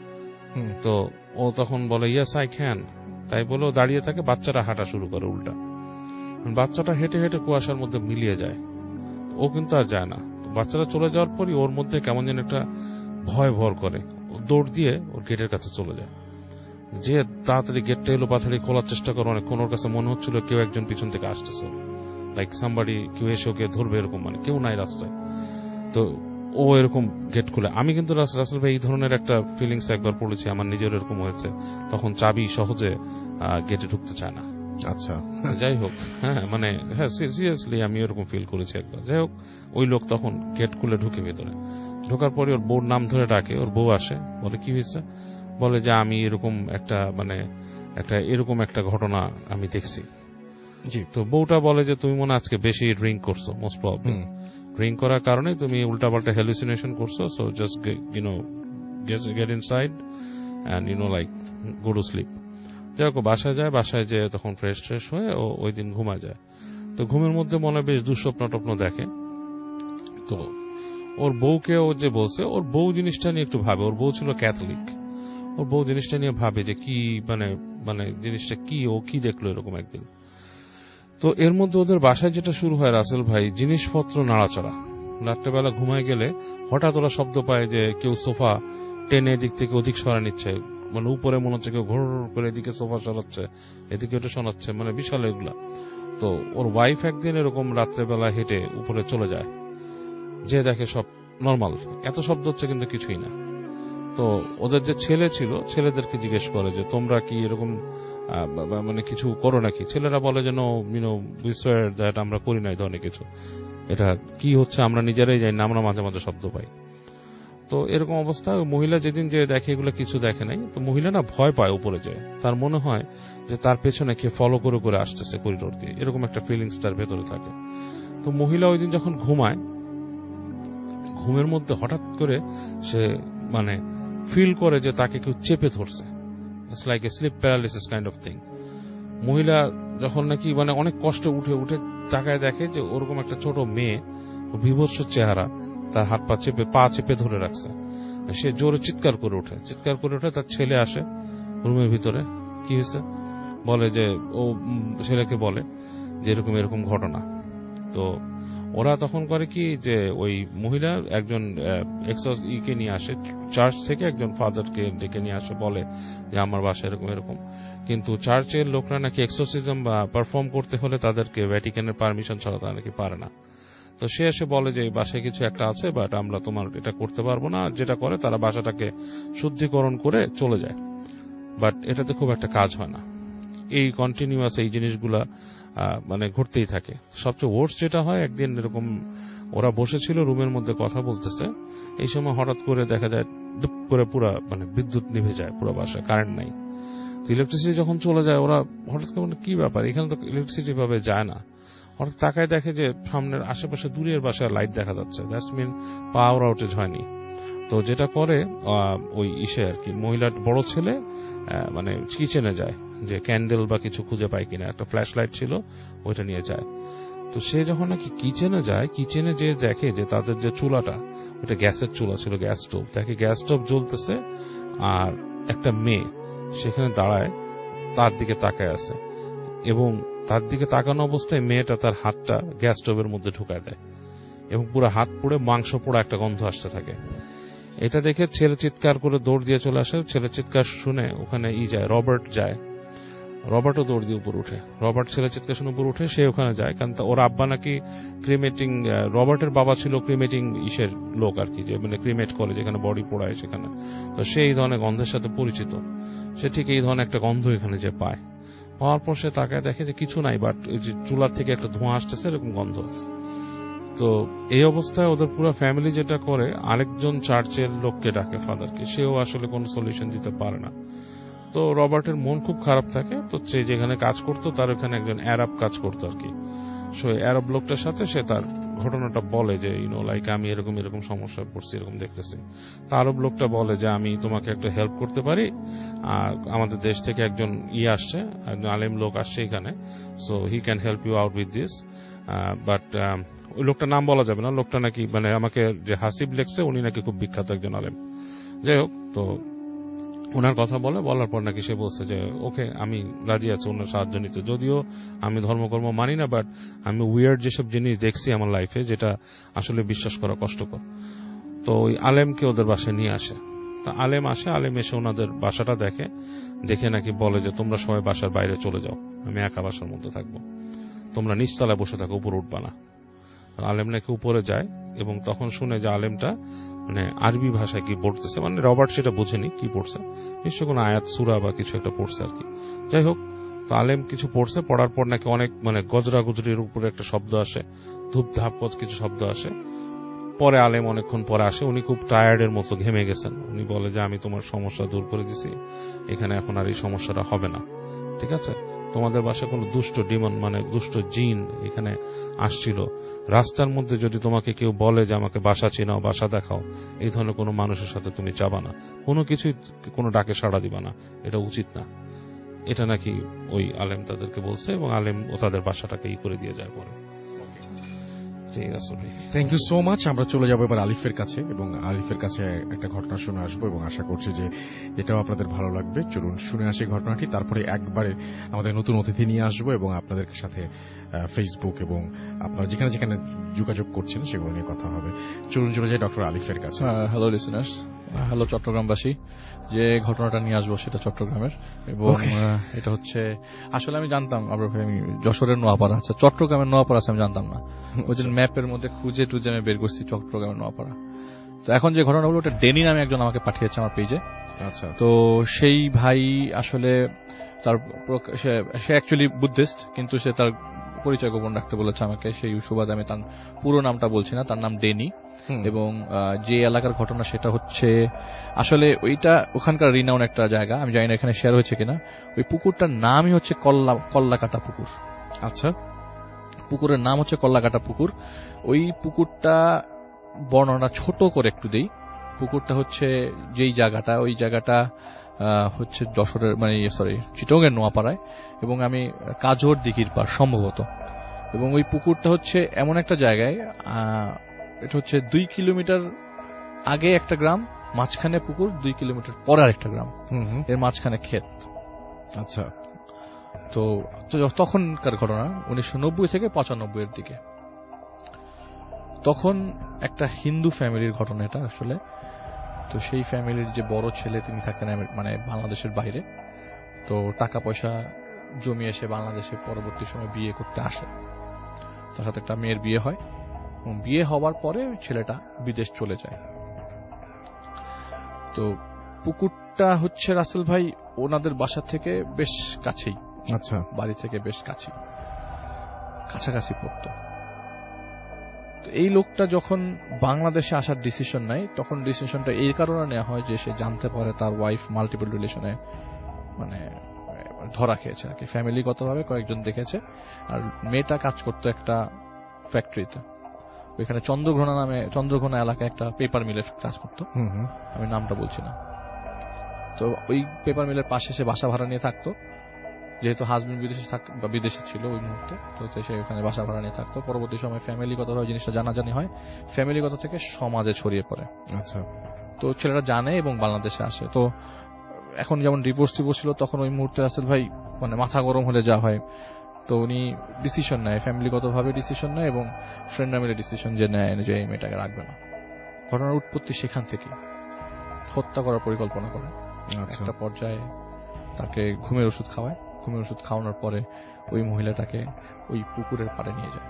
তো ও তখন বলে ইয়েস আই ক্যান। তাই বলে ও দাঁড়িয়ে থাকে, বাচ্চাটা হাঁটা শুরু করে উল্টা। বাচ্চাটা হেঁটে হেঁটে কুয়াশার মধ্যে মিলিয়ে যায়, ও কিন্তু আর যায় না। বাচ্চাটা চলে যাওয়ার পরই ওর মধ্যে কেমন যেন একটা ভয় ভর করে, ও দৌড় দিয়ে ওর গেটের কাছে চলে যায়, যে তাড়াতাড়ি গেটটা এলো পাথাড়ি খোলার চেষ্টা করে। অনেকক্ষণ ওর কাছে মনে হচ্ছিল কেউ একজন পিছন থেকে আসতেছে, লাইক সামবাডি, কেউ এসে ওকে ধরবে এরকম, মানে কেউ নাই রাস্তায়। তো ও এরকম গেট খুলে, আমি কিন্তু রাসেল ভাই এই ধরনের একটা ফিলিংস একবার পড়েছি, আমার নিজের এরকম হয়েছে, তখন চাবি সহজে গেটে ঢুকতে চায় না। আচ্ছা, যাই হোক, হ্যাঁ মানে হ্যাঁ সিরিয়াসলি আমি এরকম ফিল করেছি একবার। যাই হোক, ওই লোক তখন গেট খুলে ঢুকে ভেতরে, ঢোকার পরে ওর বউর নাম ধরে ডাকে, ওর বউ আসে, বলে কি হয়েছে, বলে যে আমি এরকম একটা মানে এরকম একটা ঘটনা আমি দেখছি। জি। তো বউটা বলে যে তুমি মনে আজকে বেশি ড্রিঙ্ক করছো, মোস্ট প্রবাবলি ড্রিঙ্ক করার কারণে তুমি উল্টাপাল্টা হ্যালুসিনেশন করছো, so just get inside and like go to sleep. যাই হোক, বাসায় যায়, বাসায় যেয়ে তখন ফ্রেশ হয়ে ও ওই দিন ঘুমা যায়। তো ঘুমের মধ্যে মনে বেশ দুঃস্বপ্ন টপ্ন দেখে। তো ওর বউকে ও যে বলছে, ওর বউ জিনিসটা নিয়ে একটু ভাবে, ওর বউ ছিল ক্যাথলিক, ওর বউ জিনিসটা নিয়ে ভাবে যে কি মানে জিনিসটা কি, ও কি দেখলো এরকম একদিন। তো এর মধ্যে ওদের বাসায় যেটা শুরু হয় রাসেল ভাই, জিনিসপত্র নাড়াচড়া। রাত্রেবেলা ঘুমায় গেলে হঠাৎ ওরা শব্দ পায় যে কেউ সোফা টেনে এদিক থেকে ওদিক সরা নিচ্ছে, মানে উপরে মনে হচ্ছে কেউ ঘোর করে এদিকে সোফা সরাচ্ছে, এদিকে ওটা শোনাচ্ছে, মানে বিশাল এগুলা। তো ওর ওয়াইফ একদিন এরকম রাত্রেবেলা হেঁটে উপরে চলে যায়, যে দেখে সব নর্মাল, এত শব্দ হচ্ছে কিন্তু কিছুই না। তো ওদের যে ছেলে ছিল, ছেলেদেরকে জিজ্ঞেস করে যে তোমরা কি এরকম মানে কিছু করো নাকি। ছেলেরা বলে যে নো উই সোয়ার দ্যাট আমরা করি না এই ধরনের কিছু, এটা কি হচ্ছে আমরা নিজেরাই জানি না, আমরা মাঝে মাঝে শব্দ পাই। তো এরকম অবস্থায় মহিলা যেদিন যে দেখে এগুলো কিছু দেখে নাই, তো মহিলা না ভয় পায় উপরে যায়, তার মনে হয় যে তার পেছনে কে ফলো করে করে আসতেছে করিডোর দিয়ে, এরকম একটা ফিলিংস তার ভেতরে থাকে। তো মহিলা ওই দিন যখন ঘুমায়, ঘুমের মধ্যে হঠাৎ করে সে মানে ফিল করে যে তাকে কেউ চেপে ধরছে। It's like a sleep paralysis kind of thing. মহিলা যখন নাকি মানে অনেক কষ্ট উঠে তাকায় দেখে যে ওরকম একটা ছোট মেয়ে, বিভৎস চেহারা, তার হাত পা চেপে ধরে রাখছে। সে জোরে চিৎকার করে ওঠে, তার ছেলে আসে রুমের ভিতরে। কি হয়েছে বলে যে ও ছেলেকে বলে যে এরকম ঘটনা। তো ওরা তখন করে কি যে ওই মহিলা একজন কে নিয়ে আসে চার্চ থেকে, একজন ফাদারকে ডেকে নিয়ে আসে, বলে যে আমার বাসায় এরকম। কিন্তু চার্চের লোকরা নাকি এক্সোরসিজম বা পারফর্ম করতে হলে তাদেরকে ভ্যাটিকানের পারমিশন ছাড়া তারা নাকি পারে না। তো সে এসে বলে যে বাসায় কিছু একটা আছে, বাট আমরা তোমার এটা করতে পারবো না। যেটা করে তারা বাসাটাকে শুদ্ধিকরণ করে চলে যায়, বাট এটাতে খুব একটা কাজ হয় না। এই কন্টিনিউয়াস এই জিনিসগুলা মানে ঘটতেই থাকে। সবচেয়ে ওয়ার্স্ট যেটা হয়, একদিন এরকম ওরা বসেছিল রুমের মধ্যে কথা বলতেছে, এই সময় হঠাৎ করে দেখা যায় ডুপ করে পুরা মানে বিদ্যুৎ নিভে যায়, পুরো বাসায় কারেন্ট নাই। তো ইলেকট্রিসিটি যখন চলে যায়, ওরা হঠাৎ করে কি ব্যাপার, এখানে তো ইলেকট্রিসিটি ভাবে যায় না। হঠাৎ তাকায় দেখে যে সামনের আশেপাশে দূরের বাসায় লাইট দেখা যাচ্ছে, দ্যাটস মিন পাওয়ার আউটেজ হয়নি। তো যেটা করে ওই আর কি মহিলার বড় ছেলে মানে কিচেনে যায় যে ক্যান্ডেল বা কিছু খুঁজে পায় কিনা, একটা ফ্ল্যাশ লাইট ছিল ওইটা নিয়ে যায়। তো সে যখন নাকি কিচেনে যায়, কিচেনে যে দেখে যে তাদের যে চুলাটা ওটা গ্যাসের চুলা ছিল, গ্যাস স্টোভ, দেখে গ্যাস স্টোভ জ্বলতেছে আর একটা মেয়ে সেখানে দাঁড়ায় তার দিকে তাকায় আছে, এবং তার দিকে তাকানো অবস্থায় মেয়েটা তার হাতটা গ্যাস স্টোভের মধ্যে ঢুকায় দেয় এবং পুরো হাত পুড়ে মাংস পোড়া একটা গন্ধ আসতে থাকে। এটা দেখে ছেলে চিৎকার করে দৌড় দিয়ে চলে আসে। ছেলে চিৎকার শুনে ওখানে রবার্ট যায়, রবার্টও দৌড় দিয়ে উপর উঠে। রবার্ট ছেলে চিৎকার শুনে উপর উঠে, সে ওখানে যায়, কারণ ওর আব্বা নাকি ক্রিমেটিং, রবার্টের বাবা ছিল ক্রিমেটিং লোক আর কি, যে মানে ক্রিমেট করে যেখানে বডি পোড়ায় সেখানে। তো সে এই ধরনের গন্ধের সাথে পরিচিত, সে ঠিক এই ধরনের একটা গন্ধ এখানে যে পায়। পাওয়ার পর সে তাকায় দেখে যে কিছু নাই, বাট চুলার থেকে একটা ধোঁয়া আসতেছে, এরকম গন্ধ। তো এই অবস্থায় ওদের পুরো ফ্যামিলি যেটা করে, আরেকজন চার্চের লোককে ডাকে, ফাদারকে, সেও আসলে কোনো সলিউশন দিতে পারে না। তো রবার্টের মন খুব খারাপ থাকে। তো সে যেখানে কাজ করতো তার ওখানে একজন অ্যারাব কাজ করতো আর কি। সো অ্যারাব লোকটার সাথে সে তার ঘটনাটা বলে যে লাইক আমি এরকম সমস্যায় পড়ছি, এরকম দেখতেছি। তা আরব লোকটা বলে যে আমি তোমাকে একটা হেল্প করতে পারি, আমাদের দেশ থেকে একজন আসছে, একজন আলেম লোক আসছে এখানে, so he can help you out with this. But ওই লোকটার নাম বলা যাবে না, লোকটা নাকি মানে আমাকে যে হাসিব লেখছে উনি নাকি খুব বিখ্যাত একজন আলেম। যাই হোক, তো ওনার কথা বলার পর নাকি সে বলছে যে ওকে আমি রাজি আছি ওনার সাহায্য নিতে, যদিও আমি ধর্মকর্ম মানি না, বাট আমি উইয়ার্ড যেসব জিনিস দেখছি আমার লাইফে যেটা আসলে বিশ্বাস করা কষ্টকর। তো ওই আলেমকে ওদের বাসায় নিয়ে আসে। তা আলেম আসে, আলেম এসে ওনাদের বাসাটা দেখে নাকি বলে যে তোমরা সবাই বাসার বাইরে চলে যাও, আমি একা বাসার মধ্যে থাকবো, তোমরা নিচতলায় বসে থাকো, উপরে উঠবা না। আলেম নাকি উপরে যায় এবং তখন শুনে যে আলেমটা মানে আরবি ভাষায় কি পড়তেছে, মানে রবার্ট সেটা বুঝেনি কি পড়ছে, নিশ্চয় কোনো আয়াত সূরা বা কিছু একটা পড়ছে আর কি। যাই হোক, তো আলেম কিছু পড়ছে, পড়ার পর নাকি অনেক মানে গজরা গুজরির উপরে একটা শব্দ আসে, ধূপ ধাপ কিছু শব্দ আসে। পরে আলেম অনেকক্ষণ পরে আসে, উনি খুব টায়ার্ডের মতো ঘেমে গেছেন। উনি বলে যে আমি তোমার সমস্যা দূর করে দিছি, এখানে এখন আর এই সমস্যাটা হবে না, ঠিক আছে? তোমাদের বাসায় কোনো দুষ্ট ডিমন মানে দুষ্ট জিন এখানে আসছিল, রাস্তার মধ্যে যদি তোমাকে কেউ বলে যে আমাকে বাসা চিনাও, বাসা দেখাও, এই ধরনের কোনো মানুষের সাথে তুমি যাবা না, কোনো কিছুই কোনো ডাকে সাড়া দিবা না, এটা উচিত না। এটা নাকি ওই আলেম তাদেরকে বলছে এবং আলেম ও তাদের বাসাটাকে করে দিয়ে যায় পরে। ঠিক আছে ভাই, থ্যাংক ইউ সো মাচ। আমরা চলে যাবো এবার আলিফের কাছে এবং আলিফের কাছে একটা ঘটনা শুনে আসবো এবং আশা করছি যে এটাও আপনাদের ভালো লাগবে। চলুন শুনে আসি ঘটনাটি, তারপরে একবারে আমাদের নতুন অতিথি নিয়ে আসবো এবং আপনাদের সাথে ফেসবুক এবং আপনারা যেখানে যেখানে যোগাযোগ করছেন সেগুলো নিয়ে কথা হবে। চলুন চলে যাই ডক্টর আলিফের কাছে। হ্যালো লিসেনার্স, হ্যালো চট্টগ্রামবাসী। যে ঘটনাটা নিয়ে আসবো সেটা চট্টগ্রামের, এবং এটা হচ্ছে আসলে আমি জানতাম আবার আমি যশোরের নোয়াপাড়া, আচ্ছা চট্টগ্রামের নোয়াপাড়া আছে আমি জানতাম না। ওই দিন ম্যাপের মধ্যে খুঁজে টুজে আমি বের করছি চট্টগ্রামের নোয়াপাড়া। তো এখন যে ঘটনা হলো ওটা ডেনি নামে একজন আমাকে পাঠিয়েছে আমার পেজে। আচ্ছা, তো সেই ভাই আসলে তার সে অ্যাকচুয়ালি বুদ্ধিস্ট, কিন্তু সে তার পরিচয় গোপন রাখতে বলেছে আমাকে, সেই সুবাদে আমি তার পুরো নামটা বলছি না। তার নাম ডেনি। এবং যে এলাকার ঘটনা সেটা হচ্ছে আসলে ওইটা ওখানকার রিনাউন একটা জায়গা, আমি জানি না এখানে শেয়ার হয়েছে কিনা। ওই পুকুরটার নামই হচ্ছে কল্লাকাটা পুকুর। আচ্ছা, পুকুরের নাম হচ্ছে কল্লাকাটা পুকুর। ওই পুকুরটা বর্ণনা ছোট করে একটু দেই। পুকুরটা হচ্ছে যেই জায়গাটা, ওই জায়গাটা হচ্ছে যশোরের চিটগাঁওয়ের নোয়াপাড়ায়, এবং আমি কাজর দিঘির পার সম্ভবত। এবং ওই পুকুরটা হচ্ছে এমন একটা জায়গায়, এটা হচ্ছে 2 কিলোমিটার আগে একটা গ্রাম, মাঝখানে পুকুর, 2 কিলোমিটার পরে আরেকটা গ্রাম, এর মাঝখানে ক্ষেত। আচ্ছা, তো তখনকার ঘটনা 1990 থেকে 95 এর দিকে। তখন একটা হিন্দু ফ্যামিলির ঘটনা এটা আসলে। তো সেই ফ্যামিলির যে বড় ছেলে, তিনি থাকতেন মানে বাংলাদেশের বাইরে। তো টাকা পয়সা জমিয়ে এসে বাংলাদেশে পরবর্তী সময় বিয়ে করতে আসে। তার সাথে একটা মেয়ের বিয়ে হয়, এবং বিয়ে হওয়ার পরে ছেলেটা বিদেশ চলে যায়। তো পুকুরটা হচ্ছে রাসেল ভাই ওনাদের বাসা থেকে বেশ কাছেই, আচ্ছা, বাড়ি থেকে বেশ কাছাকাছি পড়তো। তো এই লোকটা যখন বাংলাদেশে আসার ডিসিশন নেয়, তখন ডিসিশনটা এই কারণে নেওয়া হয় যে সে জানতে পারে তার ওয়াইফ মাল্টিপল রিলেশনে মানে ধরা খেয়েছে আর কি, ফ্যামিলিগতভাবে কয়েকজন দেখেছে। আর মেয়েটা কাজ করতো একটা ফ্যাক্টরিতে, ওইখানে চন্দ্রঘোনা এলাকায় একটা পেপার মিলে কাজ করতো, আমি নামটা বলছি না। তো ওই পেপার মিলের পাশে সে বাসা ভাড়া নিয়ে থাকতো, যেহেতু হাজবেন্ড বিদেশে ছিল ওই মুহূর্তে। তো সে ওখানে বাসা ভাড়া নিয়ে থাকতো। পরবর্তী সময় ফ্যামিলিগতভাবে জিনিসটা জানাজানি হয়, ফ্যামিলিগত থেকে সমাজে ছড়িয়ে পড়ে। আচ্ছা, তো ছেলেরা জানে এবং বাংলাদেশে আসে। তো এখন যেমন ডিভোর্স ছিল, তখন ওই মুহূর্তে রাসেল ভাই মানে মাথা গরম হলে যা হয়, তো উনি ডিসিশন নেয়, ফ্যামিলিগতভাবে ডিসিশন নেয় এবং ফ্রেন্ডরা মিলে ডিসিশন যে নেয় যে এই মেয়েটাকে রাখবে না। ঘটনার উৎপত্তি সেখান থেকে, হত্যা করার পরিকল্পনা করে। একটা পর্যায়ে তাকে ঘুমের ওষুধ খাওয়ায়, ঘুমের ওষুধ খাওয়ানোর পরে ওই মহিলাটাকে ওই পুকুরের পাড়ে নিয়ে যায়।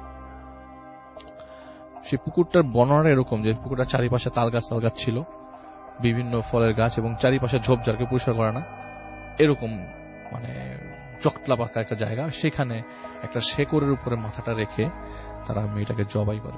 সেই পুকুরটার বর্ণনা এরকম যে পুকুরটার চারিপাশে তাল গাছ ছিল, বিভিন্ন ফলের গাছ, এবং চারিপাশে ঝোপঝাড়কে পরিষ্কার করে না, এরকম মানে জটলা পাকা একটা জায়গা। সেখানে একটা শেকড়ের উপরে মাথাটা রেখে তারা মেয়েটাকে জবাই করে।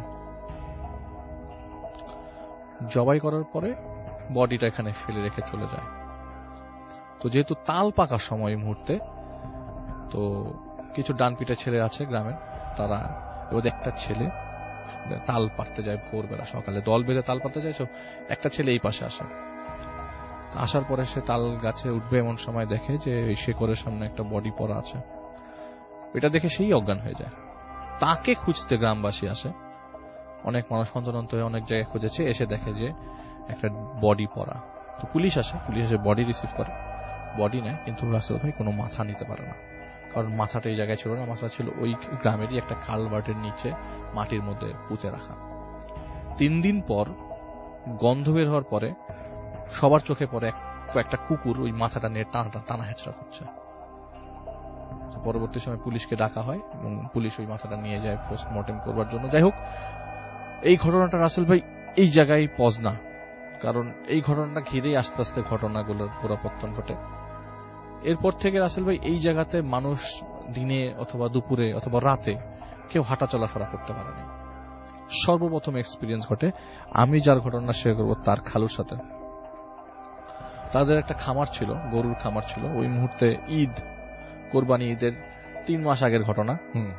জবাই করার পরে বডিটা এখানে ফেলে রেখে চলে যায়। তো যেহেতু তাল পাকার সময় এই মুহূর্তে, তো কিছু ডানপিটে ছেলে আছে গ্রামের, তারা ওদের একটা ছেলে তাল পাড়তে যায় ভোরবেলা, সকালে দল বেঁধে তাল পাড়তে যায়। একটা ছেলে এই পাশে আসে, আসার পরে সে তাল গাছে উঠবে এমন সময় দেখে যে এই শেকড়ের সামনে একটা বডি পড়া আছে। এটা দেখে সেই অজ্ঞান হয়ে যায়। তাকে খুঁজতে গ্রামবাসী আসে, অনেক মানুষ হন্তদন্ত হয়ে অনেক জায়গায় খুঁজেছে, এসে দেখে যে একটা বডি পড়া। তো পুলিশ এসে বডি রিসিভ করে, বডি নেয়, কিন্তু রাসেল ভাই কোনো মাথা নিতে পারে না, কারণ মাথাটা এই জায়গায় ছিল না। মাথা ছিল ওই গ্রামেরই একটা কালভার্টের নিচে মাটির মধ্যে পুঁতে রাখা। 3 দিন পর গন্ধ বের হওয়ার পরে সবার চোখে পড়ে একটা কুকুর ওই মাথাটা নিয়ে টানা হেঁচড়া করছে। পরবর্তী সময় পুলিশকে ডাকা হয় এবং পুলিশ ওই মাথাটা নিয়ে যায় পোস্টমর্টেম করবার জন্য। যাই হোক, এই ঘটনাটা রাসেল ভাই এই জায়গায় পজ না, কারণ এই ঘটনাটা ঘিরেই আস্তে আস্তে ঘটনাগুলোর পুরাপত্তন ঘটে। এরপর থেকে রাসেল ভাই এই জায়গাতে মানুষ দিনে অথবা দুপুরে অথবা রাতে কেউ হাঁটা চলাফেরা করতে পারেনি। সর্বপ্রথম এক্সপিরিয়েন্স ঘটে আমি যার ঘটনা শেয়ার করবো তার খালুর সাথে। তাদের একটা খামার ছিল, গরুর খামার ছিল। ওই মুহূর্তে কোরবানি ঈদের 3 মাস আগের ঘটনা।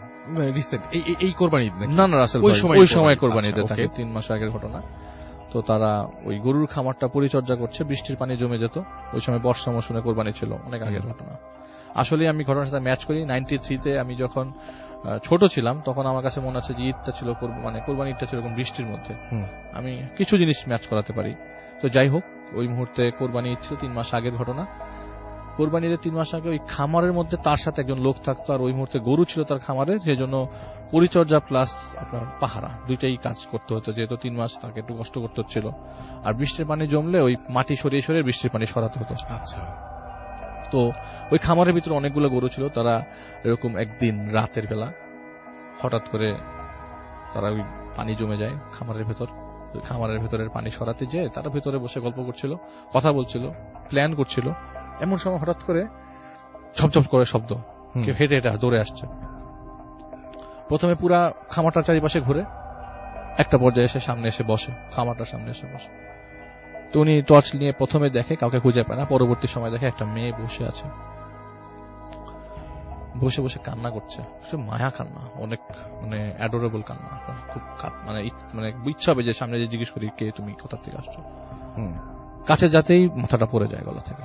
এই কোরবানি ঈদ না রাসেল ওই সময় কোরবানি ঈদের থাকে 3 মাস আগের ঘটনা। তো তারা ওই গরুর খামারটা পরিচর্যা করছে, বৃষ্টির পানি জমে যেত। ওই সময় বর্ষা মৌসুমে কোরবানি ছিল, অনেক আগের ঘটনা। আসলে আমি ঘটনার সাথে ম্যাচ করি। 93-তে আমি যখন ছোট ছিলাম, তখন আমার কাছে মনে আছে যে ঈদটা ছিল কোরবানি ঈদটা ছিল এরকম বৃষ্টির মধ্যে। আমি কিছু জিনিস ম্যাচ করাতে পারি। তো যাই হোক, ওই মুহূর্তে কোরবানি ঈদ ছিল 3 মাস আগের ঘটনা। কোরবানি ঈদের 3 মাস আগে ওই খামারের মধ্যে তার সাথে একজন লোক থাকতো, আর ওই মুহূর্তে গরু ছিল তার খামারে, সেজন্য পরিচর্যা প্লাস আপনার পাহারা দুইটাই কাজ করতে হতো, যেহেতু 3 মাস তাকে একটু কষ্ট করতে হচ্ছিল। আর বৃষ্টির পানি জমলে ওই মাটি সরিয়ে সরিয়ে বৃষ্টির পানি সরাতে হতো। আচ্ছা। তো ওই খামারের ভিতরে অনেকগুলো গরু ছিল। তারা এরকম একদিন রাতের বেলা হঠাৎ করে তারা ওই পানি জমে যায় খামারের ভেতর। খামারের ভেতরের পানি সরাতে যেয়ে তারা ভেতরে বসে গল্প করছিল, কথা বলছিল, প্ল্যান করছিল। এমন সময় হঠাৎ করে ঝপঝপ করে শব্দ, কেউ হেঁটে হেঁটে দৌড়ে আসছে। প্রথমে পুরা খামারটার চারিপাশে ঘুরে একটা পর্যায়ে এসে সামনে এসে বসে, খামারটার সামনে এসে বসে। তো উনি টর্চ নিয়ে প্রথমে দেখে, কাউকে খুঁজে পায় না। পরবর্তী সময় দেখে একটা মেয়ে বসে আছে, বসে বসে কান্না করছে। সে মায়া কান্না, অনেক মানে অ্যাডোরেবল কান্না। খুব মানে ইচ্ছা হবে যে সামনে যে জিজ্ঞেস করি কে তুমি, কোথা থেকে আসছো। কাছে যাতেই মাথাটা পড়ে যায় গলা থেকে।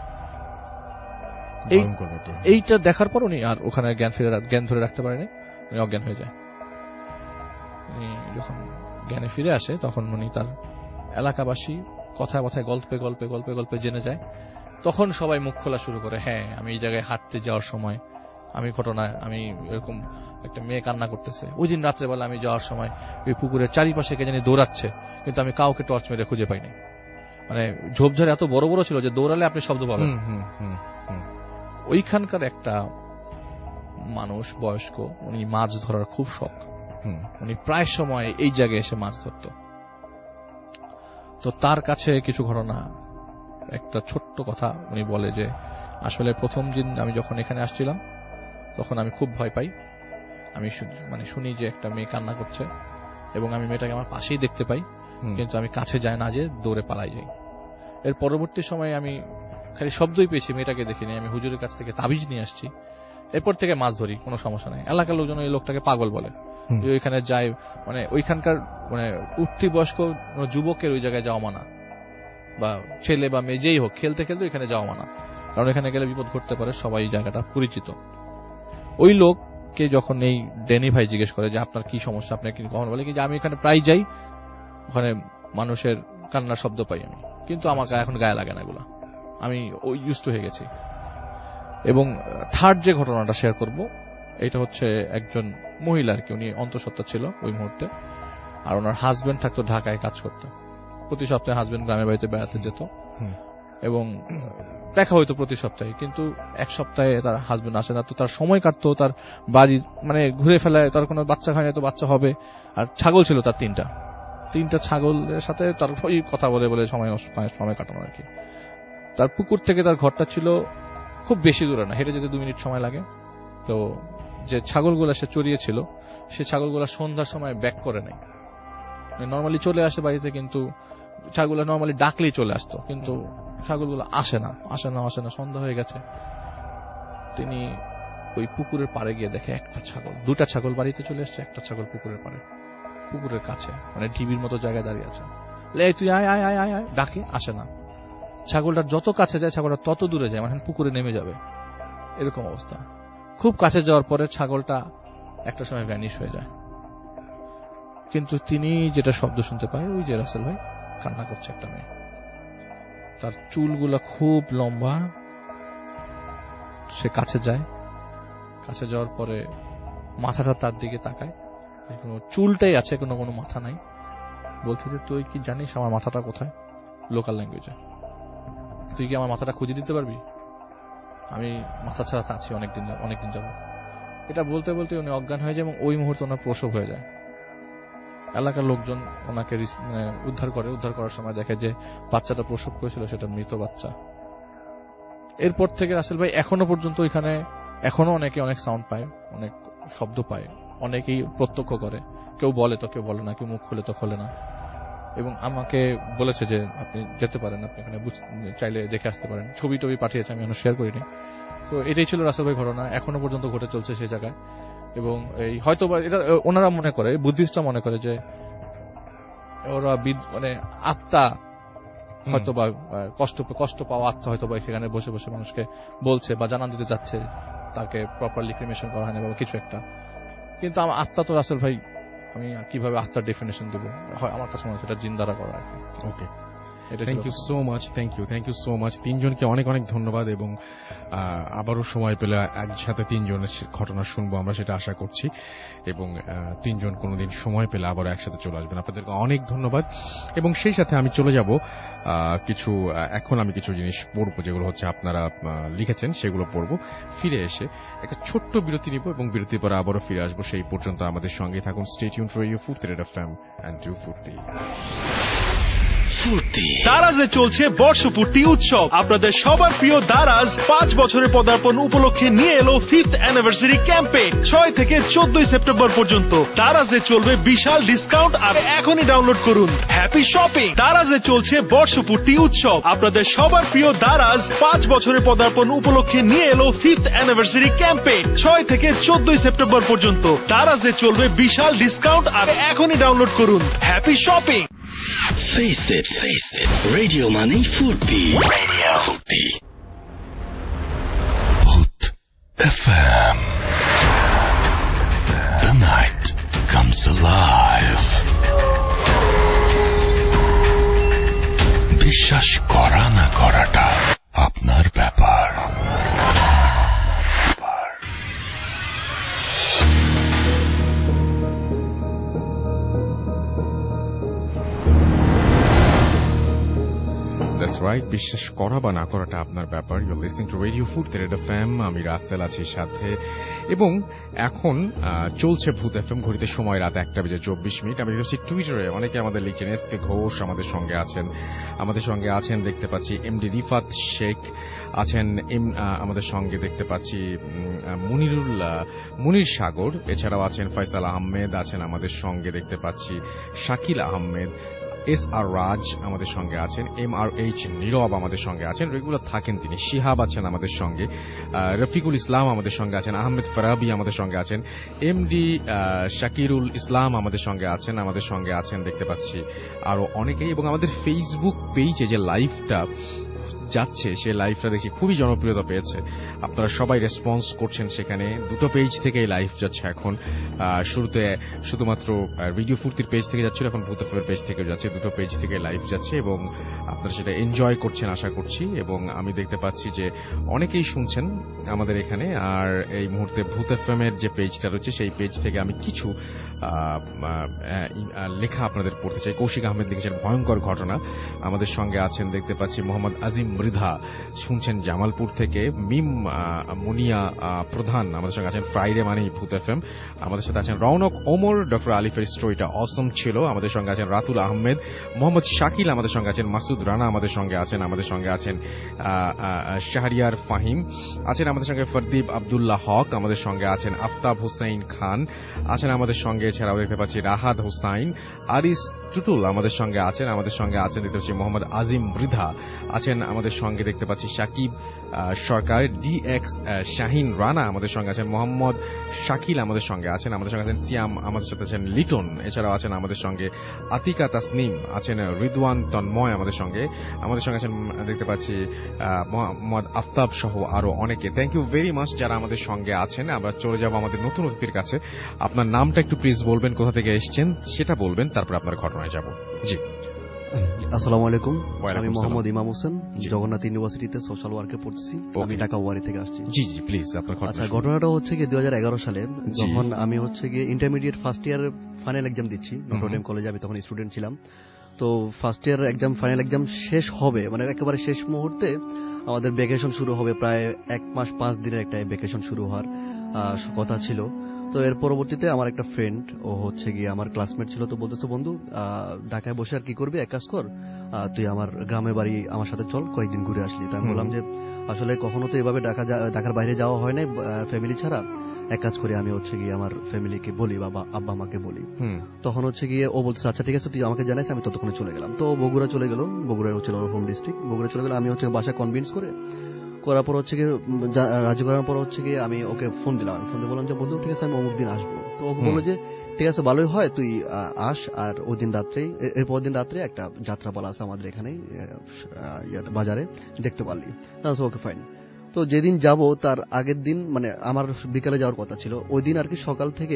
এইটা দেখার পর উনি আর ওখানে জ্ঞান ধরে রাখতে পারেনি, উনি অজ্ঞান হয়ে যায়। উনি যখন জ্ঞানে ফিরে আসে তখন উনি তার এলাকাবাসী কথায় কথায় গল্পে গল্পে গল্পে গল্পে জেনে যায়। তখন সবাই মুখ খোলা শুরু করে, হ্যাঁ আমি এই জায়গায় হাঁটতে যাওয়ার সময় আমি এরকম একটা মেয়ে কান্না করতেছে। ওই দিন রাত্রেবেলা আমি যাওয়ার সময় ওই পুকুরের চারিপাশে কে জানি দৌড়াচ্ছে, কিন্তু আমি কাউকে টর্চ মেরে খুঁজে পাইনি। মানে ঝোপঝাড় এত বড় বড় ছিল যে দৌড়ালে আপনি শব্দ পাবেন। ওইখানকার একটা মানুষ বয়স্ক, উনি মাছ ধরার খুব শখ, উনি প্রায় সময় এই জায়গায় এসে মাছ ধরত। তো তার কাছে কিছু ঘটনা, একটা ছোট্ট কথা উনি বলে যে আসলে প্রথম দিন আমি যখন এখানে আসছিলাম তখন আমি খুব ভয় পাই। আমি শুনি যে একটা মেয়ে কান্না করছে এবং আমি মেয়েটাকে আমার পাশেই দেখতে পাই, কিন্তু আমি কাছে যাই না, যে দৌড়ে পালাই যাই। এর পরবর্তী সময়ে আমি খালি শব্দই পেয়েছি, মেয়েটাকে দেখিনি। আমি হুজুরের কাছ থেকে তাবিজ নিয়ে আসছি, এরপর থেকে মাছ ধরি, কোনো সমস্যা নাই। এলাকার লোকজন এই লোকটাকে পাগল বলে। ওইখানে যায়, মানে ওইখানকার মানে উঠতি বয়স্ক যুবকের ওই জায়গায় যাওয়া মানা, বা ছেলে বা মেয়ে যেই হোক, খেলতে খেলতে ওইখানে যাওয়া মানা, কারণ এখানে গেলে বিপদ ঘটতে পারে। সবাই জায়গাটা পরিচিত। ওই লোককে যখন এই ড্যানি ভাই জিজ্ঞেস করে যে আপনার কি সমস্যা, আপনার কি, কখন বলে কি যে আমি এখানে প্রায় যাই, ওখানে মানুষের কান্নার শব্দ পাই আমি, কিন্তু আমাকে এখন গায়ে লাগে না এগুলা, আমি ওই ইউজড হয়ে গেছি। এবং থার্ড যে ঘটনাটা শেয়ার করব, এটা হচ্ছে একজন মহিলা আর কি, উনি অন্তঃসত্ত্বা ছিল ওই মুহূর্তে, আর ওনার হাজবেন্ড থাকতো ঢাকায় কাজ করতে। প্রতি সপ্তাহে হাজবেন্ড গ্রামের বাড়িতে বেড়াতে যেত এবং দেখা হইতো প্রতি সপ্তাহে, কিন্তু এক সপ্তাহে তার হাজবেন্ড আসে না। তো তার সময় কাটতো তার বাড়ি মানে ঘুরে ফেলায়, তার কোনো বাচ্চা হয় না, তো বাচ্চা হবে। আর ছাগল ছিল তার তিনটা ছাগলের সাথে তার ওই কথা বলে বলে সময় কাটানো আর কি। তার পুকুর থেকে তার ঘরটা ছিল খুব বেশি দূরে না, হেঁটে যেতে 2 মিনিট সময় লাগে। তো যে ছাগলগুলা সে চড়িয়েছিল, সে ছাগলগুলা সন্ধ্যার সময় ব্যাক করে নাই। নর্মালি চলে আসে বাড়িতে, কিন্তু ছাগলগুলা নর্মালি ডাকলেই চলে আসতো, কিন্তু ছাগলগুলো আসে না। সন্ধ্যা হয়ে গেছে। তিনি ওই পুকুরের পাড়ে গিয়ে দেখে একটা ছাগল, 2টা ছাগল বাড়িতে চলে আসছে, একটা ছাগল পুকুরের পাড়ে, পুকুরের কাছে, মানে ঢিবির মতো জায়গায় দাঁড়িয়ে আছে। তুই আয় আয় আয় আয় আয় ডাকে, আসে না। ছাগলটা যত কাছে যায় ছাগলটা তত দূরে যায়, মানে পুকুরে নেমে যাবে, এরকম অবস্থা। খুব কাছে যাওয়ার পরে ছাগলটা একটা সময় ভ্যানিশ হয়ে যায়। কিন্তু তিনি যেটা শব্দ শুনতে পায়, ওই যে রাসেল ভাই কান্না করছে একটা মেয়ে, তার চুলগুলা খুব লম্বা। সে কাছে যায়, কাছে যাওয়ার পরে মাথাটা তার দিকে তাকায়, চুলটাই আছে, কোনো মাথা নাই। বলছে যে তুই কি জানিস আমার মাথাটা কোথায়, লোকাল ল্যাঙ্গুয়েজে, তুই কি আমার মাথাটা খুঁজে দিতে পারবি, আমি মাথা ছাড়া আছি অনেকদিন যাব। এটা বলতে বলতে উনি অজ্ঞান হয়ে যায় এবং ওই মুহূর্তে ওনার প্রসব হয়ে যায়। এলাকার লোকজন ওনাকে উদ্ধার করার সময় দেখে যে বাচ্চাটা প্রসব করেছিল সেটা মৃত বাচ্চা। এরপর থেকে রাসেল ভাই এখনো পর্যন্ত ওইখানে এখনো অনেকে অনেক সাউন্ড পায়, অনেক শব্দ পায়, অনেকেই প্রত্যক্ষ করে, কেউ বলে তো কেউ বলে না, কেউ মুখ খুলে তো খোলে না। এবং আমাকে বলেছে যে আপনি যেতে পারেন, আপনি এখানে চাইলে দেখে আসতে পারেন। ছবি টবি পাঠিয়েছে, আমি এখনো শেয়ার করিনি। তো এটাই ছিল রাসেল ভাই ঘটনা, এখনো পর্যন্ত ঘটে চলছে সেই জায়গায়। এবং এই হয়তো এটা ওনারা মনে করে, বুদ্ধিস্টরা মনে করে যে ওরা মানে আত্মা হয়তো বা কষ্ট পাওয়া আত্মা হয়তো বা সেখানে বসে বসে মানুষকে বলছে বা জানান দিতে যাচ্ছে, তাকে প্রপারলি ক্রিমেশন করা হয়নি বা কিছু একটা। কিন্তু আমার আত্মা তো রাসেল ভাই, আমি কিভাবে আত্মার ডেফিনেশন দেবো, আমার কাছে মনে হচ্ছে এটা জিন্দারা করা আর কি। Okay, thank you so much, thank you so much. 3 জনকে অনেক অনেক ধন্যবাদ। এবং আবারও সময় পেলে একসাথে 3 জনের ঘটনা শুনবো আমরা, সেটা আশা করছি। এবং 3 জন কোনোদিন সময় পেলে আবারও একসাথে চলে আসবেন। আপনাদেরকে অনেক ধন্যবাদ। এবং সেই সাথে আমি চলে যাব এখন আমি কিছু জিনিস পড়বো, যেগুলো হচ্ছে আপনারা লিখেছেন, সেগুলো পড়বো। ফিরে এসে একটা ছোট্ট বিরতি নিব এবং বিরতির পরে আবারও ফিরে আসবো। সেই পর্যন্ত আমাদের সঙ্গে থাকুন। Stay tuned for radio Foorti red FM and do Foorti. Foorti. দারাজে চলছে বর্ষপূর্তি উৎসব। আপনাদের সবার প্রিয় দারাজ 5 বছরের পদার্পণ উপলক্ষে নিয়ে এলো 5th অ্যানিভার্সারি ক্যাম্পেইন 6 থেকে 14 সেপ্টেম্বর পর্যন্ত। দারাজে চলবে বিশাল ডিসকাউন্ট, আর এখনই ডাউনলোড করুন হ্যাপি শপিং। দারাজে চলছে বর্ষপূর্তি উৎসব। আপনাদের সবার প্রিয় দারাজ 5 বছরের পদার্পণ উপলক্ষে নিয়ে এলো 5th অ্যানিভার্সারি ক্যাম্পেইন 6 থেকে 14 সেপ্টেম্বর পর্যন্ত। দারাজে চলবে বিশাল ডিসকাউন্ট, আর এখনই ডাউনলোড করুন happy shopping. Face it, Radio Money Furti. Radio Furti. Hoot FM. The night comes alive. বিশ্বাস করা না করাটা আপনার ব্যাপার। That's right, বিশ্বাস করা বা না করাটা আপনার ব্যাপার। You're listening to Radio Furti Red FM, আমি রাসেল আছি সাথে, এবং এখন চলছে ভূত এফএম। ঘড়িতে সময় রাত 1:24। আমি দেখছি টুইটারে অনেকে আমাদের লিখছেন। এসকে ঘোষ আমাদের সঙ্গে আছেন দেখতে পাচ্ছি। এমডি রিফাত শেখ আছেন আমাদের সঙ্গে দেখতে পাচ্ছি। মুনির সাগর, এছাড়াও আছেন ফয়সাল আহমেদ আছেন আমাদের সঙ্গে দেখতে পাচ্ছি। শাকিল আহমেদ, এস আর রাজ আমাদের সঙ্গে আছেন। MRH নীরব আমাদের সঙ্গে আছেন, রেগুলার থাকেন তিনি। শিহাব আছেন আমাদের সঙ্গে। রফিকুল ইসলাম আমাদের সঙ্গে আছেন। আহমেদ ফারাবি আমাদের সঙ্গে আছেন। এমডি শাকিরুল ইসলাম আমাদের সঙ্গে আছেন দেখতে পাচ্ছি আরো অনেকেই। এবং আমাদের ফেসবুক পেজে যে লাইভটা যাচ্ছে, সেই লাইভটা দেখছি খুবই জনপ্রিয়তা পেয়েছে। আপনারা সবাই রেসপন্স করছেন সেখানে। দুটো পেজ থেকে লাইভ যাচ্ছে এখন। শুরুতে শুধুমাত্র রেডিও ফুর্তির পেজ থেকে যাচ্ছিল, এখন ভূত এফএম এর পেজ থেকে যাচ্ছে। দুটো পেজ থেকে লাইভ যাচ্ছে এবং আপনারা সেটা এনজয় করছেন আশা করছি। এবং আমি দেখতে পাচ্ছি যে অনেকেই শুনছেন আমাদের এখানে। আর এই মুহূর্তে ভূত এফএম এর যে পেজটা রয়েছে, সেই পেজ থেকে আমি কিছু লেখা আপনাদের পড়তে চাই। কৌশিক আহমেদ লিখেছেন ভয়ঙ্কর ঘটনা। আমাদের সঙ্গে আছেন দেখতে পাচ্ছি মোহাম্মদ আজিম মৃধা, শুনছেন জামালপুর থেকে। মিম মুনিয়া প্রধান আমাদের সঙ্গে আছেন। ফ্রাইডে মানেই ভূত এফএম। আমাদের সাথে আছেন রৌনক ওমর। ডক্টর আলিফের স্টোরিটা অসম ছিল। আমাদের সঙ্গে আছেন রাতুল আহমেদ। মোহাম্মদ শাকিল আমাদের সঙ্গে আছেন। মাসুদ রানা আমাদের সঙ্গে আছেন। শাহরিয়ার ফাহিম আছেন আমাদের সঙ্গে। ফরদীপ আব্দুল্লাহ হক আমাদের সঙ্গে আছেন। আফতাব হুসাইন খান আছেন আমাদের সঙ্গে। এছাড়াও দেখতে পাচ্ছি রাহাত হুসাইন। আরিস টুটুল আমাদের সঙ্গে আছেন দেখতে পাচ্ছি। মোহাম্মদ আজিম মৃধা আছেন আমাদের সঙ্গে দেখতে পাচ্ছি। সাকিব সরকার, ডিএক্স শাহিন রানা আমাদের সঙ্গে আছেন। মোহাম্মদ শাকিল আমাদের সঙ্গে আছেন। সিয়াম আমাদের সাথে আছেন। লিটন এছাড়াও আছেন আমাদের সঙ্গে। আতিকা তাসনিম আছেন। রিদওয়ান তন্ময় আমাদের সঙ্গে আছেন দেখতে পাচ্ছি। মোহাম্মদ আফতাব সহ আরো অনেকে। থ্যাংক ইউ ভেরি মাচ যারা আমাদের সঙ্গে আছেন। আমরা চলে যাব আমাদের নতুন অতিথির কাছে। আপনার নামটা একটু প্লিজ বলবেন, কোথা থেকে এসেছেন সেটা বলবেন, তারপর আপনার ঘটনায় যাব। জি, আসসালামু আলাইকুম। আমি মোহাম্মদ ইমাম হোসেন, জগন্নাথ ইউনিভার্সিটিতে সোশ্যাল ওয়ার্কে পড়ছি। আমি ঢাকা ওয়ারি থেকে আসছি। জি প্লিজ আপনার ঘটনা। আচ্ছা, ঘটনাটা হচ্ছে গিয়ে 2011 সালে, যখন আমি হচ্ছে গিয়ে intermediate first year final exam দিচ্ছি নটরডেম কলেজে। আমি তখন স্টুডেন্ট ছিলাম। তো first year exam, final exam শেষ হবে, মানে একেবারে শেষ মুহূর্তে আমাদের ভ্যাকেশন শুরু হবে। প্রায় 1 মাস 5 দিনের একটা ভ্যাকেশন শুরু হওয়ার কথা ছিল। তো এর পরবর্তীতে আমার একটা ফ্রেন্ড, ও হচ্ছে গিয়ে আমার ক্লাসমেট ছিল, তো বলতেছে বন্ধু ঢাকায় বসে আর কি করবি, এক কাজ কর, তুই আমার গ্রামের বাড়ি আমার সাথে চল, কয়েকদিন ঘুরে আসলি। তো আমি বললাম যে আসলে কখনো তো এভাবে ঢাকার বাইরে যাওয়া হয় নাই ফ্যামিলি ছাড়া, এক কাজ করি আমি হচ্ছে গিয়ে আমার ফ্যামিলিকে বলি, বাবা আব্বা আমাকে বলি। তখন হচ্ছে গিয়ে ও বলছে আচ্ছা ঠিক আছে তুই আমাকে জানাইস। আমি ততক্ষণে চলে গেলাম। তো বগুড়া চলে গেল। বগুড়া হচ্ছে হোম ডিস্ট্রিক্ট। বগুড়া চলে গেল। আমি হচ্ছে বাসা কনভিন্স করার পর হচ্ছে গিয়ে রাজি করার পর হচ্ছে গিয়ে আমি ওকে ফোন দিলাম। ফোন দিয়ে বললাম যে বন্ধু ঠিক আছে আমি অমুক দিন আসবো। তো ওকে বললো যে ঠিক আছে ভালোই হয়, তুই আস। আর ওই দিন রাত্রেই, এরপর দিন রাত্রে একটা যাত্রাপালা আছে আমাদের এখানেই বাজারে, দেখতে পারলি। Okay fine. তো যেদিন যাব তার আগের দিন, মানে আমার বিকালে যাওয়ার কথা ছিল, ওই দিন আর কি সকাল থেকে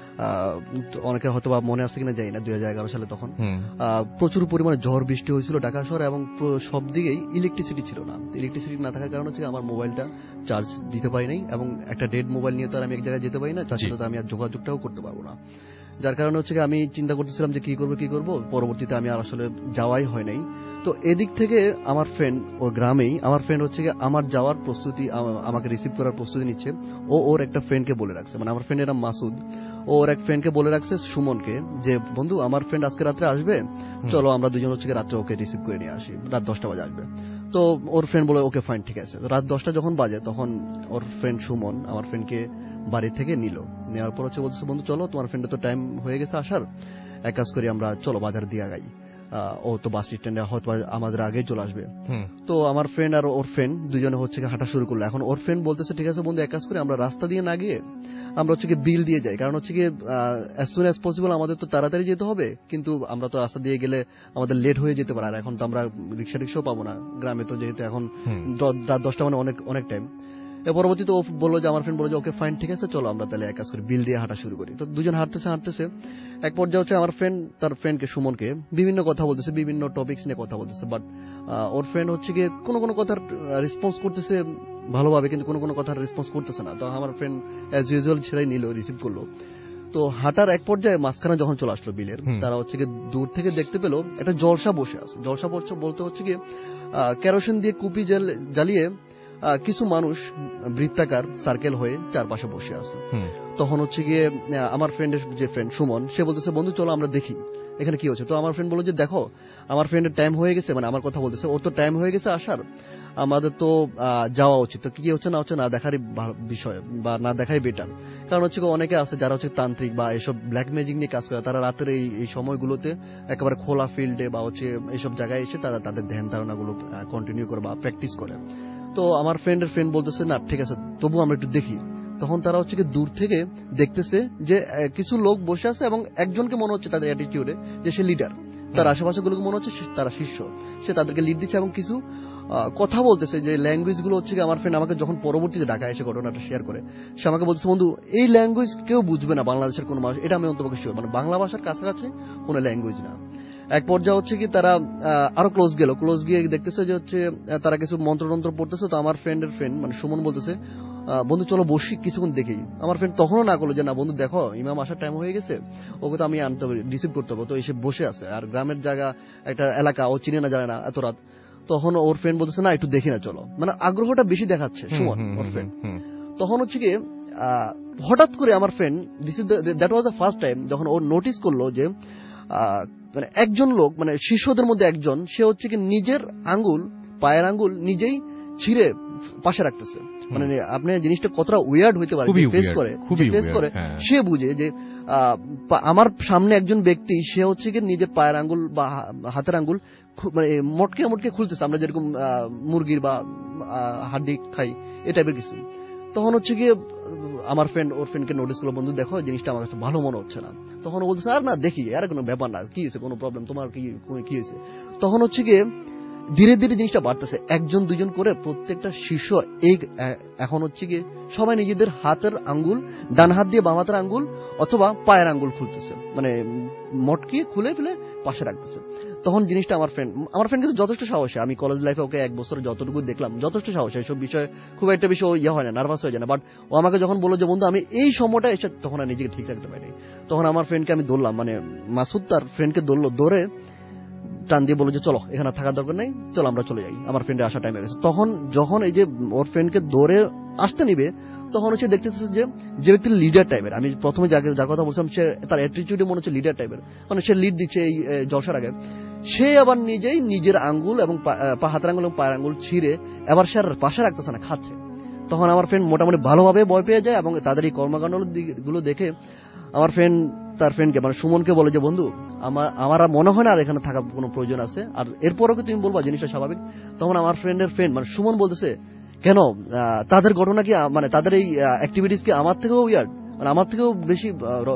অনেকের হয়তো বা মনে আসছে কিনা জানি না, 2011 সালে তখন প্রচুর পরিমাণে ঝড় বৃষ্টি হয়েছিল ঢাকা শহরে, এবং সব দিকেই ইলেকট্রিসিটি ছিল না। ইলেকট্রিসিটি না থাকার কারণে হচ্ছে আমার মোবাইলটা চার্জ দিতে পারি নাই, এবং একটা ডেড মোবাইল নিয়ে তো আর আমি এক জায়গায় যেতে পারি না, তার সাথে তো আমি আর যোগাযোগটাও করতে পারবো না। যার কারণে হচ্ছে আমি চিন্তা করতেছিলাম যে কি করব। পরবর্তীতে আমি আর আসলে যাওয়াই হয় নাই। তো এদিক থেকে আমার ফ্রেন্ড ওই গ্রামেই, আমার ফ্রেন্ড হচ্ছে আমার যাওয়ার প্রস্তুতি, আমাকে রিসিভ করার প্রস্তুতি নিচ্ছে। ওর একটা ফ্রেন্ডকে বলে রাখছে, মানে আমার ফ্রেন্ডের নাম মাসুদ। ওর এক ফ্রেন্ডকে বলে রাখছে সুমনকে যে বন্ধু আমার ফ্রেন্ড আজকে রাত্রে আসবে, চলো আমরা দুজন হচ্ছে রাত্রে ওকে রিসিভ করে নিয়ে আসি, রাত 10টা বাজে আসবে। তো ওর ফ্রেন্ড বলে ওকে ফাইন, ঠিক আছে। রাত 10টা যখন বাজে তখন ওর ফ্রেন্ড সুমন আমার ফ্রেন্ডকে বাড়ি থেকে নেওয়ার পর হচ্ছে বলছে বন্ধু চলো তোমার ফ্রেন্ডের তো টাইম হয়ে গেছে আসার, এক কাজ করি আমরা চলো বাজার দিয়ে আগাই, ও তো বাস স্ট্যান্ডে হয়তো আমাদের আগে চলে আসবে। তো আমার ফ্রেন্ড আর ওর ফ্রেন্ড দুজনে হচ্ছে হাঁটা শুরু করলো। এখন ওর ফ্রেন্ড বলতেছে ঠিক আছে বন্ধু এক কাজ করি আমরা রাস্তা দিয়ে না গিয়ে আমরা হচ্ছে বিল দিয়ে যাই, কারণ হচ্ছে অ্যাজ সুন অ্যাজ পসিবল আমাদের তো তাড়াতাড়ি যেতে হবে, কিন্তু আমরা তো রাস্তা দিয়ে গেলে আমাদের লেট হয়ে যেতে পারে, আর এখন তো আমরা রিক্সাও পাবো না গ্রামে, তো যেহেতু এখন রাত 10টা মানে অনেক টাইম। পরবর্তীতে ও বললো যে আমার ফ্রেন্ড বললো যে ওকে ফাইন ঠিক আছে চলো আমরা তাহলে এক কাজ করি বিল দিয়ে হাঁটা শুরু করি। তো দুজন হাঁটতেছে এক পর্যায়ে হচ্ছে আমার ফ্রেন্ড তার ফ্রেন্ডকে সুমনকে বিভিন্ন কথা বলতেছে, বিভিন্ন টপিকস নিয়ে কথা বলতেছে, বাট ওর ফ্রেন্ড হচ্ছে কোনো কথার রেসপন্স করতেছে ভালোভাবে, কিন্তু কোনো কথার রেসপন্স করতেছে না। তো আমার ফ্রেন্ড অ্যাজ ইউজুয়াল ছেড়েই নিল, রিসিভ করলো। তো হাঁটার এক পর্যায়ে মাঝখানে যখন চলে আসলো বিলের, তারা হচ্ছে দূর থেকে দেখতে পেলো একটা জলসা বসে আছে। জলসা বলতে হচ্ছে কেরোসিন দিয়ে কুপি জ্বালিয়ে কিছু মানুষ বৃত্তাকার সার্কেল হয়ে চারপাশে বসে আছে। তখন হচ্ছে আমার ফ্রেন্ডের যে ফ্রেন্ড সুমন সে বলতেছে বন্ধু চলো আমরা দেখি এখানে কি হচ্ছে। তো আমার ফ্রেন্ড বলল যে দেখো আমার ফ্রেন্ডের টাইম হয়ে গেছে, মানে আমার কথা বলতেছে ওর তো টাইম হয়ে গেছে আসার, আমাদের তো যাওয়া উচিত। তো কি হচ্ছে না দেখারই বিষয় বা না দেখাই বেটার, কারণ হচ্ছে অনেকে আছে যারা হচ্ছে তান্ত্রিক বা এসব ব্ল্যাক ম্যাজিক নিয়ে কাজ করে, তারা রাতের এই সময়গুলোতে একেবারে খোলা ফিল্ডে বা হচ্ছে এইসব জায়গায় এসে তারা তাদের ধ্যান ধারণাগুলো কন্টিনিউ করে বা প্র্যাকটিস করে। তো আমার ফ্রেন্ডের ফ্রেন্ড বলতেছে না ঠিক আছে তবু আমরা একটু দেখি। তখন তারা হচ্ছে দূর থেকে দেখতেছে যে কিছু লোক বসে আছে এবং একজনকে মনে হচ্ছে তাদের অ্যাটিটিউডে যে সে লিডার, তার আশেপাশে গুলোকে মনে হচ্ছে তারা শিষ্য, সে তাদেরকে লিড দিচ্ছে এবং কিছু কথা বলতেছে যে ল্যাঙ্গুয়েজ গুলো হচ্ছে আমার ফ্রেন্ড আমাকে যখন পরবর্তীতে ঢাকায় এসে ঘটনাটা শেয়ার করে সে আমাকে বলতেছে বন্ধু এই ল্যাঙ্গুয়েজ কেউ বুঝবে না বাংলাদেশের কোনো মানুষ, এটা আমি অন্তপক্ষে শিওর, মানে বাংলা ভাষার কাছাকাছি কোনো ল্যাঙ্গুয়েজ না। এক পর্যায়ে হচ্ছে তারা আরো ক্লোজ গিয়ে দেখতেছে যে হচ্ছে তারা কিছু মন্ত্রতন্ত্র পড়তেছে। তো আমার ফ্রেন্ডের ফ্রেন্ড মানে সুমন বলতেছে বন্ধু চলো বসি কিছুক্ষণ দেখি। আমার ফ্রেন্ড তখনও না করলো যে না বন্ধু দেখো ইমাম আসার টাইম হয়ে গেছে, ওকে তো আমি আনতে হবে রিসিভ করতে হবে। তো এসে বসে আছে আর গ্রামের জায়গা একটা এলাকা ও চিনে না জানে না এত রাত। তখন ওর ফ্রেন্ড বলতেছে না একটু দেখি না চলো, মানে আগ্রহটা বেশি দেখাচ্ছে সুমন ওর ফ্রেন্ড। তখন হচ্ছে হঠাৎ করে আমার friend that was the first time যখন ও নোটিস করলো যে মানে একজন লোক মানে শিষ্যদের মধ্যে একজন সে হচ্ছে নিজের পায়ের আঙ্গুল নিজেই ছিঁড়ে পাশে রাখতেছে। মানে আপনি জিনিসটা কতটা উইয়ার্ড হইতে পারে ফেস করে সে বুঝে যে আমার সামনে একজন ব্যক্তি সে হচ্ছে নিজের পায়ের আঙ্গুল বা হাতের আঙ্গুল মানে মোটকে খুলতেছে, আমরা যেরকম মুরগির বা হাড্ডি খাই এ টাইপের কিছু। তখন হচ্ছে আমার ফ্রেন্ড ওর ফ্রেন্ডকে নোটিস করলো বন্ধু দেখো জিনিসটা আমার কাছে ভালো মনে হচ্ছে না। তখন ও বলছে আর না দেখি আর কোনো ব্যাপার না, কি হয়েছে কোনো প্রবলেম তোমার কি হয়েছে। তখন হচ্ছে ধীরে ধীরে জিনিসটা বাড়তেছে, একজন দুজন করে প্রত্যেকটা শিষ্য এখন হচ্ছে সবাই নিজেদের হাতের আঙ্গুল ডান হাত দিয়ে বাম হাতের আঙ্গুল অথবা পায়ের আঙ্গুল খুলতেছে, মানে মটকে খুলে ফেলে পাশে রাখতেছে। তখন জিনিসটা আমার ফ্রেন্ড কিন্তু যথেষ্ট সাহসী, আমি কলেজ লাইফে ওকে এক বছর যতটুকু দেখলাম যথেষ্ট সাহসী, এইসব বিষয়ে খুব একটা বেশি হয় না, নার্ভাস হয়ে যায় না। বাট ও আমাকে যখন বললো যে বন্ধু আমি এই সময়টা এসে তখন আর নিজেকে ঠিক রাখতে পারিনি। তখন আমার ফ্রেন্ডকে আমি ধরলাম, মানে মাসুদ তার ফ্রেন্ডকে ধরে টান দিয়ে বললো যে চলো এখানে থাকার দরকার নেই, চলো আমরা চলে যাই, আমার ফ্রেন্ডের আসা টাইম হয়ে গেছে। তখন যখন এই যে ওর ফ্রেন্ডকে ধরে আসতে নিবে তখন হচ্ছে দেখতেছে যে ব্যক্তি লিডার টাইপের, আমি প্রথমে যার কথা বলছিলাম সে তার অ্যাটিটিউডে মনে হচ্ছে লিডার টাইপের, মানে সে লিড দিচ্ছে এই জলসার আগে, সে আবার নিজেই নিজের আঙ্গুল এবং হাতের আঙ্গুল এবং পায়ের আঙ্গুল ছিঁড়ে এবার সে আর পাশে রাখতেছে না, খাচ্ছে। তখন আমার ফ্রেন্ড মোটামুটি ভালোভাবে ভয় পেয়ে যায় এবং তাদের এই কর্মকাণ্ড গুলো দেখে আমার ফ্রেন্ড তার ফ্রেন্ডকে মানে সুমনকে বলে যে বন্ধু আমার মনে হয় না আর এখানে থাকার কোনো প্রয়োজন আছে, আর এরপরও কি তুমি বলবা জিনিসটা স্বাভাবিক। তখন আমার ফ্রেন্ডের ফ্রেন্ড মানে সুমন বলতেছে কেন তাদের ঘটনা কি মানে তাদের এই অ্যাক্টিভিটিস কি আমার থেকেও উইয়ার্ড, মানে আমার থেকেও বেশি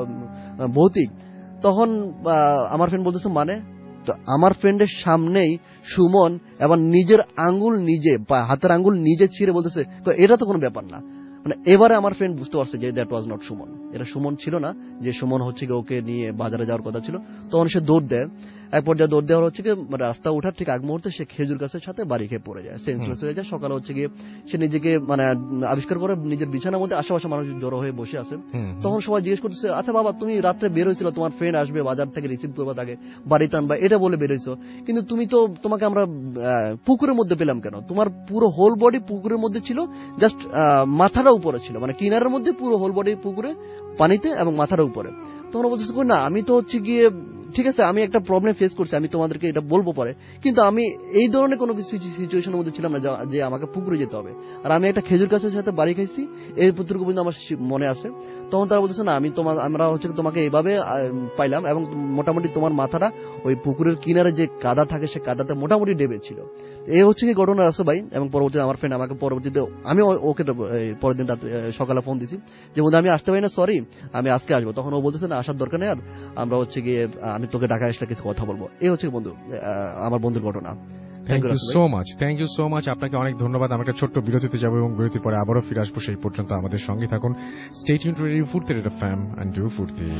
ভৌতিক। তখন আমার ফ্রেন্ড বলতেছে মানে, তো আমার ফ্রেন্ডের সামনেই সুমন এবার নিজের আঙ্গুল নিজে হাতের আঙ্গুল নিজে ছিঁড়ে বলতেছে এটা তো কোনো ব্যাপার না। মানে এবারে আমার ফ্রেন্ড বুঝতে পারছে যে দ্যাট ওয়াজ নট সুমন, এটা সুমন ছিল না, যে সুমন হচ্ছে ওকে নিয়ে বাজারে যাওয়ার কথা ছিল। তখন সে দৌড় দেয় এক পর্যায়ে দৌড় দেওয়ার হচ্ছে কি মানে রাস্তা ওঠার ঠিক আগ মুহূর্তে সে খেজুর গাছের সাথে বাড়ি খেয়ে পড়ে যায়, সেন্সলেস হয়ে যায়। সকালে হচ্ছে গিয়ে সে নিজেকে মানে আবিষ্কার করে নিজের বিছানার মধ্যে আশেপাশে মানুষ জড়ো হয়ে বসে আছে। তখন সবাই জিজ্ঞেস করতেছে, আচ্ছা বাবা তুমি রাত্রে বের হয়েছিল, তোমার ফ্রেন্ড আসবে বাজার থেকে রিসিভ করবা, তাকে বাড়িতে আনবা, এটা বলে বের হয়েছো, কিন্তু তুমি তো তোমাকে আমরা পুকুরের মধ্যে পেলাম কেন? তোমার পুরো হোল বডি পুকুরের মধ্যে ছিল, জাস্ট মাথাটা উপরে ছিল, মানে কিনারের মধ্যে পুরো হোল বডি পুকুরে পানিতে এবং মাথাটা উপরে। তোমরা বলতেছো না আমি তো হচ্ছে গিয়ে ঠিক আছে আমি একটা প্রবলেম ফেস করছি, আমি তোমাদেরকে এটা বলবো পরে, কিন্তু আমি এই ধরনের কোনো কিছু সিচুয়েশনের মধ্যে ছিলাম না যে আমাকে পুকুরে যেতে হবে, আর আমি একটা খেজুর গাছের সাথে বাড়ি খাইছি, এই পুত্রকে পর্যন্ত আমার মনে আছে। তখন তারা বলতেছে না আমরা হচ্ছে তোমাকে এইভাবে পাইলাম এবং মোটামুটি তোমার মাথাটা ওই পুকুরের কিনারে যে কাদা থাকে সে কাদাতে মোটামুটি ডেবে ছিল। এই হচ্ছে কি ঘটনা আছে ভাই। এবং পরবর্তীতে আমার ফ্রেন্ড আমাকে পরবর্তীতে আমি ওকে পরের দিন সকালে ফোন দিছি যে বন্ধু আমি আসতে পারি না, সরি আমি আজকে আসবো। তখন ও বলতেছে না আসার দরকার নেই, আর আমরা হচ্ছে গিয়ে আমি তোকে ঢাকায় আসলে কিছু কথা বলবো। এই হচ্ছে বন্ধু আমার বন্ধুর ঘটনা। থ্যাংক ইউ সো মাচ আপনাকে অনেক ধন্যবাদ। আমরা একটা ছোট্ট বিরতিতে যাবো এবং বিরতির পরে আবারও ফিরে আসবো। সেই পর্যন্ত আমাদের সঙ্গে থাকুন। Stay tuned to radio Foorti FM and do Foorti.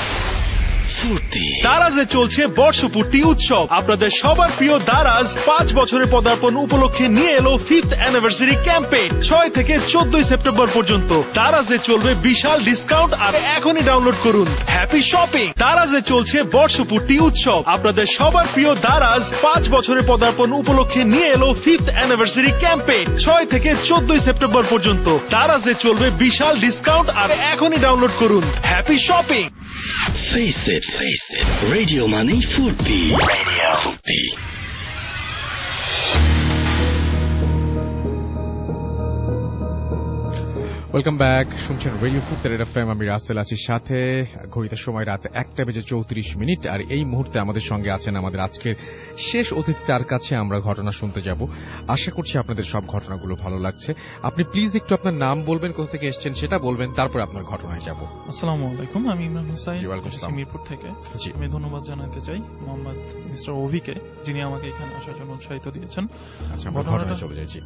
দারাজে চলছে বর্ষপূর্তি উৎসব। আপনাদের সবার প্রিয় দারাজ 5 বছরের পদার্পণ উপলক্ষে নিয়ে এলো 5th অ্যানিভার্সারি ক্যাম্পেইন। 6 থেকে 14 সেপ্টেম্বর পর্যন্ত দারাজে চলবে বিশাল ডিসকাউন্ট। আর এখনই ডাউনলোড করুন হ্যাপি শপিং। দারাজে চলছে বর্ষপূর্তি উৎসব। আপনাদের সবার প্রিয় দারাজ 5 বছরের পদার্পণ উপলক্ষে নিয়ে এলো 5th অ্যানিভার্সারি ক্যাম্পেইন। 6 থেকে 14 সেপ্টেম্বর পর্যন্ত দারাজে চলবে বিশাল ডিসকাউন্ট। আর এখনই ডাউনলোড করুন happy shopping. Face it. Radio Money Furti. Radio Furti. Welcome back. শুনছেন রেডিও ফুর্তি এফএম। আমি রাসেল আছি সাথে। ঘড়িতে সময় রাত 1:34। আর এই মুহূর্তে আমাদের সঙ্গে আছেন আমাদের আজকের শেষ অতিথি। তার কাছে আমরা ঘটনা শুনতে যাব। আশা করছি আপনাদের সব ঘটনাগুলো ভালো লাগছে। আপনি প্লিজ একটু আপনার নাম বলবেন, কোথা থেকে এসেছেন সেটা বলবেন, তারপর আপনার ঘটনায় যাব। আসসালামু আলাইকুম, আমি ইমরান হোসাইন, মিরপুর থেকে। আমি ধন্যবাদ জানাতে চাই মোহাম্মদ মিস্টার অভিকে, যিনি আমাকে এখানে আসার জন্য উৎসাহিত দিয়েছেন। আচ্ছা, ঘটনাটা চলে যাচ্ছি।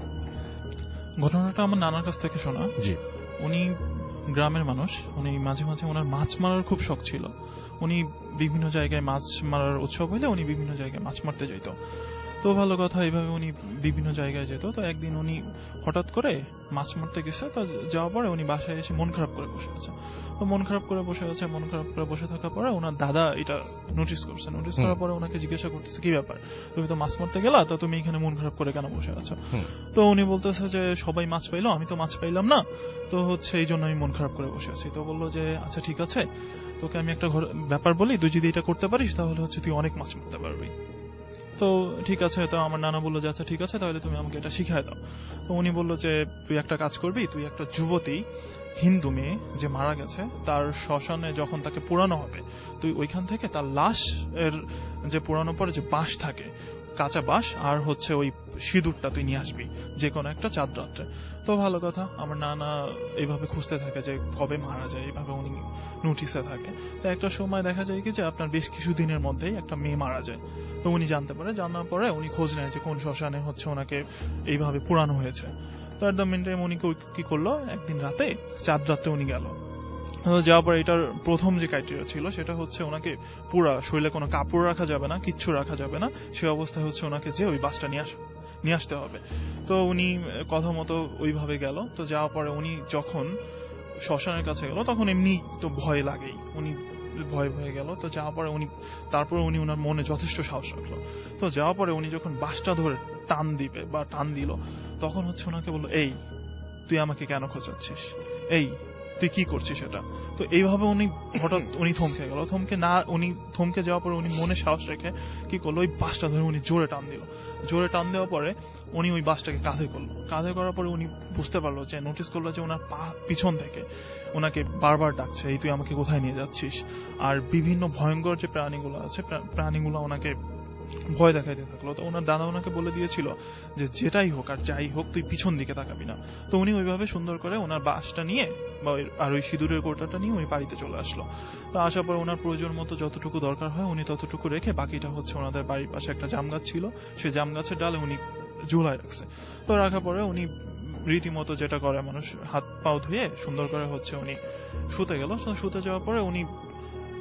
ঘটনাটা আমার নানার কাছ থেকে শোনা। জি। উনি গ্রামের মানুষ, উনি মাঝে মাঝে ওনার মাছ মারার খুব শখ ছিল। উনি বিভিন্ন জায়গায় মাছ মারার উৎসব হইলে উনি বিভিন্ন জায়গায় মাছ মারতে যেত। তো ভালো কথা, এইভাবে উনি বিভিন্ন জায়গায় যেত। তো একদিন উনি হঠাৎ করে মাছ মারতে গেছে। তো যাওয়ার পরে উনি বাসায় এসে মন খারাপ করে বসে আছে। তো মন খারাপ করে বসে থাকার পরে ওনার দাদা এটা নোটিস করছে। নোটিস করার পরে ওনাকে জিজ্ঞাসা করতেছে, কি ব্যাপার, তুমি তো মাছ মারতে গেলা, তো তুমি এখানে মন খারাপ করে কেন বসে আছো? তো উনি বলতেছে যে সবাই মাছ পাইলো, আমি তো মাছ পাইলাম না, তো হচ্ছে এই জন্য আমি মন খারাপ করে বসে আছি। তো বললো যে আচ্ছা ঠিক আছে, তোকে আমি একটা ব্যাপার বলি, তুই যদি এটা করতে পারিস তাহলে হচ্ছে তুই অনেক মাছ মারতে পারবি। তো ঠিক আছে। তো আমার নানা বললো যে আচ্ছা ঠিক আছে, তাহলে তুমি আমাকে এটা শিখায় দাও। তো উনি বললো যে তুই একটা কাজ করবি, তুই একটা যুবতী হিন্দু মেয়ে যে মারা গেছে তার শ্মশানে যখন তাকে পোড়ানো হবে, তুই ওইখান থেকে তার লাশ এর যে পোড়ানোর পরে যে বাঁশ থাকে, কাঁচা বাঁশ আর হচ্ছে ওই সিঁদুরটা তুই নিয়ে আসবি যে কোনো একটা চাঁদ রাত্রে। তো ভালো কথা, আমার নানা এইভাবে খুঁজতে থাকে যে কবে মারা যায়, এইভাবে উনি নোটিসে থাকে। তো একটা সময় দেখা যায় কি যে আপনার বেশ কিছুদিনের মধ্যেই একটা মেয়ে মারা যায়। তো উনি জানতে পারে, জানার পরে উনি খোঁজ নেয় যে কোন শ্মশানে হচ্ছে ওনাকে এইভাবে পোড়ানো হয়েছে। তো এট দ্য মেন টাইম উনি কি করলো, একদিন রাতে চাঁদ রাতে উনি গেল। যাওয়ার পরে এটার প্রথম যে ক্রাইটেরিয়া ছিল সেটা হচ্ছে ওনাকে পুরা শরীরে কোনো কাপড় রাখা যাবে না, কিচ্ছু রাখা যাবে না, সে অবস্থায় হচ্ছে ওনাকে যে ওই বাসটা নিয়ে আসতে হবে। তো উনি কথা মতো ওইভাবে গেল। তো যাওয়ার পরে উনি যখন শ্মশানের কাছে গেল তখন এমনি তো ভয় লাগেই, উনি ভয় গেল। তো যাওয়ার পরে তারপরে উনি ওনার মনে যথেষ্ট সাহস রাখলো। তো যাওয়ার পরে উনি যখন বাসটা ধরে টান দিল তখন হচ্ছে ওনাকে বললো, এই তুই আমাকে কেন খোঁচাচ্ছিস, এই তুই কি করছিস এটা? তো এইভাবে উনি হঠাৎ উনি থমকে গেল। থমকে যাওয়ার পরে উনি মনে সাহস রেখে কি করলো, ওই বাসটা ধরে উনি জোরে টান দিল। জোরে টান দেওয়ার পরে উনি ওই বাসটাকে কাঁধে করার পরে উনি বুঝতে পারলো যে, নোটিস করলো যে ওনার পা পিছন থেকে ওনাকে বারবার ডাকছে, এই তুই আমাকে কোথায় নিয়ে যাচ্ছিস। আর বিভিন্ন ভয়ঙ্কর যে প্রাণীগুলো আছে, প্রাণীগুলো ওনাকে ভয় দেখাইতে থাকলো। তো ওনার দাদা ওনাকে বলে দিয়েছিল যে যেটাই হোক আর যাই হোক তুই পিছন দিকে তাকাবি না। তো উনি ওইভাবে সুন্দর করে ওনার বাসটা নিয়ে আর ওই সিঁদুরের কোটাটা নিয়ে উনি বাড়িতে চলে আসলো। তো আসার পর ওনার প্রয়োজন মতো যতটুকু দরকার হয় উনি ততটুকু রেখে বাকিটা হচ্ছে ওনাদের বাড়ির পাশে একটা জাম গাছ ছিল, সেই জাম গাছের ডালে উনি ঝুলায় রাখছে। তো রাখার পরে উনি রীতিমতো যেটা করে মানুষ, হাত পাও ধুয়ে সুন্দর করে হচ্ছে উনি শুতে গেল। শুতে যাওয়ার পরে উনি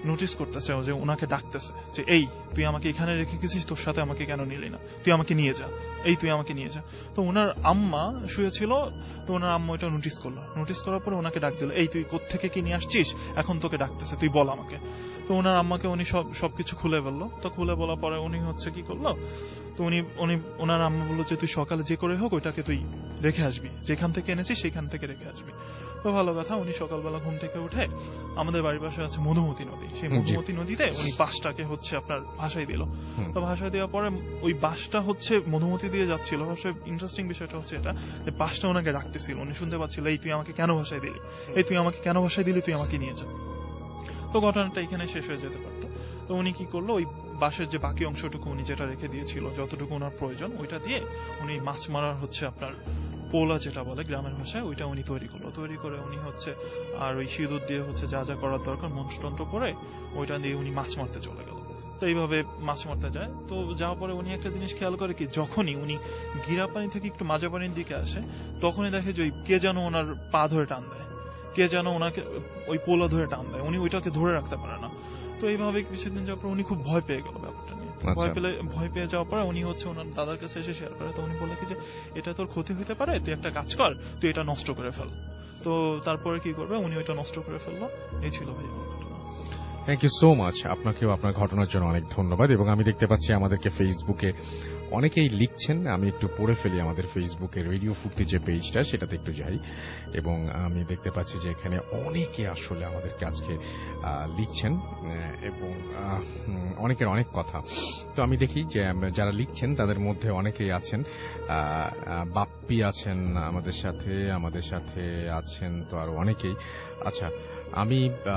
নোটিস করতেছে যে ওনাকে ডাকতেছে যে এই তুই আমাকে এখানে রেখে গেছিস, তোর সাথে আমাকে কেন নিলি না, তুই আমাকে নিয়ে যা, এই তুই আমাকে নিয়ে যা। তো ওনার আম্মা শুয়েছিল, তো ওনার আম্মা এটা নোটিস করলো, নোটিস করার পরে ওনাকে ডাক দিল, এই তুই কোত্থেকে কি নিয়ে আসছিস, এখন তোকে ডাকতেছে, তুই বল আমাকে। তো ওনার আম্মাকে উনি সবকিছু খুলে বললো। তো খুলে বলার পরে উনি হচ্ছে কি করলো, তো উনি ওনার আম্মা বললো যে তুই সকালে যে করে হোক ওইটাকে তুই রেখে আসবি, যেখান থেকে এনেছিস সেখান থেকে রেখে আসবি। তো ভালো কথা, উনি সকালবেলা ঘুম থেকে উঠে আমাদের বাড়ির পাশে আছে মধুমতি নদী, সেই মধুমতি নদীতে উনি বাঁশটাকে হচ্ছে আপনার ভাসাই দিল। তো ভাসাই দেওয়ার পরে ওই বাঁশটা হচ্ছে মধুমতি দিয়ে যাচ্ছিল। সবচেয়ে ইন্টারেস্টিং বিষয়টা হচ্ছে এটা যে বাঁশটা ওনাকে ডাকতেছিল, উনি শুনতে পাচ্ছিল এই তুই আমাকে কেন ভাসাই দিলি, এই তুই আমাকে কেন ভাসাই দিলি, তুই আমাকে নিয়ে যা। তো ঘটনাটা এখানে শেষ হয়ে যেতে পারতো। তো উনি কি করলো, ওই বাঁশের যে বাকি অংশটুকু উনি যেটা রেখে দিয়েছিল, যতটুকু ওনার প্রয়োজন ওইটা দিয়ে উনি মাছ মারার হচ্ছে আপনার পোলা যেটা বলে গ্রামের ভাষায়, ওইটা উনি তৈরি করলো। তৈরি করে উনি হচ্ছে আর ওই সিঁদুর দিয়ে হচ্ছে যা যা করার দরকার মন্ত্রতন্ত্র করে ওইটা দিয়ে উনি মাছ মারতে চলে গেল। তো এইভাবে মাছ মারতে যায়। তো যাওয়ার পরে উনি একটা জিনিস খেয়াল করে কি, যখনই উনি গিরা পানি থেকে একটু মাজা পানির দিকে আসে তখনই দেখে যে কে যেন ওনার পা ধরে টান দেয়, কে যেন ওনাকে ওই পোলা ধরে টান দেয়, উনি ওইটাকে ধরে রাখতে পারে না। তো এইভাবে কিছুদিন যাওয়ার পর উনি খুব ভয় পেয়ে গেল ব্যাপারটা নিয়ে। ভয় পেয়ে যাওয়ার পরে উনি হচ্ছে ওনার দাদার কাছে এসে শেয়ার করে। তো উনি বলে কি যে এটা তোর ক্ষতি হতে পারে, তুই একটা কাজ কর, তুই এটা নষ্ট করে ফেল। তো তারপরে কি করবে, উনি ওইটা নষ্ট করে ফেললো। এই ছিল ভাই আমার ঘটনা। থ্যাংক ইউ সো মাচ, আপনাকেও আপনার ঘটনার জন্য অনেক ধন্যবাদ। এবং আমি দেখতে পাচ্ছি আমাদেরকে ফেসবুকে অনেকেই লিখছেন, আমি একটু পড়ে ফেলি আমাদের ফেসবুকে রেডিও ফুর্তি যে পেজটা সেটাতে একটু যাই, এবং আমি দেখতে পাচ্ছি যে এখানে অনেকে আসলে আমাদেরকে আজকে লিখছেন এবং অনেকের অনেক কথা। তো আমি দেখি যে যারা লিখছেন তাদের মধ্যে অনেকেই আছেন, বাপ্পি আছেন আমাদের সাথে আছেন তো আরো অনেকেই। আচ্ছা, আমি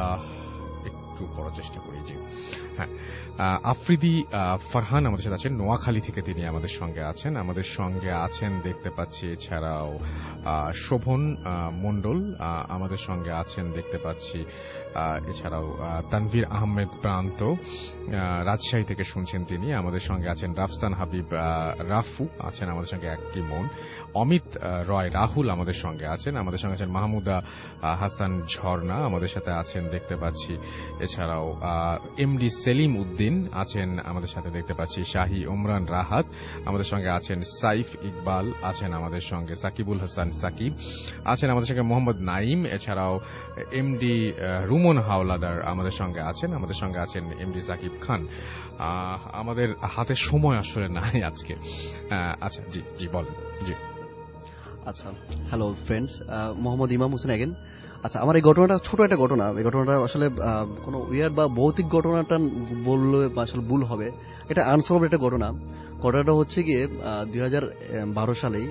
একটু পড়ার চেষ্টা করি। যে হ্যাঁ, আফ্রিদি ফারহান আমাদের সাথে আছেন, নোয়াখালী থেকে তিনি আমাদের সঙ্গে আছেন দেখতে পাচ্ছি। এছাড়াও শোভন মণ্ডল আমাদের সঙ্গে আছেন দেখতে পাচ্ছি। এছাড়াও তানভীর আহমেদ প্রান্ত রাজশাহী থেকে শুনছেন, তিনি আমাদের সঙ্গে আছেন। রাফসান হাবিব রাফু আছেন আমাদের সঙ্গে একই মন। অমিত রয় রাহুল আমাদের সঙ্গে আছেন। মাহমুদা হাসান ঝর্ণা আমাদের সাথে আছেন দেখতে পাচ্ছি। এছাড়াও এমডি সেলিম উদ্দিন আছেন আমাদের সাথে দেখতে পাচ্ছি। শাহী ওমরান রাহাত আমাদের সঙ্গে আছেন। সাইফ ইকবাল আছেন আমাদের সঙ্গে। সাকিবুল হাসান সাকিব আছেন আমাদের সঙ্গে। মোহাম্মদ নাইম, এছাড়াও এমডি রুমন হাওলাদার আমাদের সঙ্গে আছেন এমডি সাকিব খান। আমাদের হাতে সময় আসলে নাই আজকে। আচ্ছা, জি বলেন। জি আচ্ছা, হ্যালো ফ্রেন্ডস, মোহাম্মদ ইমাম হোসেন এগেন। আচ্ছা, আমার এই ঘটনাটা ছোট একটা ঘটনা। এই ঘটনাটা আসলে কোনো উইয়ার বা ভৌতিক ঘটনাটা বললে আসলে ভুল হবে। এটা আনসলভ একটা ঘটনা। ঘটনাটা হচ্ছে গিয়ে 2012 সালেই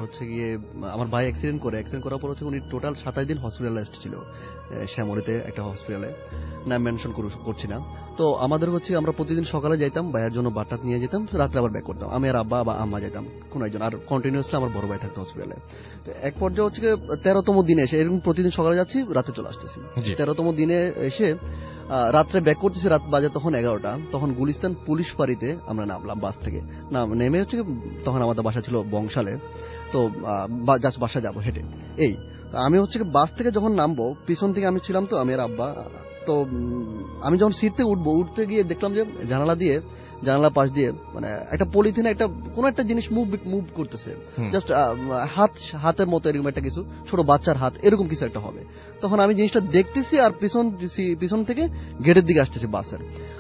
আমার ভাই অ্যাক্সিডেন্ট করার পর হচ্ছে উনি টোটাল 27 দিন হসপিটালাইজড ছিল শ্যামলীতে একটা হসপিটালে, নাম মেনশন করছি না। তো আমাদের আমরা প্রতিদিন সকালে যাইতাম, ভাইয়ের জন্য বাটাত নিয়ে যেতাম, রাত্রে আবার ব্যাক করতাম। আমি আর আব্বা বা আম্মা যেতাম কোনো একজন, আর কন্টিনিউসলি আমার বড় ভাই থাকতো হসপিটালে। তো এক পর্যায়ে 13তম দিনে এসে এরকম প্রতিদিন সকালে যাচ্ছি, রাতে চলে আসতেছি। 13তম দিনে এসে রাত্রে ব্যাক করতেছি, রাত বাজে তখন 11টা। তখন গুলিস্তান পুলিশ ফাঁড়িতে আমরা নামলাম বাস থেকে। নেমে তখন আমাদের বাসা ছিল বংশালে। তো জাস্ট বাসা যাবো হেঁটে। তো আমি বাস থেকে যখন নামবো, পিছন থেকে আমি ছিলাম, তো আমি আর আব্বা। তো আমি যখন সিট থেকে উঠতে গিয়ে দেখলাম যে জানালা পাশ দিয়ে মানে একটা পলিথিনে কোন একটা জিনিস মুভ করতেছে, জাস্ট হাতের মতো এরকম একটা কিছু, ছোট বাচ্চার হাত এরকম কিছু একটা হবে। তখন আমি জিনিসটা দেখতেছি আর পিছন থেকে গেটের দিকে আসতেছি বাসের।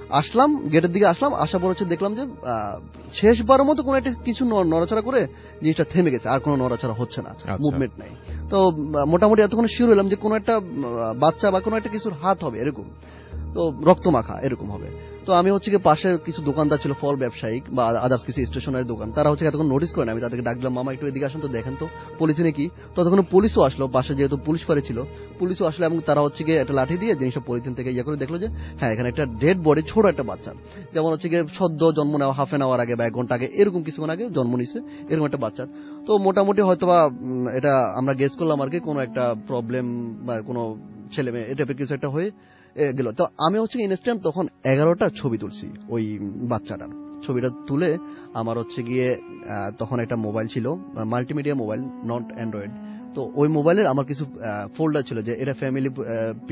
গেটের দিকে আসলাম, আসার পর দেখলাম যে শেষবারের মতো কোন একটা কিছু নড়াচড়া করে জিনিসটা থেমে গেছে, আর কোনো নড়াচড়া হচ্ছে না, মুভমেন্ট নাই। তো মোটামুটি এতক্ষণ শিওর হলাম যে কোনো একটা বাচ্চা বা কোনো একটা কিছুর হাত হবে এরকম, তো রক্ত মাখা এরকম হবে। তো আমি পাশে কিছু দোকানদার ছিল, ফল ব্যবসায়িক বা আদার্স কিছু স্টেশনারি দোকান, তারা এতক্ষণ নোটিস করেন। আমি তাদেরকে ডাকলাম, মামা একটু এদিকে আসুন তো, দেখেন তো পলিথিনে কি। ততক্ষণ পুলিশও আসলো, পাশে যেহেতু পুলিশ ফাঁড়ি ছিল, পুলিশও আসলো এবং তারা একটা লাঠি দিয়ে জিনিসটা পলিথিন থেকে করে দেখলো যে হ্যাঁ, এখানে একটা ডেড বডি, ছোট একটা বাচ্চা, যেমন সদ্য জন্ম নেওয়া, হাফ এন আওয়ার আগে বা 1 ঘন্টা আগে এরকম কিছুক্ষণ আগে জন্ম নিছে এরকম একটা বাচ্চা। তো মোটামুটি হয়তোবা এটা আমরা গেস করলাম আর কি, কোনো একটা প্রবলেম বা কোনো ছেলে মেয়ে এটা কিছু একটা হয়ে গেল। তো আমি ইনস্ট্যান্ট তখন 11টা ছবি তুলছি ওই বাচ্চাটার। ছবিটা তুলে আমার গিয়ে তখন একটা মোবাইল ছিল, মাল্টিমিডিয়া মোবাইল, নট অ্যান্ড্রয়েড। তো ওই মোবাইলের আমার কিছু ফোল্ডার ছিল, যে এটা ফ্যামিলি পিক,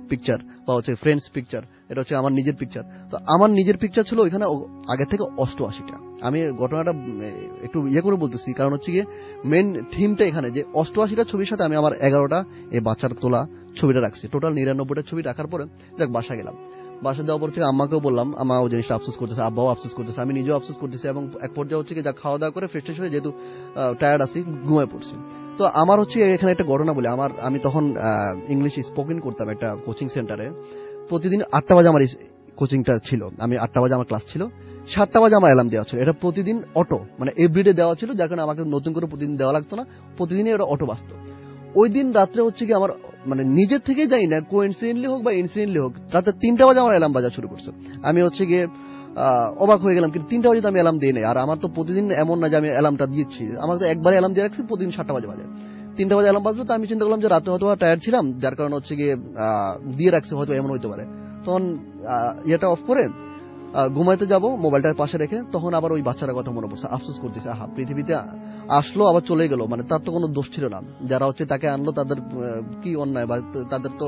পিকচার বা হচ্ছে ফ্রেন্ডস পিকচার, এটা হচ্ছে আমার নিজের পিকচার। তো আমার নিজের পিকচার ছিল ওইখানে আগে থেকে 88টা। আমি ঘটনাটা একটু করে বলতেছি, কারণ হচ্ছে গিয়ে মেন থিমটা এখানে যে 88টা ছবির সাথে আমি আমার 11টা এই বাচ্চার তোলা ছবিটা রাখছি। টোটাল 99টা ছবি রাখার পরে যাক বাসা গেলাম। বাসা যাওয়ার পর থেকে আম্মাকেও বললাম, আম্মা ওই জিনিসটা আফসোস করতেছে, আব্বাও আফসোস করতেছে, আমি নিজেও আফসোস করতেছি। এবং এক পর্যায়ে হচ্ছে যা খাওয়া দাওয়া করে ফ্রেশ হয়ে যেহেতু টায়ার্ড আছি ঘুমায় পড়ছি। তো আমার হচ্ছে এখানে একটা ঘটনা বলে, আমি তখন ইংলিশ স্পোকেন করতাম একটা কোচিং সেন্টারে। প্রতিদিন 8টা বাজে আমার কোচিংটা ছিল, আমি 8টা বাজে আমার ক্লাস ছিল, 7টা বাজে আমার অ্যালার্ম দেওয়া ছিল। এটা প্রতিদিন অটো মানে এভরিডে দেওয়া ছিল, যার কারণে আমাকে নতুন করে প্রতিদিন দেওয়া লাগতো না, প্রতিদিনই এটা অটো বাজতো। ওই দিন রাত্রে হচ্ছে কি আমার মানে নিজের থেকেই যাই না, কোইন্সিডেন্টলি হোক বা ইনসিডেন্টলি হোক, রাতে 3টা বাজে আমার অ্যালার্ম বাজা শুরু করছে। আমি হচ্ছে গিয়ে অবাক হয়ে গেলাম, কিন্তু 3টা বাজে তো আমি অ্যালার্ম দিই নাই। আর আমার তো প্রতিদিন এমন না যে আমি অ্যালার্মটা দিচ্ছি, আমার তো একবারে অ্যালার্ম দিয়ে রাখছি, প্রতিদিন 7টা বাজে বাজে। 3টা বাজে অ্যালার্ম বাজলো, তো আমি চিন্তা করলাম যে রাতে হয়তো টায়ার্ড ছিলাম, যার কারণে হচ্ছে গিয়ে দিয়ে রাখছি, হয়তো এমন হইতে পারে। তখন ইয়েটা অফ করে ঘুমাইতে যাব মোবাইলটার পাশে রেখে, তখন আবার ওই বাচ্চারা কথা মনে পড়ছে, আফসোস করতেছে, আহা পৃথিবীতে আসলো আবার চলে গেল, মানে তার তো কোনো দোষ ছিল না, যারা হচ্ছে তাকে আনলো তাদের কি অন্যায়, বা তাদের তো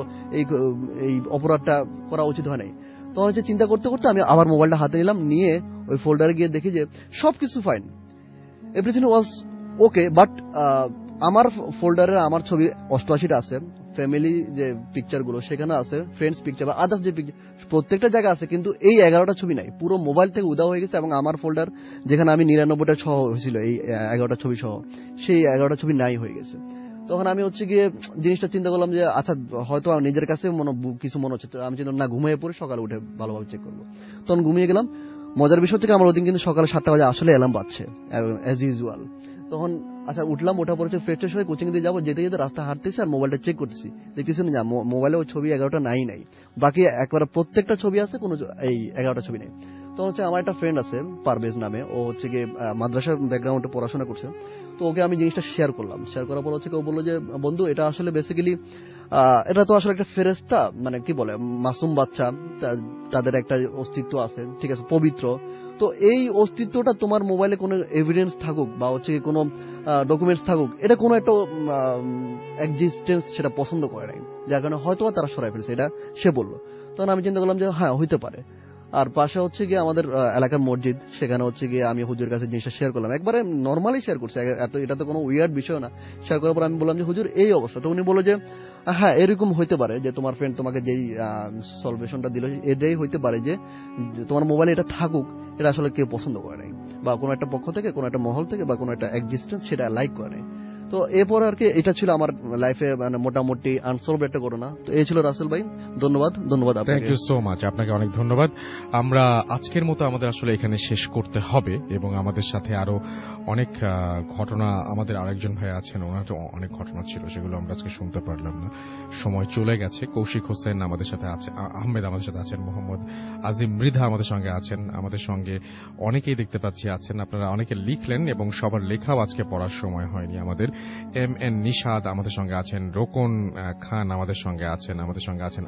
এই অপরাধটা করা উচিত হয় নাই। তখন হচ্ছে চিন্তা করতে করতে আমি আবার মোবাইলটা হাতে নিলাম, নিয়ে ওই ফোল্ডারে গিয়ে দেখি যে সবকিছু fine, everything was okay, but আমার ফোল্ডারে আমার ছবি 88টা আছে, ফ্যামিলি যে পিকচার গুলো সেখানে আছে, ফ্রেন্ডস পিকচার বা আদার্স যে পিকচার প্রত্যেকটা জায়গা আছে, কিন্তু এই 11টা ছবি নাই, পুরো মোবাইল থেকে উদা হয়ে গেছে। এবং আমার ফোল্ডার যেখানে আমি 99টা সহ হয়েছিল এই 11টা ছবি সহ, সেই 11টা ছবি নাই হয়ে গেছে। তখন আমি হচ্ছে গিয়ে জিনিসটা চিন্তা করলাম যে আচ্ছা হয়তো নিজের কাছে কিছু মনে হচ্ছে, তো আমি চিন্তা না ঘুমিয়ে পড়ে সকালে উঠে ভালোভাবে চেক করবো। তখন ঘুমিয়ে গেলাম। মজার বিষয় থেকে আমার ওদিন কিন্তু সকালে 7টা বাজে আসলে অ্যালার্ম বাজছে অ্যাজ ইউজুয়াল। তখন আচ্ছা উঠলাম, ওঠার পরে ফ্রেশ হয়ে কোচিং দিয়ে যাবো, যেতে যেতে রাস্তা হাঁটতেছি আর মোবাইলটা চেক করতেছি, দেখতেছি না মোবাইলে ওই ছবি 11টা নাই, বাকি একবারে প্রত্যেকটা ছবি আছে, কোনো এই 11টা ছবি নেই। তখন হচ্ছে আমার একটা ফ্রেন্ড আছে পারভেজ নামে, ও হচ্ছে গিয়ে মাদ্রাসা ব্যাকগ্রাউন্ডে পড়াশোনা করছে। তো ওকে আমি জিনিসটা শেয়ার করলাম, শেয়ার করার পর হচ্ছে ও বললো যে বন্ধু এটা আসলে বেসিক্যালি এটা তো আসলে একটা ফেরেশতা, মানে কি বলে মাসুম বাচ্চা, তাদের একটা অস্তিত্ব আছে, ঠিক আছে, পবিত্র। তো এই অস্তিত্বটা তোমার মোবাইলে কোনো এভিডেন্স থাকুক বা হচ্ছে কোনো ডকুমেন্টস থাকুক, এটা কোনো একটা এক্সিস্টেন্স সেটা পছন্দ করে নাই, যার কারণে হয়তো তারা সরাই ফেলছে, এটা সে বললো। তখন আমি চিন্তা করলাম যে হ্যাঁ হইতে পারে। আর পাশে হচ্ছে গিয়ে আমাদের এলাকার মসজিদ, সেখানে হচ্ছে গিয়ে আমি হুজুর কাছে জিনিসটা শেয়ার করলাম, একবারে নর্মালি শেয়ার করছি, এটা তো কোনো উইয়ার্ড বিষয় না। শেয়ার করার পর আমি বললাম যে হুজুর এই অবস্থা। তো উনি বললো যে হ্যাঁ এরকম হইতে পারে যে তোমার ফ্রেন্ড তোমাকে যেই সলভেশনটা দিল এটাই হইতে পারে যে তোমার মোবাইলে এটা থাকুক, এটা আসলে কেউ পছন্দ করে নাই, বা কোনো একটা পক্ষ থেকে, কোনো একটা মহল থেকে, বা কোনো একটা এক্সিস্টেন্স সেটা লাইক করে নাই। তো এরপর আর কি এটা ছিল আমার লাইফে মানে মোটামুটি আনসলভ একটা ঘটনা। তো এই ছিল রাসেল ভাই, ধন্যবাদ আপনাকে। থ্যাংক ইউ সো মাচ, আপনাকে অনেক ধন্যবাদ। আমরা আজকের মতো আমাদের আসলে এখানে শেষ করতে হবে, এবং আমাদের সাথে আরো অনেক ঘটনা, আমাদের আরেকজন ভাই আছেন, ওনার তো অনেক ঘটনা ছিল, সেগুলো আমরা আজকে শুনতে পারলাম না, সময় চলে গেছে। কৌশিক হোসেন আমাদের সাথে আছে, আহমেদ আমাদের সাথে আছেন, মোহাম্মদ আজিম মৃধা আমাদের সঙ্গে আছেন, আমাদের সঙ্গে অনেকেই দেখতে পাচ্ছি আছেন, আপনারা অনেকে লিখলেন এবং সবার লেখাও আজকে পড়ার সময় হয়নি আমাদের। এম এন নিশাদ আমাদের সঙ্গে আছেন, রোকন খান আমাদের সঙ্গে আছেন, আমাদের সঙ্গে আছেন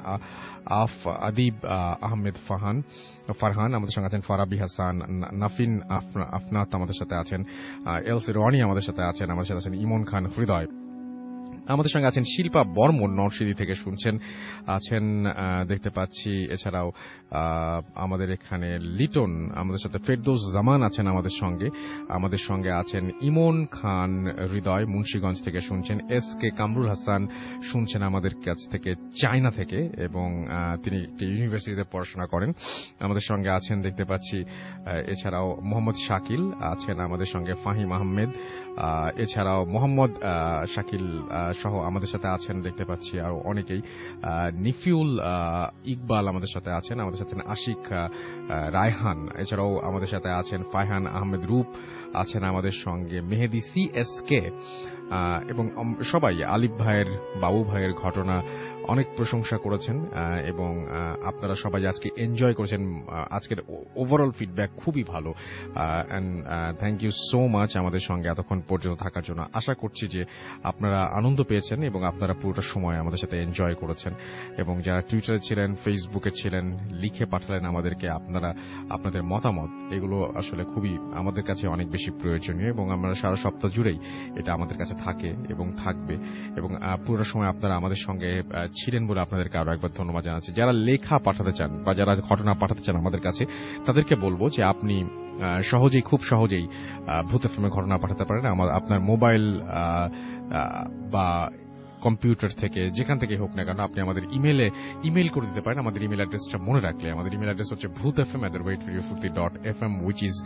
আদিব আহমেদ ফারহান আমাদের সঙ্গে আছেন, ফারাবি হাসান, নাফিন আফনাত আমাদের সাথে আছেন, এলসি রনি আমাদের সাথে আছেন, আমাদের সাথে আছেন ইমন খান হৃদয়, আমাদের সঙ্গে আছেন শিল্পা বর্মন নরসিংদী থেকে শুনছেন আছেন দেখতে পাচ্ছি। এছাড়াও আমাদের এখানে লিটন আমাদের সাথে, ফেরদৌস জামান আছেন আমাদের সঙ্গে আছেন ইমন খান হৃদয় মুন্সিগঞ্জ থেকে শুনছেন, এস কে কামরুল হাসান শুনছেন আমাদের কাছ থেকে চায়না থেকে, এবং তিনি একটি ইউনিভার্সিটিতে পড়াশোনা করেন, আমাদের সঙ্গে আছেন দেখতে পাচ্ছি। এছাড়াও মোহাম্মদ শাকিল আছেন আমাদের সঙ্গে, ফাহিম আহমেদ, এছাড়াও মোহাম্মদ শাকিল সহ আমাদের সাথে আছেন দেখতে পাচ্ছি আরো অনেকেই, নিফিউল ইকবাল আমাদের সাথে আছেন, আমাদের সাথে আশিক রায়হান, এছাড়াও আমাদের সাথে আছেন ফায়হান আহমেদ রূপ আছেন আমাদের সঙ্গে, মেহেদি CSK, এবং সবাই আলিফ ভাইয়ের, বাবু ভাইয়ের ঘটনা অনেক প্রশংসা করেছেন, এবং আপনারা সবাই আজকে এনজয় করেছেন। আজকের ওভারঅল ফিডব্যাক খুবই ভালো, and thank you so much আমাদের সঙ্গে এতক্ষণ পর্যন্ত থাকার জন্য। আশা করছি যে আপনারা আনন্দ পেয়েছেন এবং আপনারা পুরোটা সময় আমাদের সাথে এনজয় করেছেন, এবং যারা টুইটারে ছিলেন, ফেসবুকে ছিলেন, লিখে পাঠালেন আমাদেরকে আপনাদের মতামত, এগুলো আসলে খুবই আমাদের কাছে অনেক বেশি প্রয়োজনীয়, এবং আমরা সারা সপ্তাহ জুড়েই এটা আমাদের কাছে থাকে এবং থাকবে, এবং পুরো সময় আপনারা আমাদের সঙ্গে ছিলেন বলে আপনাদেরকে আরো একবার ধন্যবাদ জানাচ্ছি। যারা লেখা পাঠাতে চান বা যারা ঘটনা পাঠাতে চান আমাদের কাছে, তাদেরকে বলবো যে আপনি খুব সহজেই ভূত এফএম ঘটনা পাঠাতে পারেন। আপনার মোবাইল বা কম্পিউটার থেকে যেখান থেকে হোক না কেন আপনি আমাদের ইমেল করে দিতে পারেন। আমাদের ইমেল অ্যাড্রেসটা মনে রাখলে, আমাদের ইমেল অ্যাড্রেস হচ্ছে bhutfm@radiofurti.fm, which is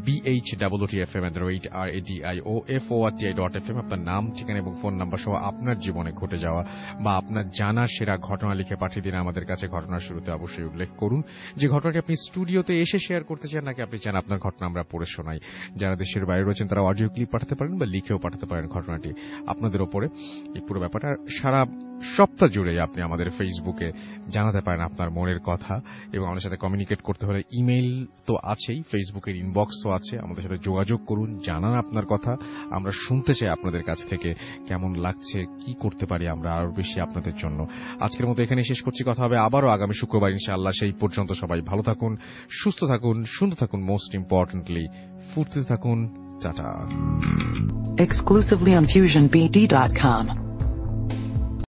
bhutfm@radiofurti.fm। আপনার নাম, ঠিকানা এবং ফোন নাম্বার সহ আপনার জীবনে ঘটে যাওয়া বা আপনার জানা সেরা ঘটনা লিখে পাঠিয়ে দিন আমাদের কাছে। ঘটনার শুরুতে অবশ্যই উল্লেখ করুন যে ঘটনাটি আপনি স্টুডিওতে এসে শেয়ার করতে চান, নাকি আপনি চান আপনার ঘটনা আমরা পড়ে শোনাই। যারা দেশের বাইরে রয়েছেন তারা অডিও ক্লিপ পাঠাতে পারেন বা লিখেও পাঠাতে পারেন। ঘটনাটি আপনাদের ওপরে। এই পুরো ব্যাপারটা সারা সপ্তাহ জুড়ে আপনি আমাদের ফেসবুকে জানাতে পারেন আপনার মনের কথা, এবং আমাদের সাথে কমিউনিকেট করতে হলে ইমেইল তো আছেই, ফেসবুকের ইনবক্সও আছে। আমাদের সাথে যোগাযোগ করুন, জানান আপনার কথা। আমরা শুনতে চাই আপনাদের কাছ থেকে কেমন লাগছে, কি করতে পারি আমরা আরো বেশি আপনাদের জন্য। আজকের মতো এখানে শেষ করছি। কথা হবে আবারও আগামী শুক্রবার ইনশাআল্লাহ। সেই পর্যন্ত সবাই ভালো থাকুন, সুস্থ থাকুন, সুন্দর থাকুন, মোস্ট ইম্পর্টেন্টলি ফুর্তিতে থাকুন। টাটা। Exclusively on FusionBD.com.